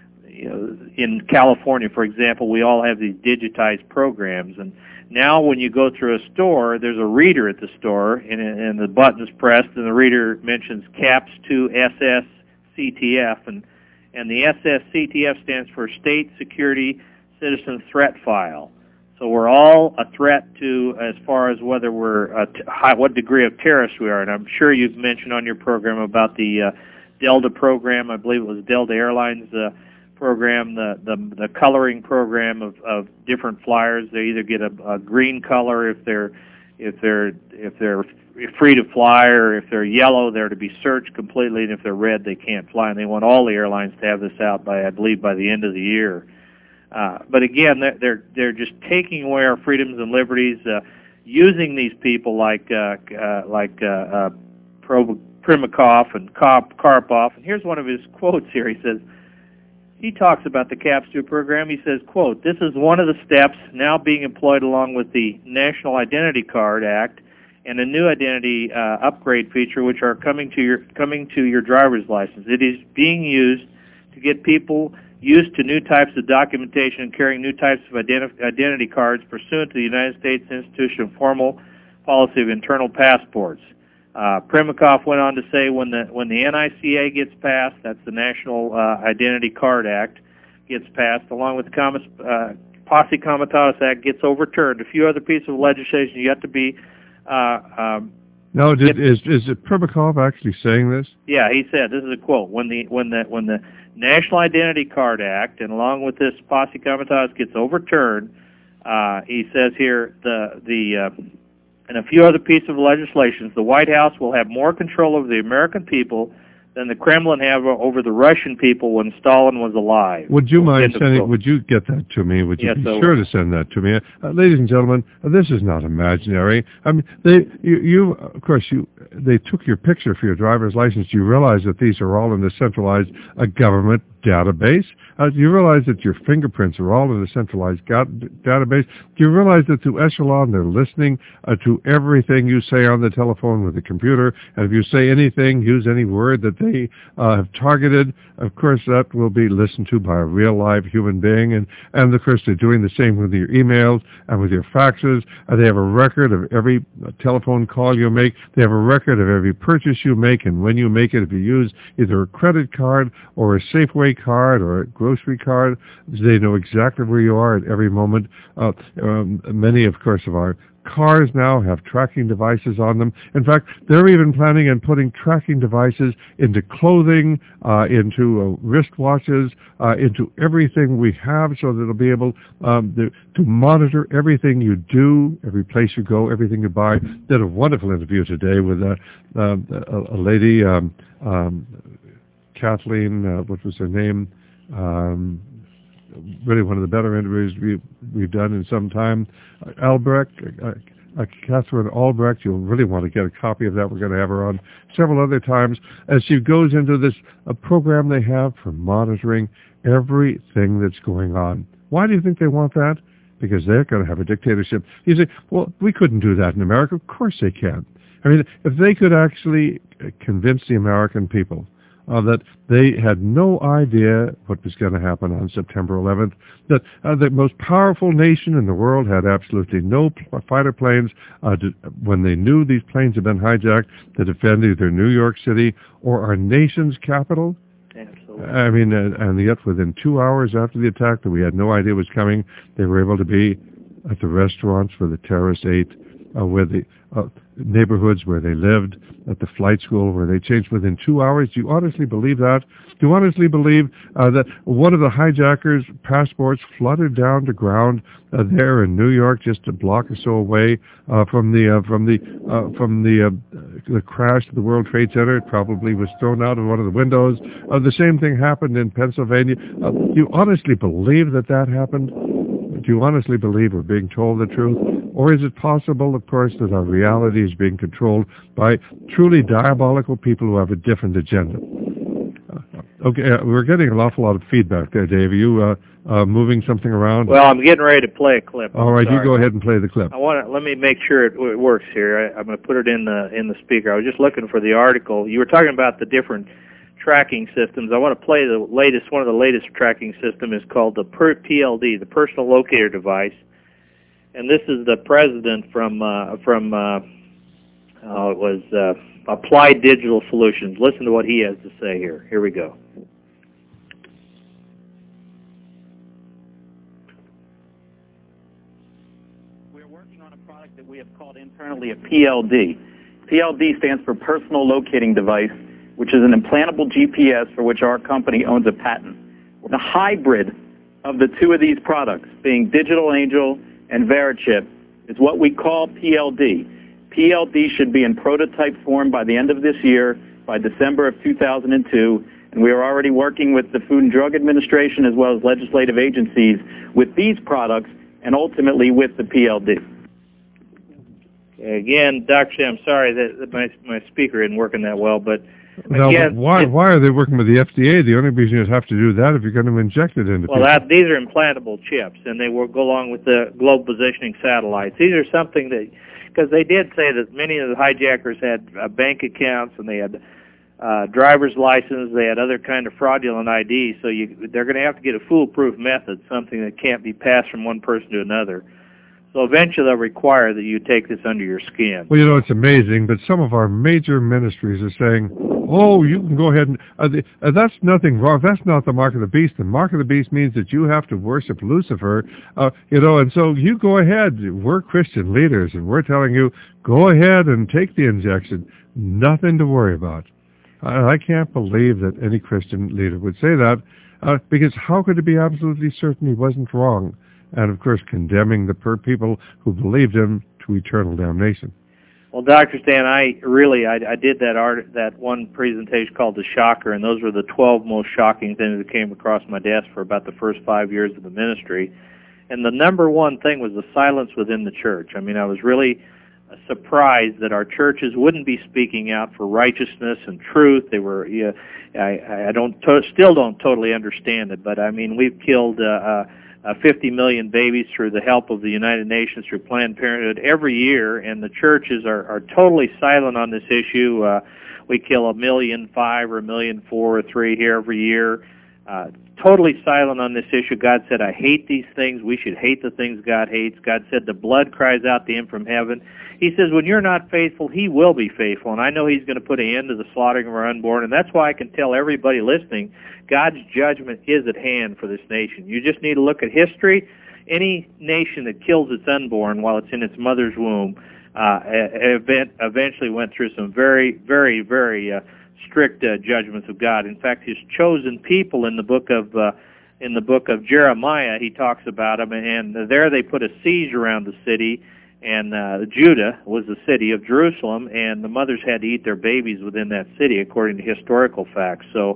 in California, for example, we all have these digitized programs. And now when you go through a store, there's a reader at the store, and the button's pressed, and the reader mentions CAPS 2 SSCTF, and the SSCTF stands for State Security Citizen Threat File. So we're all a threat to, as far as whether we're what degree of terrorist we are. And I'm sure you've mentioned on your program about the Delta program. I believe it was Delta Airlines program, the coloring program of different flyers. They either get a green color if they're free to fly, or if they're yellow, they're to be searched completely, and if they're red, they can't fly. And they want all the airlines to have this out by, I believe, by the end of the year. But again, they're just taking away our freedoms and liberties, using these people like Primakov and Karpov. And here's one of his quotes here. He talks about the CAPS 2 program. He says, quote, "This is one of the steps now being employed along with the National Identity Card Act and a new identity upgrade feature, which are coming to your driver's license. It is being used to get people used to new types of documentation and carrying new types of identity cards pursuant to the United States Institution of Formal Policy of Internal Passports." Primakov went on to say, when the NICA gets passed, that's the National Identity Card Act, gets passed, along with the Posse Comitatus Act gets overturned. A few other pieces of legislation yet to be. No, is it Primakov actually saying this? Yeah, he said, this is a quote: when the National Identity Card Act, and along with this Posse Comitatus, gets overturned, he says here, and a few other pieces of legislation, the White House will have more control over the American people than the Kremlin had over the Russian people when Stalin was alive. Would you mind sending? Would you get that to me? Would you be sure to send that to me, ladies and gentlemen? This is not imaginary. I mean, they took your picture for your driver's license. You realize that these are all in a centralized government database? Do you realize that your fingerprints are all in a centralized database? Do you realize that through Echelon they're listening to everything you say on the telephone with the computer, and if you say anything, use any word that they have targeted, of course that will be listened to by a real live human being, and of course they're doing the same with your emails and with your faxes. They have a record of every telephone call you make. They have a record of every purchase you make and when you make it. If you use either a credit card or a Safeway card or a grocery card, they know exactly where you are at every moment. Many, of course, of our cars now have tracking devices on them. In fact, they're even planning on putting tracking devices into clothing, into wristwatches, into everything we have, so that it'll be able to monitor everything you do, every place you go, everything you buy. Did a wonderful interview today with a lady, Kathleen, what was her name? really one of the better interviews we've done in some time. Albrecht, Catherine Albrecht, you'll really want to get a copy of that. We're going to have her on several other times as she goes into this program they have for monitoring everything that's going on. Why do you think they want that? Because they're going to have a dictatorship. You say, well, we couldn't do that in America. Of course they can. I mean, if they could actually convince the American people that they had no idea what was going to happen on September 11th, that the most powerful nation in the world had absolutely no fighter planes when they knew these planes had been hijacked to defend either New York City or our nation's capital. Absolutely. I mean, and yet within 2 hours after the attack that we had no idea was coming, they were able to be at the restaurants where the terrorists ate, where the neighborhoods where they lived, at the flight school where they changed within 2 hours. Do you honestly believe that? Do you honestly believe that one of the hijackers' passports fluttered down to ground there in New York, just a block or so away from the crash of the World Trade Center? It probably was thrown out of one of the windows. The same thing happened in Pennsylvania. Do you honestly believe that happened? Do you honestly believe we're being told the truth? Or is it possible, of course, that our reality is being controlled by truly diabolical people who have a different agenda? Okay, we're getting an awful lot of feedback there, Dave. Are you moving something around? Well, I'm getting ready to play a clip. All right, you go ahead and play the clip. Let me make sure it works here. I'm going to put it in the speaker. I was just looking for the article. You were talking about the different tracking systems. I want to play the latest. One of the latest tracking system is called the PLD, the Personal Locator Device, and this is the president from Applied Digital Solutions. Listen to what he has to say here. Here we go. We're working on a product that we have called internally a PLD. PLD stands for Personal Locating Device, which is an implantable GPS for which our company owns a patent. The hybrid of the two of these products, being Digital Angel and Verichip, is what we call PLD. PLD should be in prototype form by the end of this year, by December of 2002, and we are already working with the Food and Drug Administration as well as legislative agencies with these products and ultimately with the PLD. Again, Dr. I'm sorry that my speaker isn't working that well, but now, again, why are they working with the FDA? The only reason you'd have to do that if you're going to inject it into people. These are implantable chips, and they will go along with the global positioning satellites. These are something that, because they did say that many of the hijackers had bank accounts and they had driver's license, they had other kind of fraudulent IDs, so they're going to have to get a foolproof method, something that can't be passed from one person to another. So eventually they'll require that you take this under your skin. Well, you know, it's amazing, but some of our major ministries are saying, oh, you can go ahead and... that's nothing wrong. That's not the mark of the beast. The mark of the beast means that you have to worship Lucifer, and so you go ahead. We're Christian leaders, and we're telling you, go ahead and take the injection. Nothing to worry about. I can't believe that any Christian leader would say that, because how could it be absolutely certain he wasn't wrong? And, of course, condemning the people who believed him to eternal damnation. Well, Dr. Stan, I did that one presentation called The Shocker, and those were the 12 most shocking things that came across my desk for about the first 5 years of the ministry. And the number one thing was the silence within the church. I mean, I was really surprised that our churches wouldn't be speaking out for righteousness and truth. They were, still don't totally understand it, but I mean, we've killed 50 million babies through the help of the United Nations, through Planned Parenthood every year, and the churches are totally silent on this issue. We kill 1.5 million or 1.4 million or 3 here every year. Totally silent on this issue. God said, I hate these things. We should hate the things God hates. God said, the blood cries out to him from heaven. He says, when you're not faithful, he will be faithful. And I know he's going to put an end to the slaughtering of our unborn. And that's why I can tell everybody listening, God's judgment is at hand for this nation. You just need to look at history. Any nation that kills its unborn while it's in its mother's womb eventually went through some very, very, very strict judgments of God. In fact, his chosen people in the book of Jeremiah, he talks about them, and there they put a siege around the city, and Judah was the city of Jerusalem, and the mothers had to eat their babies within that city, according to historical facts. So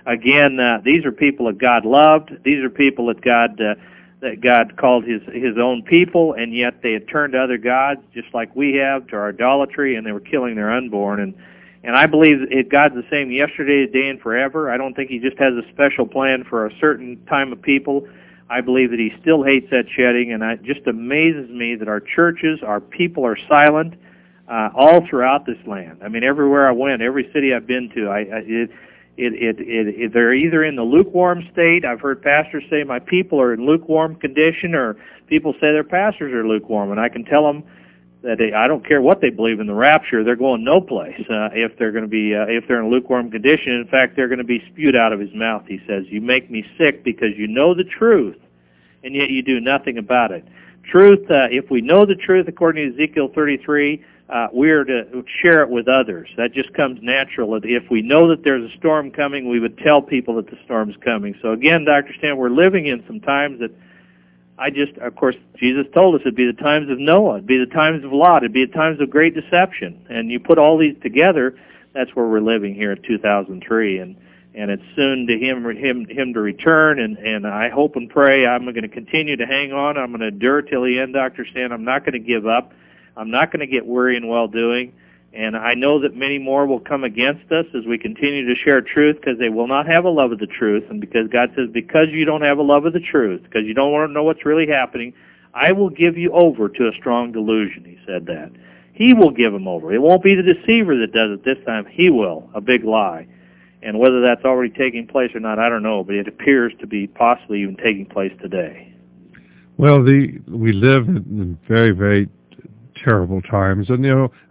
again, these are people that God loved. These are people that God called his own people, and yet they had turned to other gods, just like we have, to our idolatry, and they were killing their unborn. And I believe God's the same yesterday, today, and forever. I don't think he just has a special plan for a certain time of people. I believe that he still hates that shedding, and it just amazes me that our churches, our people are silent all throughout this land. I mean, everywhere I went, every city I've been to, they're either in the lukewarm state. I've heard pastors say my people are in lukewarm condition, or people say their pastors are lukewarm, and I can tell them that I don't care what they believe in the rapture, they're going no place if they're going to be if they're in a lukewarm condition. In fact, they're going to be spewed out of his mouth. He says, "You make me sick because you know the truth, and yet you do nothing about it." Truth. If we know the truth, according to Ezekiel 33. We are to share it with others. That just comes natural. If we know that there's a storm coming, we would tell people that the storm's coming. So again, Dr. Stan, we're living in some times that of course, Jesus told us it'd be the times of Noah, it'd be the times of Lot, it'd be the times of great deception. And you put all these together, that's where we're living here in 2003. And it's soon to him to return. And I hope and pray I'm going to continue to hang on. I'm going to endure till the end, Dr. Stan. I'm not going to give up. I'm not going to get weary in well-doing, and I know that many more will come against us as we continue to share truth, because they will not have a love of the truth, and because God says, because you don't have a love of the truth, because you don't want to know what's really happening, I will give you over to a strong delusion. He said that. He will give them over. It won't be the deceiver that does it this time. He will, a big lie. And whether that's already taking place or not, I don't know, but it appears to be possibly even taking place today. Well, we live in very, very terrible times, and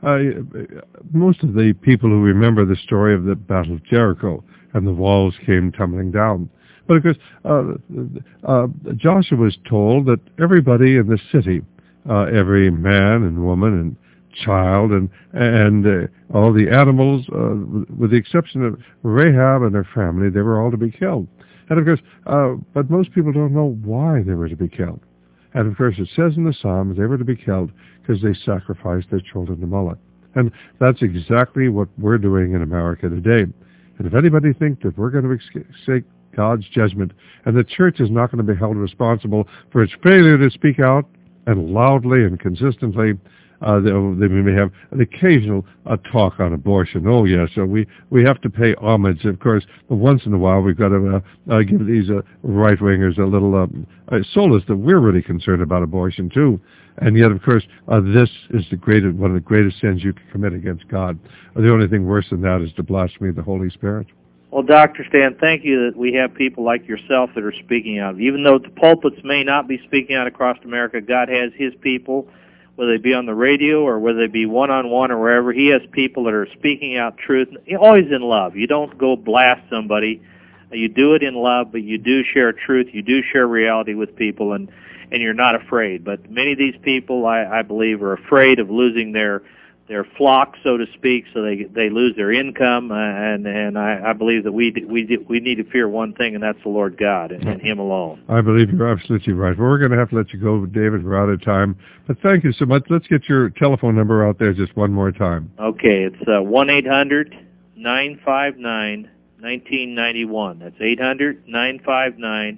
most of the people who remember the story of the Battle of Jericho and the walls came tumbling down. But of course, Joshua was told that everybody in the city, every man and woman and child and all the animals, with the exception of Rahab and her family, they were all to be killed. And of course, but most people don't know why they were to be killed. And of course, it says in the Psalms they were to be killed because they sacrificed their children to Moloch. And that's exactly what we're doing in America today. And if anybody thinks that we're going to escape God's judgment and the church is not going to be held responsible for its failure to speak out and loudly and consistently, they may have an occasional talk on abortion. Oh, yes, so we have to pay homage. Of course, but once in a while we've got to give these right-wingers a little solace that we're really concerned about abortion, too. And yet, of course, this is one of the greatest sins you can commit against God. The only thing worse than that is to blaspheme the Holy Spirit. Well, Dr. Stan, thank you that we have people like yourself that are speaking out. Even though the pulpits may not be speaking out across America, God has his people, whether they be on the radio or whether they be one-on-one or wherever. He has people that are speaking out truth, always in love. You don't go blast somebody. You do it in love, but you do share truth. You do share reality with people, and you're not afraid. But many of these people, I believe, are afraid of losing their flock, so to speak, so they lose their income, and I believe that we need to fear one thing, and that's the Lord God and him alone. I believe you're absolutely right. Well, we're going to have to let you go, David. We're out of time. But thank you so much. Let's get your telephone number out there just one more time. Okay, it's 1-800-959-1991. That's 800-959-1991.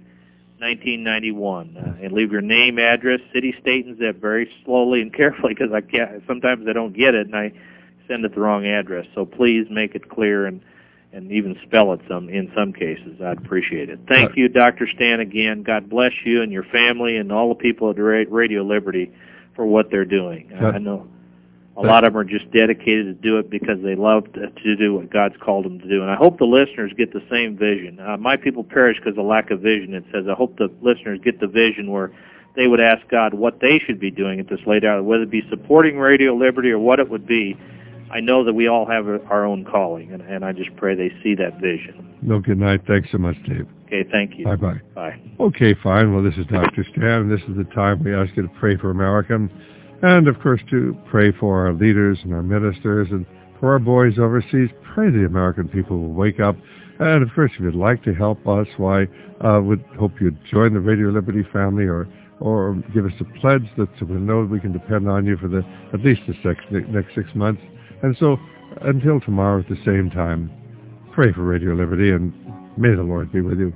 And leave your name, address, city, state, and zip very slowly and carefully, because sometimes I don't get it and I send it the wrong address. So please make it clear and even spell it in some cases. I'd appreciate it. Thank you, Dr. Stan, again. God bless you and your family and all the people at Radio Liberty for what they're doing. I know a lot of them are just dedicated to do it because they love to do what God's called them to do. And I hope the listeners get the same vision. My people perish because of lack of vision. It says, I hope the listeners get the vision where they would ask God what they should be doing at this late hour, whether it be supporting Radio Liberty or what it would be. I know that we all have our own calling, and I just pray they see that vision. No, good night. Thanks so much, Dave. Okay, thank you. Bye-bye. Bye. Okay, fine. Well, this is Dr. Stan, and this is the time we ask you to pray for America. And, of course, to pray for our leaders and our ministers and for our boys overseas. Pray the American people will wake up. And, of course, if you'd like to help us, would hope you'd join the Radio Liberty family or give us a pledge so we know we can depend on you for at least the next 6 months. And so, until tomorrow at the same time, pray for Radio Liberty and May the Lord be with you.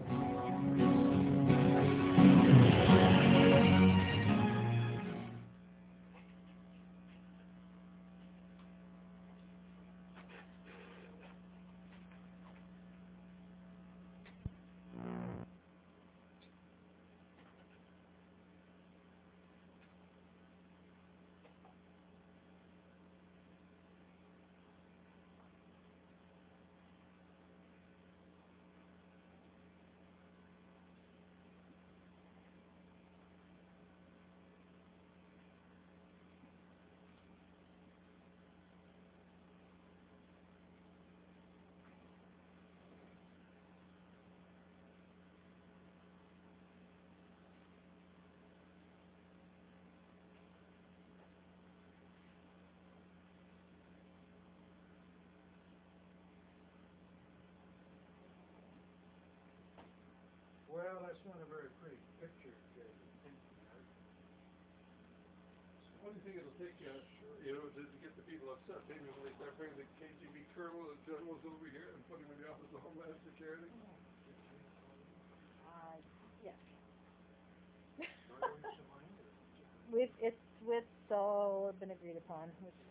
Well, that's not a very pretty picture, Jay. What do you think it'll take you, to get the people upset? Maybe when they start bringing the KGB colonel and generals over here and putting them in the Office of Homeland Security? Yes. It's all been agreed upon.